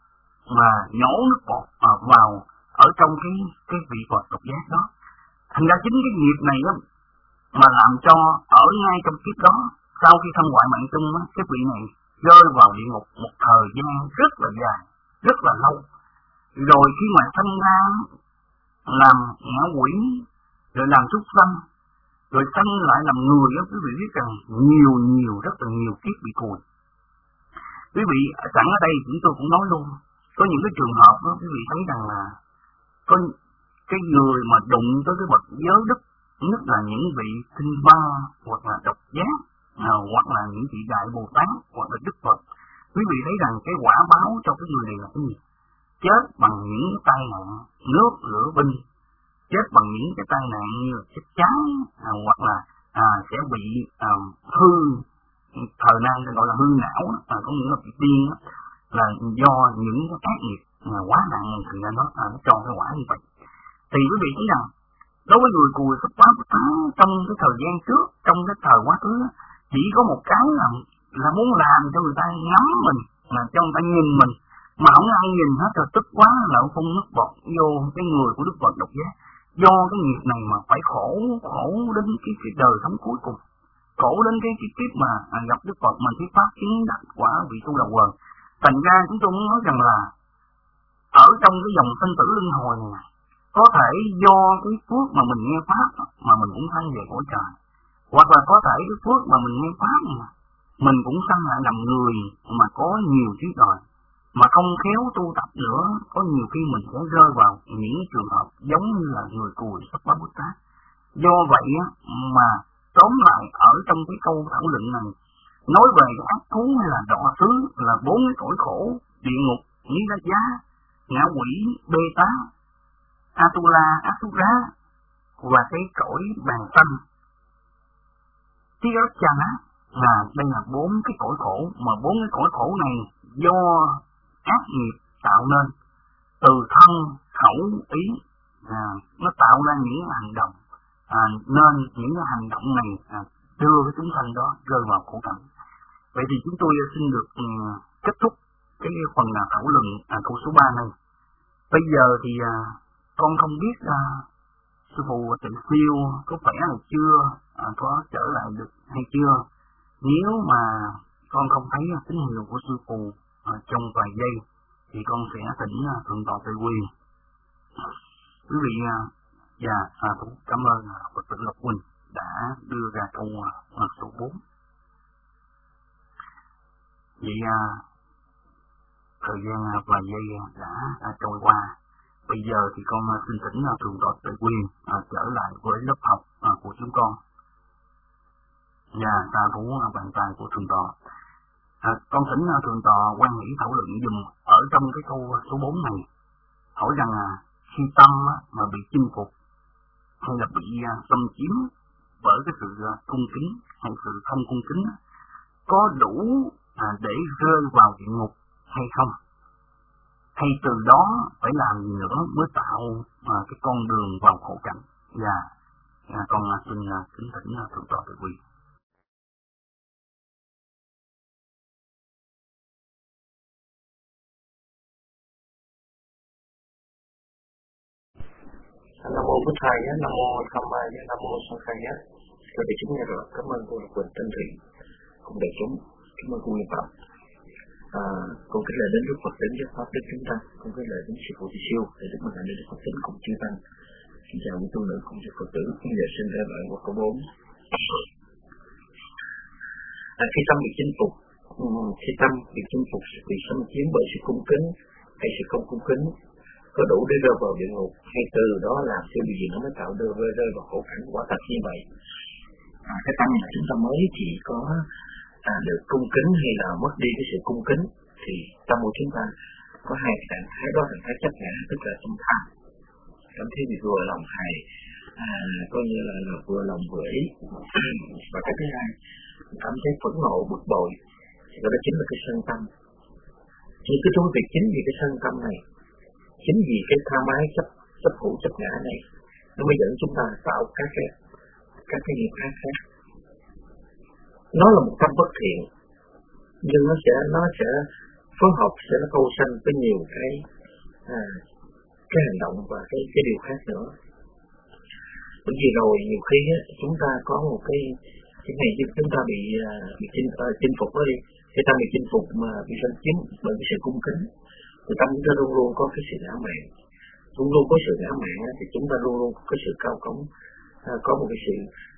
vào ở trong cái vị Phật độc giác đó. Thành ra chính cái nghiệp này đó mà làm cho ở ngay trong kiếp đó, sau khi thân ngoại mạng chung á, cái vị này rơi vào địa ngục một thời gian rất là dài, rất là lâu. Rồi khi mà sanh ra làm ngạ quỷ, rồi làm súc sanh, rồi sanh lại làm người đó, quý vị biết rằng rất là nhiều kiếp bị cùi. Quý vị sẵn ở đây chúng tôi cũng nói luôn, có những cái trường hợp đó quý vị thấy rằng là có cái người mà đụng tới cái bậc giới đức, nhất là những vị tinh ba hoặc là độc giác, hoặc là những vị đại Bồ Tát hoặc là Đức Phật, quý vị thấy rằng cái quả báo cho cái người này là cái gì? Chết bằng những tai nạn nước lửa binh, chết bằng những cái tai nạn như là chết cháy, hoặc là sẽ bị hư thời nan gọi là hư não, có nghĩa là bị điên, là do những cái ác nghiệp quá nặng này thì nó cho cái quả như vậy. Thì quý vị thấy rằng đối với người cùi sắp quá trong cái thời gian trước, trong cái thời quá khứ, chỉ có một cái là muốn làm cho người ta ngắm mình, mà cho người ta nhìn mình, mà không ai nhìn hết rồi tức quá là phun nước bọt vô cái người của Đức Phật Độc Giác. Do cái nghiệp này mà phải khổ đến cái đời sống cuối cùng, khổ đến cái kiếp mà gặp Đức Phật mà thuyết pháp chứng đắc quả vị tu đầu quần. Thành ra chúng tôi muốn nói rằng là ở trong cái dòng sinh tử luân hồi này, có thể do cái phước mà mình nghe pháp mà mình cũng sanh về cõi trời, hoặc là có thể cái phước mà mình nghe pháp này mình cũng sanh lại làm người mà có nhiều trí tuệ, mà không khéo tu tập nữa, có nhiều khi mình sẽ rơi vào những trường hợp giống như là người cùi Sắp Bá Bút Tát. Do vậy mà tóm lại ở trong cái câu thảo luận này nói về cái ác thú hay là đọa xứ là 4 cái cõi khổ: địa ngục, Ni La Giá, ngạ quỷ, Bê Tá, Atula, Asura và cái cõi bàn xanh. Tirachana là đây là 4 cái cõi khổ, mà 4 cái cõi khổ này do ác nghiệp tạo nên, từ thân, khẩu, ý, nó tạo ra những hành động, nên những hành động này đưa cái chúng sanh đó rơi vào khổ cảnh. Vậy thì chúng tôi xin được kết thúc cái phần thảo luận câu số 3 này. Bây giờ thì con không biết sư phụ Tự Siêu có khỏe hay chưa, có trở lại được hay chưa. Nếu mà con không thấy tín hiệu của sư phụ trong vài giây thì con sẽ thỉnh Thượng tọa Từ Quyền. Quý vị cũng cảm ơn Phật tử Lộc Quỳnh đã đưa ra câu số 4. Vậy thời gian vài giây đã trôi qua. Bây giờ thì con xin thỉnh Thượng tọa Từ Quyền trở lại với lớp học của chúng con. Và ta thú bàn tay của Thượng tọa. Con thỉnh Thượng tọa quan nghĩ thảo luận dùm ở trong cái câu số 4 này. Hỏi rằng khi tâm mà bị chinh phục hay là bị xâm chiếm bởi cái sự cung kính hay sự không cung kính, có đủ để rơi vào địa ngục hay không? Hay từ đó phải làm gì nữa mới tạo cái con đường vào khổ cảnh? Và con xin kính thỉnh Thượng tọa Từ Quyền. Nam mô Bụt Thầy, Nam mô Tham Ma, Nam mô Sang Khai. Các vị chúng nghe rồi, cảm ơn cô Lộc Quỳnh Tân Thị cùng đại chúng, cảm ơn cô Niệm Phật. Con kính lễ đến Đức Phật, đến giáo pháp đến chúng ta, con kính lễ đến sư phụ Từ Siêu để Đức Minh Hạnh đến Đức Phật tính cùng chư tăng. Xin chào quý tu nữ cùng chư Phật tử, kính lễ xin ra lại qua câu 4. Khi tâm bị chinh phục, bị xâm chiếm bởi sự cung kính hay sự không cung kính, có đủ để rơi vào địa ngục hay từ đó làm cho điều gì nó mới tạo rơi vào khổ cảnh? Quả thật như vậy. Cái tâm mà chúng ta mới chỉ có được cung kính hay là mất đi cái sự cung kính thì tâm của chúng ta có hai trạng thái đó, trạng thái chấp ngã tức là tâm tham, cảm thấy bị vừa lòng hài, coi như là vừa lòng vừa ý, và cái thứ hai cảm thấy phẫn nộ bực bội, thì đó chính là cái sân tâm. Chỉ cái thú việc chính vì cái sân tâm này, chính vì cái tham ái chấp thủ chấp ngã này, nó mới dẫn chúng ta tạo các cái nghiệp khác. Nó là một tâm bất thiện, nhưng nó sẽ phối hợp, sẽ nó cầu sanh với nhiều cái hành động và cái điều khác nữa. Bởi vì rồi nhiều khi chúng ta có một cái ngày chúng ta bị chinh phục đó đi, cái tâm bị chinh phục mà bị xâm chiếm bởi cái sự cung kính, thì tâm chúng ta luôn luôn có cái sự ngã mạn, luôn luôn có sự ngã mạn thì chúng ta luôn luôn có cái sự cao cống, có một cái sự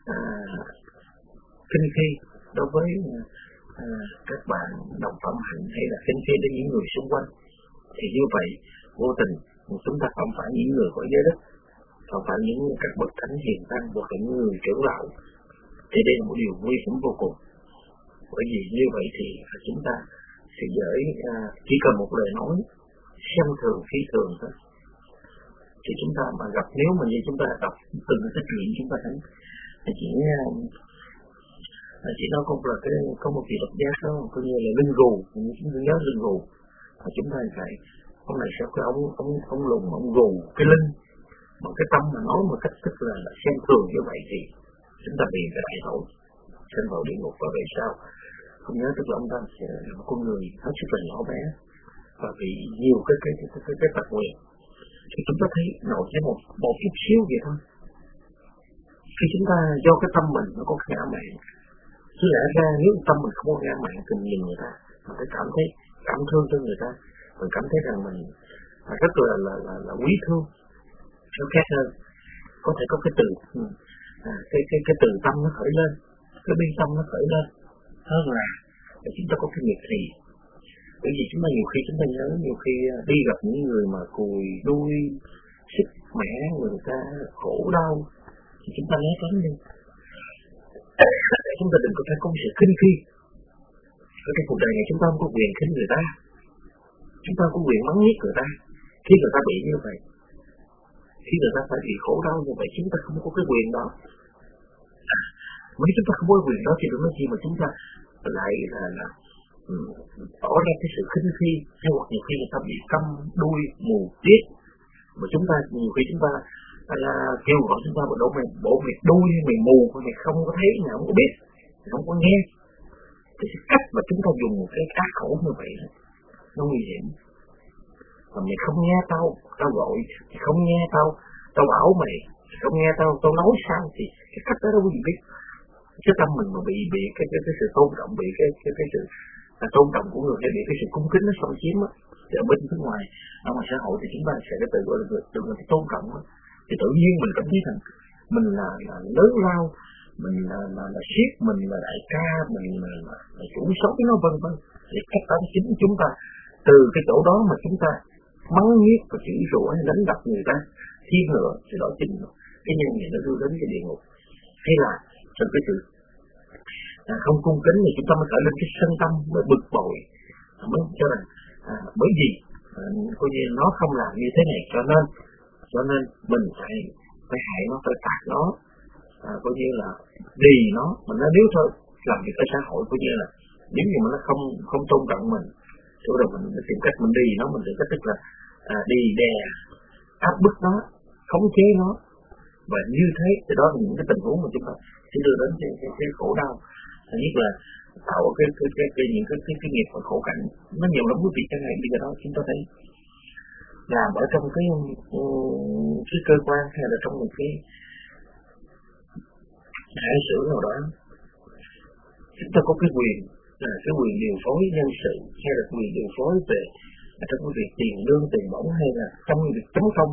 khinh khi đối với các bạn đồng phạm hạnh hay là khinh khi đến những người xung quanh. Thì như vậy vô tình chúng ta không phải những người của giới đức, không phải những các bậc thánh hiền tăng hoặc là những người trưởng lão, thì đây là một điều nguy hiểm vô cùng. Bởi vì như vậy thì chúng ta sẽ dễ chỉ cần một lời nói xem thường phi thường thôi, thì chúng ta mà gặp, nếu mà như chúng ta đọc từng cái chuyện chúng ta thấy chỉ nói không là cái có một vị độc giác đó coi như là lưng gù, chúng ta nhớ lưng gù, mà chúng ta phải ông này sẽ cái ông lùn ông gù cái lưng, mà cái tâm mà nói một cách tức là xem thường như vậy thì chúng ta bị cái đại tội sinh vào địa ngục. Và về sau không nhớ, tức là ông ta sẽ là một con người hết sức là nhỏ bé và bị nhiều cái tật nguyền. Thì chúng ta thấy nổi với một chút xíu vậy thôi, khi chúng ta do cái tâm mình nó có ngã mạn, chứ lẽ ra nếu tâm mình không có ngã mạn thì nhìn người ta mình phải cảm thương cho người ta, mình cảm thấy rằng mình rất là quý thương. Nó khác hơn, có thể có cái từ cái từ tâm nó khởi lên, cái bi tâm nó khởi lên hơn là để chúng ta có cái nghiệp trì. Bởi vì chúng ta nhiều khi chúng ta nhớ, nhiều khi đi gặp những người mà cùi đuôi sức mẻ, người ta khổ đau thì chúng ta né tránh đi. Chúng ta đừng có phải có sự khinh khi. Ở trong cuộc đời này chúng ta không có quyền khinh người ta, chúng ta không có quyền mắng nhiếc người ta khi người ta bị như vậy, khi người ta phải bị khổ đau như vậy. Chúng ta không có cái quyền đó. Nếu chúng ta không có quyền đó thì đừng nói gì mà chúng ta lại là tỏ ra cái sự khinh khi, hay hoặc nhiều khi người ta bị câm đuôi mù điếc, mà chúng ta nhiều khi chúng ta kêu gọi chúng ta bộ mày đuôi hay mày mù, mày không có thấy, mày không có biết, mày không có nghe. Thì cái cách mà chúng ta dùng một cái ác khổ như vậy nó nguy hiểm. Mà mày không nghe tao gọi, mày không nghe tao bảo mày không nghe tao nói sao, thì cái cách đó đâu có gì biết. Cái tâm mình mà bị cái sự tôn trọng, bị cái sự tôn trọng của người, hay bị cái sự cung kính nó xâm chiếm á, thì ở bên phía ngoài ở ngoài xã hội thì chúng ta sẽ tự gọi là cái tôn trọng á, thì tự nhiên mình cảm thấy rằng mình là lớn lao, mình là siết, mình là đại ca, mình là chủ sống nó vân vân. Thì cách đó chính chúng ta từ cái chỗ đó mà chúng ta mắng nhiếc và chửi rủa hay đánh đập người ta thiên nữa, thì đó chính cái nhân này nó đưa đến cái địa ngục. Hay là trong cái sự không cung kính thì chúng ta mới khởi lên cái sân tâm, mới bực bội, mới cho rằng bởi vì coi như nó không làm như thế này, cho nên mình phải hại nó, phải phạt nó, coi như là đì nó. Mình nói nếu thôi làm việc ở xã hội coi như là nếu như mà nó không tôn trọng mình, rồi mình tìm cách mình đì nó, mình tìm cách tức là đì đè áp bức nó, khống chế nó. Và như thế thì đó là những cái tình huống mà chúng ta sẽ đưa đến cái khổ đau, nhất là tạo những cái nghiệp và khổ cảnh nó nhiều lắm quý vị. Cái này bây giờ đó chúng ta thấy làm ở trong cái cơ quan hay là trong một cái hãng xưởng nào đó, chúng ta có cái quyền điều phối nhân sự, hay là quyền điều phối về trong cái việc tiền lương, tiền bổng, hay là trong việc chấm công.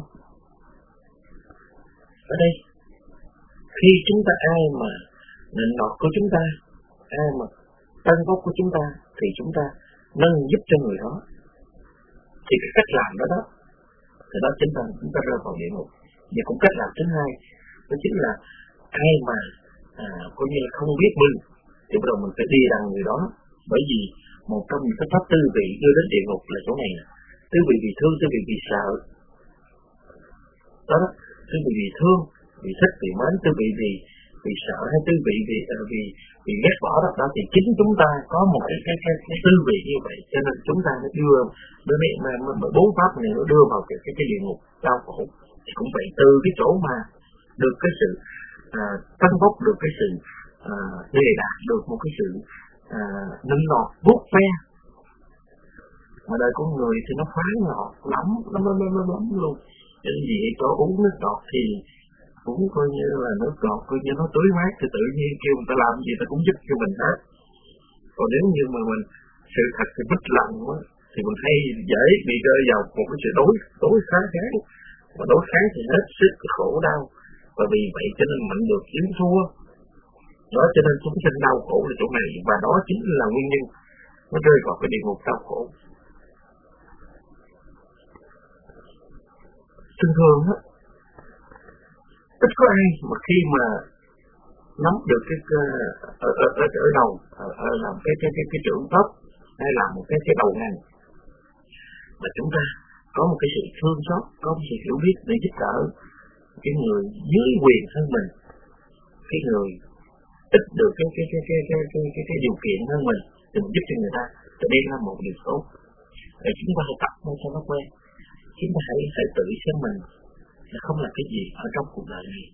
Ở đây khi chúng ta ai mà nịnh nọt của chúng ta, ai mà tân bốc của chúng ta, thì chúng ta nâng giúp cho người đó, thì cái cách làm đó thì đó chính là chúng ta rơi vào địa ngục. Và cũng cách làm thứ hai đó chính là ai mà coi như là không biết mình thì bắt đầu mình phải đi đằng người đó. Bởi vì một trong những cái pháp tư vị đưa đến địa ngục là chỗ này nè: tư vị vì thương, tư vị vì sợ đó, tư vị vì thương, vì thích, vì mến, tư vị vì sợ, hay tư vị vì ghét bỏ đó thì chính chúng ta có một cái tư vị như vậy, cho nên chúng ta mới đưa bốn pháp này nó đưa vào cái địa ngục đau khổ. Thì cũng vậy, từ cái chỗ mà được cái sự tăng bốc, được cái sự đề đạt, được một cái sự nịnh nọt vuốt ve, mà đời con người thì nó khoái ngọt lắm, nó lắm luôn. Cho nên gì có uống nước ngọt thì cũng coi như là nước ngọt, coi như nó tưới mát, thì tự nhiên kêu người ta làm gì ta cũng giúp cho mình hết. Còn nếu như mà mình sự thật thì mất lòng quá, thì mình hay dễ bị rơi vào một cái sự đối kháng, và đối kháng thì hết sức khổ đau. Và vì vậy cho nên mạnh được yếu thua đó, cho nên chúng sinh đau khổ là chỗ này, và đó chính là nguyên nhân nó rơi vào cái địa ngục đau khổ. Thường thường á, ít có ai mà khi mà nắm được cái ở đầu làm cái trưởng tốc hay là một cái đầu ngành, mà chúng ta có một cái sự thương xót, có một sự hiểu biết để giúp đỡ cái người dưới quyền hơn mình, cái người ít được cái điều kiện hơn mình, thì mình giúp cho người ta, thì đây là một điều tốt. Để chúng ta hãy tập cho nó quen, chúng ta hãy tự xem mình là không là cái gì ở trong cuộc đời này.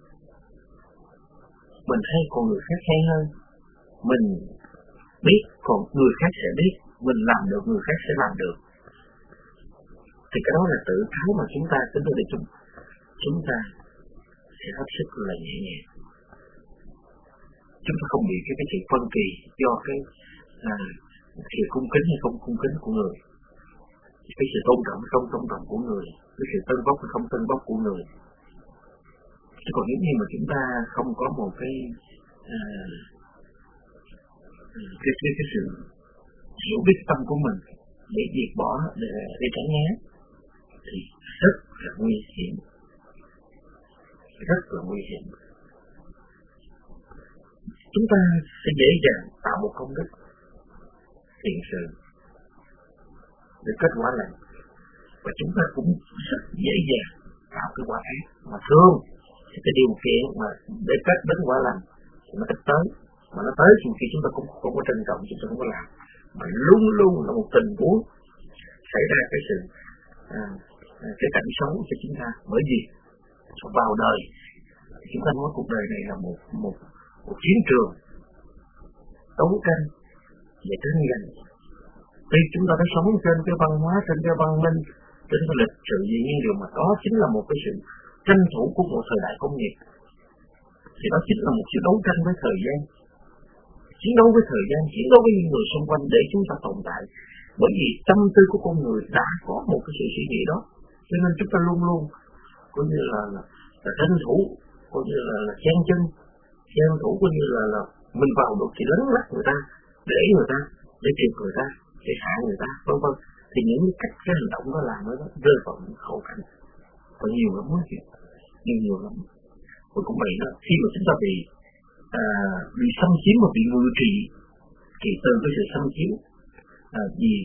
Mình hay còn người khác hay hơn, mình biết còn người khác sẽ biết, mình làm được người khác sẽ làm được. Thì cái đó là tự thái mà chúng ta tính để chúng ta sẽ hết sức là nhẹ nhàng. Chúng ta không bị cái sự phân kỳ do cái sự cung kính hay không cung kính của người, cái sự tôn trọng hay không tôn trọng của người, cái sự tân bốc hay không tân bốc của người. Chứ còn nếu như mà chúng ta không có một cái sự hiểu biết tâm của mình để diệt bỏ, để tránh né, thì rất là nguy hiểm, rất là nguy hiểm. Chúng ta sẽ dễ dàng tạo một công đức thiện sự để kết quả lành, và chúng ta cũng rất dễ dàng tạo cái quả ác, mà thường thì cái điều kiện mà để kết đến quả lành thì nó ít tới, mà nó tới thì khi chúng ta cũng không có trân trọng, chúng ta không có làm, mà luôn luôn là một tình huống xảy ra cái sự cái cảnh xấu cho chúng ta. Bởi vì vào đời chúng ta nói cuộc đời này là một chiến trường đấu tranh để tranh giành. Tuy chúng ta đã sống trên cái văn hóa, trên cái văn minh, trên cái lịch sử gì, nhưng điều mà đó chính là một cái sự tranh thủ của một thời đại công nghiệp. Thì đó chính là một sự đấu tranh với thời gian, chiến đấu với thời gian, chiến đấu với những người xung quanh để chúng ta tồn tại. Bởi vì tâm tư của con người đã có một cái sự suy nghĩ đó, cho nên chúng ta luôn luôn coi như là tranh thủ, coi như là chen chân, chen thủ, coi như là mình vào được thì lấn lắc người ta, để người ta, để trượt người ta, để hạ người ta, vân vân. Thì những cách cái hành động đó làm nó rơi vào những khổ cảnh, và nhiều lắm đó chị, nhiều lắm. Và cũng vậy đó, khi mà chúng ta bị xâm chiếm và bị ngự trị, thì từ cái sự xâm chiếm, vì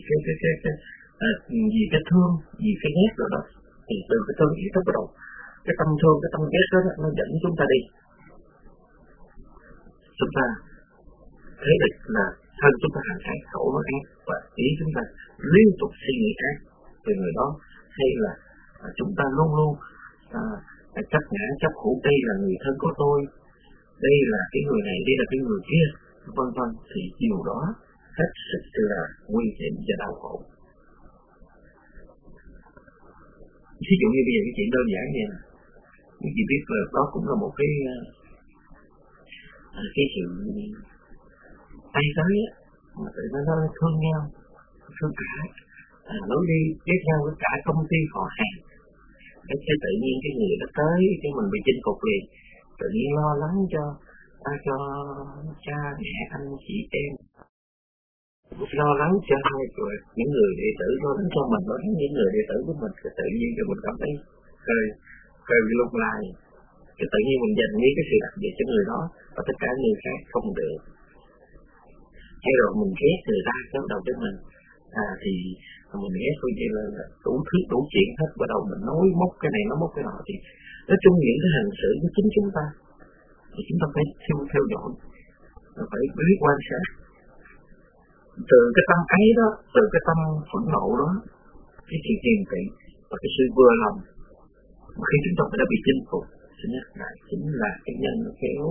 cái thương, vì cái ghét rồi đó, thì từ cái thương ý thức bắt đầu, cái tâm thương, cái tâm ghét đó nó dẫn chúng ta đi. Chúng ta thấy được là thân chúng ta hành ác, khẩu nói ác, và ý chúng ta liên tục suy nghĩ ác về người đó, hay là chúng ta luôn luôn chấp ngã, chấp khổ, đây là người thân của tôi, đây là cái người này, đây là cái người kia, vân vân, thì điều đó hết sức là nguy hiểm và đau khổ. Ví dụ như bây giờ cái chuyện đơn giản vậy nè, những chị biết là đó cũng là một cái sự tay tới á, mà tự nó thương nhau, thương cả lối đi tiếp nhau với cả công ty họ hàng. Cái tự nhiên cái người đó tới cái mình bị chinh phục liền, tự nhiên lo lắng cho cha mẹ anh chị em, lo lắng cho những người đệ tử, lo lắng cho mình, lo lắng những người đệ tử của mình, thì tự nhiên cho mình cảm thấy hơi lung lay. Thì tự nhiên mình dành những cái sự đặc biệt cho người đó, và tất cả người khác không được. Hay rồi mình ghét người ta bắt đầu với mình, thì mình ghét coi như là đủ thứ đủ chuyện hết, bắt đầu mình nói móc cái này, nó móc cái nọ. Thì nói chung những cái hành xử của chính chúng ta thì chúng ta phải theo dõi, phải biết quan sát. Từ cái tâm ấy đó, từ cái tâm phẫn nộ đó, cái sự kiên kỵ và cái sự vừa lòng, mà khi chúng ta đã bị chinh phục, xin nhắc lại chính là cái nhân khéo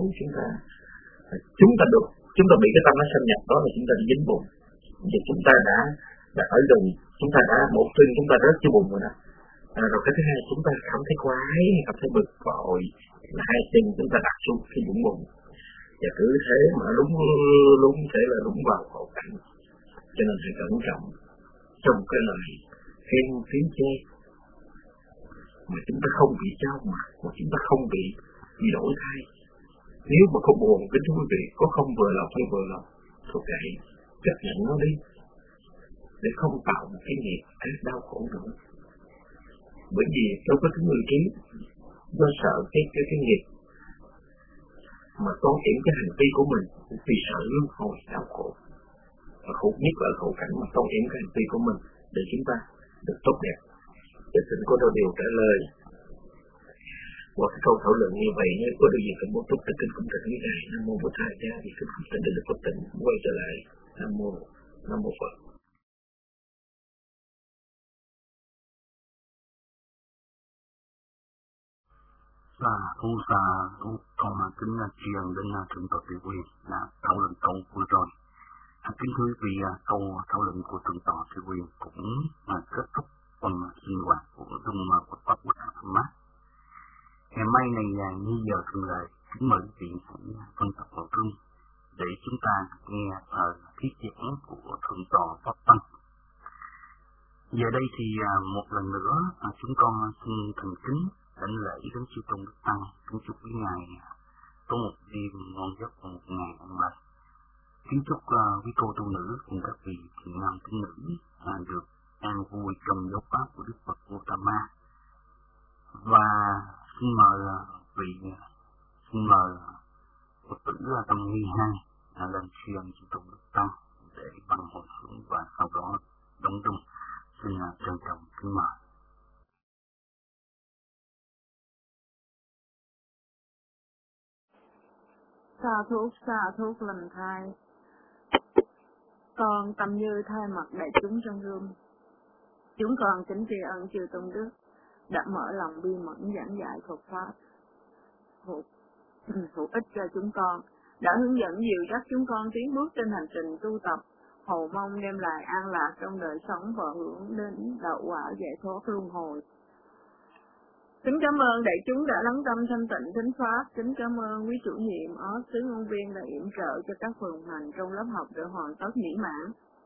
chúng ta bị cái tâm nó xâm nhập đó, là chúng ta bị dính bùn. Thì chúng ta đã ở gần, chúng ta đã một chân chúng ta rớt dưới bùn rồi đó. Rồi cái thứ hai, chúng ta cảm thấy quái, cảm thấy bực bội, là hai chân chúng ta đặt xuống cái vũng bùn, và cứ thế mà lúng thế là lúng vào khổ cảnh. Cho nên phải cẩn trọng trong cái lời khen tiếng chê, mà chúng ta không bị trao mặt, mà chúng ta không bị đổi thay. Nếu mà có buồn, kính thưa quý vị, có không vừa lòng hay vừa lòng, thuộc vậy chấp nhận nó đi, để không tạo một cái nghiệp ác đau khổ nữa. Bởi vì đối với cái người trí, do sợ cái nghiệp mà tốn kém cái hành vi của mình vì sợ luân hồi đau khổ, và khổ nhất là khổ cảnh mà tốn kém cái hành vi của mình để chúng ta được tốt đẹp. Để xin cô Đô Điều trả lời qua cái câu thảo luận như vậy. Nếu cô Đô Điều cần bổ túc tại kinh cũng thật lý giải Nam Mô Bổn Thầy ra thì kinh cũng sẽ được bất tỉnh quay trở lại. Nam Mô Phật. Sa thu con kính truyền đến thượng tọa Từ Quyền là thảo luận câu vừa rồi. Kính thưa quý vị, câu thảo luận của thượng tọa Từ Quyền cũng kết thúc phần sinh hoạt của Trung Phật Pháp Bồ Tát Tham Má. Ngày mai này như giờ thường lệ, kính mời quý vị hãy phân tập vào trung để chúng ta nghe thuyết giảng của thượng tọa Pháp Tăng. Giờ đây thì một lần nữa chúng con xin thành kính đảnh lễ đến chư tôn đức tăng, kính chúc quý ngài có một đêm ngon giấc và một ngày an lành. Kính chúc quý cô tu nữ cùng các vị thiện nam tín nữ được an vui trong giáo pháp của Đức Phật Gautama. Và xin mời Phật tử Tâm Nghi Hai lên truyền chư tôn đức tăng để bằng hồi hướng và sau đó đông đông. Xin trân trọng kính mời. Sa thuốc lành thai. Con Tâm Như thay mặt đại chúng trong room, chúng con kính tri ân chư tôn đức đã mở lòng bi mẫn giảng dạy Phật pháp hữu ích cho chúng con, đã hướng dẫn dìu dắt chúng con tiến bước trên hành trình tu tập, hầu mong đem lại an lạc trong đời sống và hướng đến đạo quả giải thoát luân hồi. Kính cảm ơn đại chúng đã lắng tâm thanh tịnh thính pháp. Kính cảm ơn quý chủ nhiệm ở xứ ngôn viên đã yểm trợ cho các phần hành trong lớp học để hoàn tất mỹ mãn.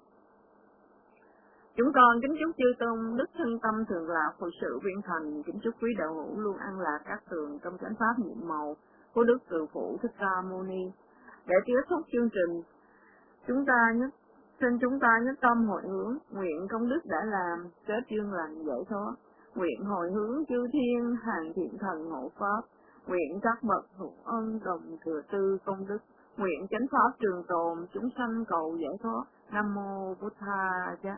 Chúng con kính chúc chư tôn đức thân tâm thường lạc, Phật sự viên thành. Kính chúc quý đạo hữu luôn an lạc các tường trong chánh pháp nhiệm màu của Đức Từ Phụ Thích Ca Mâu Ni. Để kết thúc chương trình, xin chúng ta nhất tâm hội hướng, nguyện công đức đã làm kết duyên lành giải thoát, nguyện hồi hướng chư thiên hàng thiện thần ngộ pháp, nguyện các bậc hữu ân đồng thừa tư công đức, nguyện chánh pháp trường tồn, chúng sanh cầu giải thoát. Nam Mô Bổn Thầy.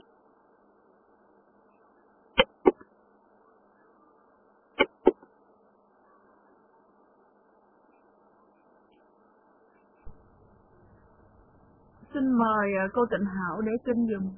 Xin mời cô Tịnh Hảo để kinh dùm.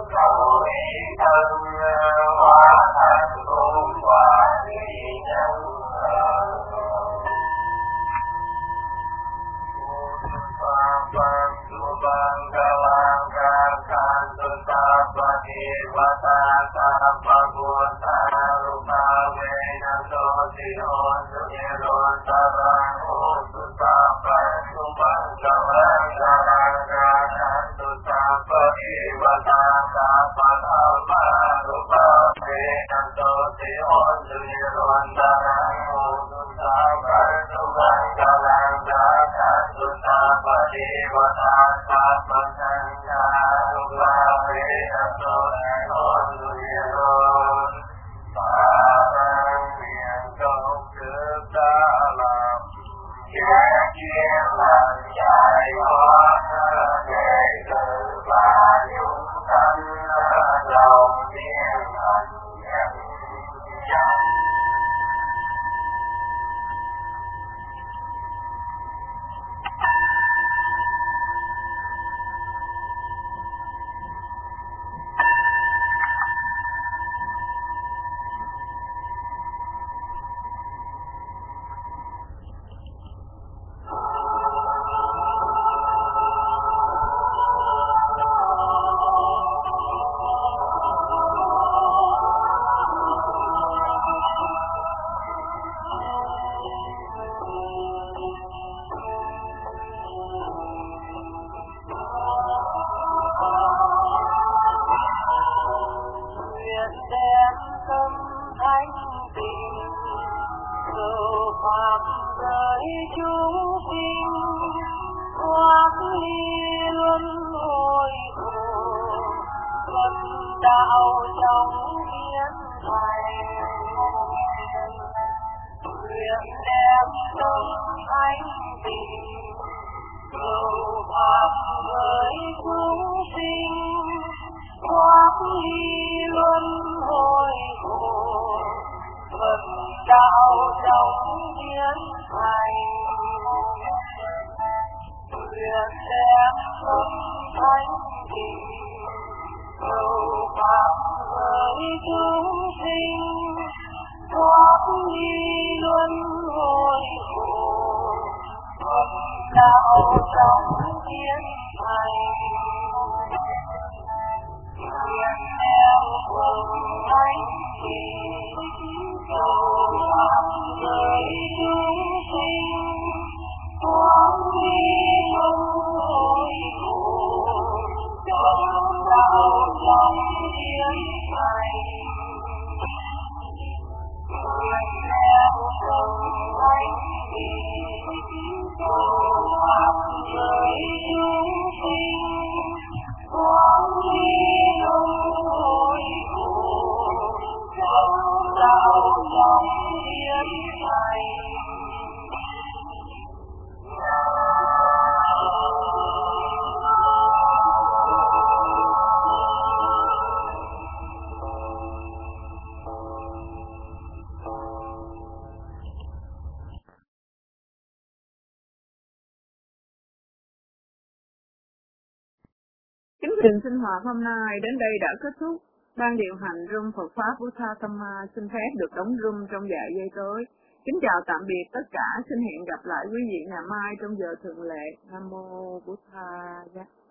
Hóa thành bốn quả thủy nhân ปังสุบังกลังกังขันตุสัพพะเทวตาสัพพะพุทธารุปาเวนะโสติโหตุเยโรตรังโหตุสัพพะสุบังกลังกังขันตุสัพพะเทวตาสัพพะธรรมารุปาเวนะโสติโหตุเยโรตรังโหตุสัพพะสุบังกลังกังขันตุสัพพะเทวตาสัพพะสังฆารุปาเวนะโสติโหตุเยโรตรังเวียนจงคือตาลำแก่เกียรติใหญ่ขอเธอได้เกิดมาอยู่กันเราเพียงอันยังยัง Chương trình sinh hoạt hôm nay đến đây đã kết thúc. Ban điều hành room Phật Pháp Buddha Dhamma xin phép được đóng room trong vài giây tới. Kính chào tạm biệt tất cả. Xin hẹn gặp lại quý vị ngày mai trong giờ thường lệ. Nam mô Buddha.